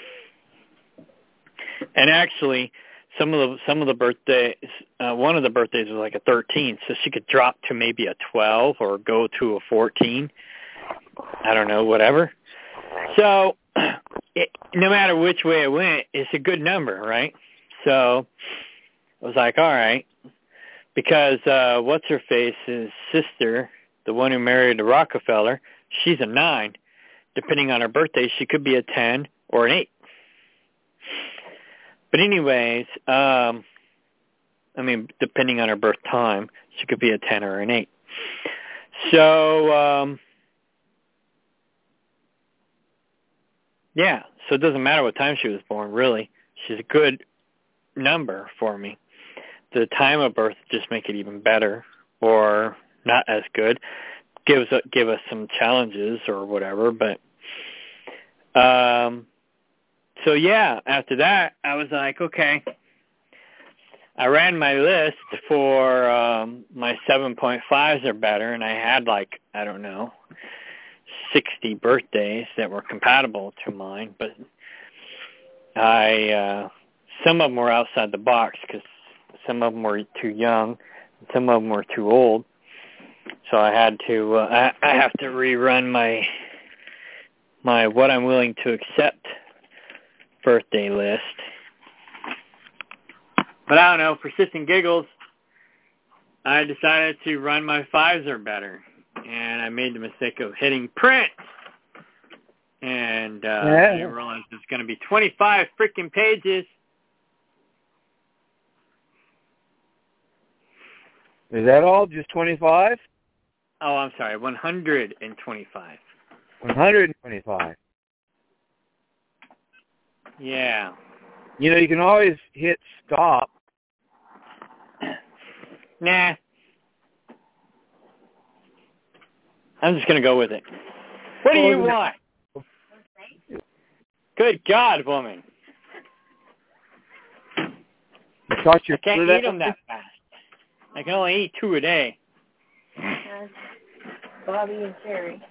B: And actually, some of the birthdays, one of the birthdays was like a 13, so she could drop to maybe a 12 or go to a 14. I don't know, whatever. So no matter which way it went, it's a good number, right? So I was like, all right, because what's-her-face's sister, the one who married the Rockefeller, she's a 9. Depending on her birthday, she could be a 10 or an 8. But anyways, depending on her birth time, she could be a 10 or an 8. So, so it doesn't matter what time she was born, really. She's a good number for me. The time of birth just make it even better, or not as good. Give us some challenges or whatever, but so after that I was like, okay. I ran my list for my 7.5s or better, and I had 60 birthdays that were compatible to mine, but some of them were outside the box because some of them were too young, and some of them were too old. So I had to, I have to rerun my what I'm willing to accept birthday list. But I don't know, for shits and giggles, I decided to run my 5s or better. And I made the mistake of hitting print. And I didn't realize it's going to be 25 freaking pages.
A: Is that all? Just 25?
B: Oh, I'm sorry, 125.
A: 125.
B: Yeah.
A: You can always hit stop.
B: Nah. I'm just going to go with it. What do you want? Good God, woman.
A: I can't
B: eat them that fast. I can only eat 2 a day.
F: Bobby and Sherry.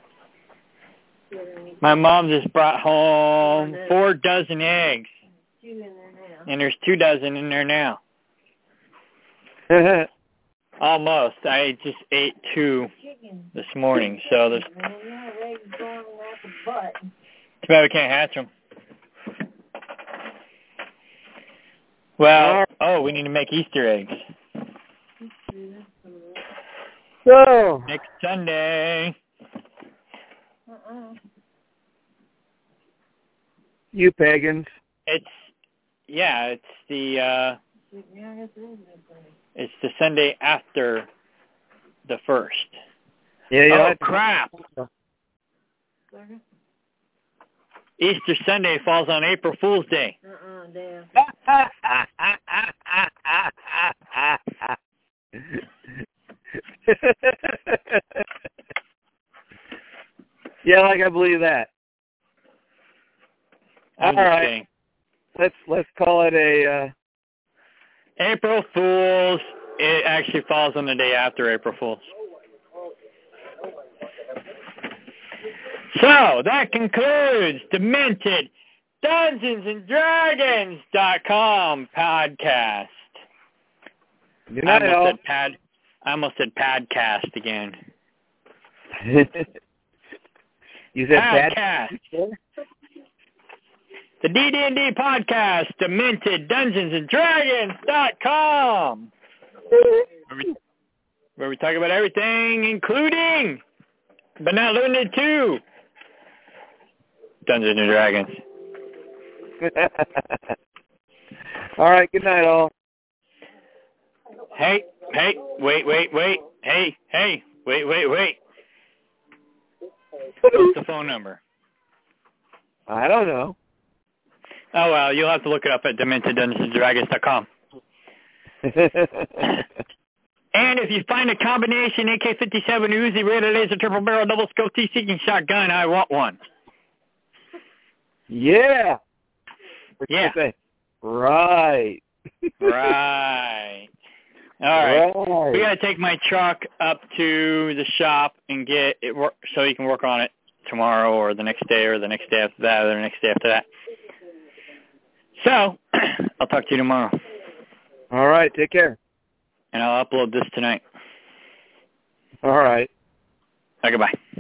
B: My mom just brought home 4 dozen eggs.
F: 2 in there now.
B: And there's 2 dozen in there now. Almost. I just ate 2 this morning, so there's... Too bad we can't hatch them. Well, we need to make Easter eggs.
A: So
B: next Sunday.
A: You pagans.
B: It's the Sunday after the 1st.
A: Yeah.
B: Oh, crap. Easter Sunday falls on April Fool's Day.
F: Damn.
A: Yeah, like I believe that.
B: I'm
A: All
B: just
A: right.
B: kidding.
A: Let's call it a.
B: April Fools. It actually falls on the day after April Fools. So that concludes Demented DungeonsandDragons.com podcast.
A: Good night, all.
B: I almost said podcast again.
A: You said
B: podcast. The DD&D podcast, Demented DungeonsandDragons.com, where we talk about everything, including, but not limited to, Dungeons and Dragons.
A: All right, good night, all.
B: Hey, wait. Hey, wait. What's the phone number?
A: I don't know.
B: Oh, well, you'll have to look it up at DementedDungeonsandDragons.com. And if you find a combination AK-57 Uzi, Raider Laser, Triple Barrel, Double Scope, T-Seeking Shotgun, I want one.
A: Yeah.
B: Yeah.
A: Right.
B: Right. All right. We got to take my truck up to the shop and get it so you can work on it tomorrow or the next day or the next day after that or the next day after that. So, I'll talk to you tomorrow.
A: All right. Take care.
B: And I'll upload this tonight.
A: All right.
B: Okay, bye.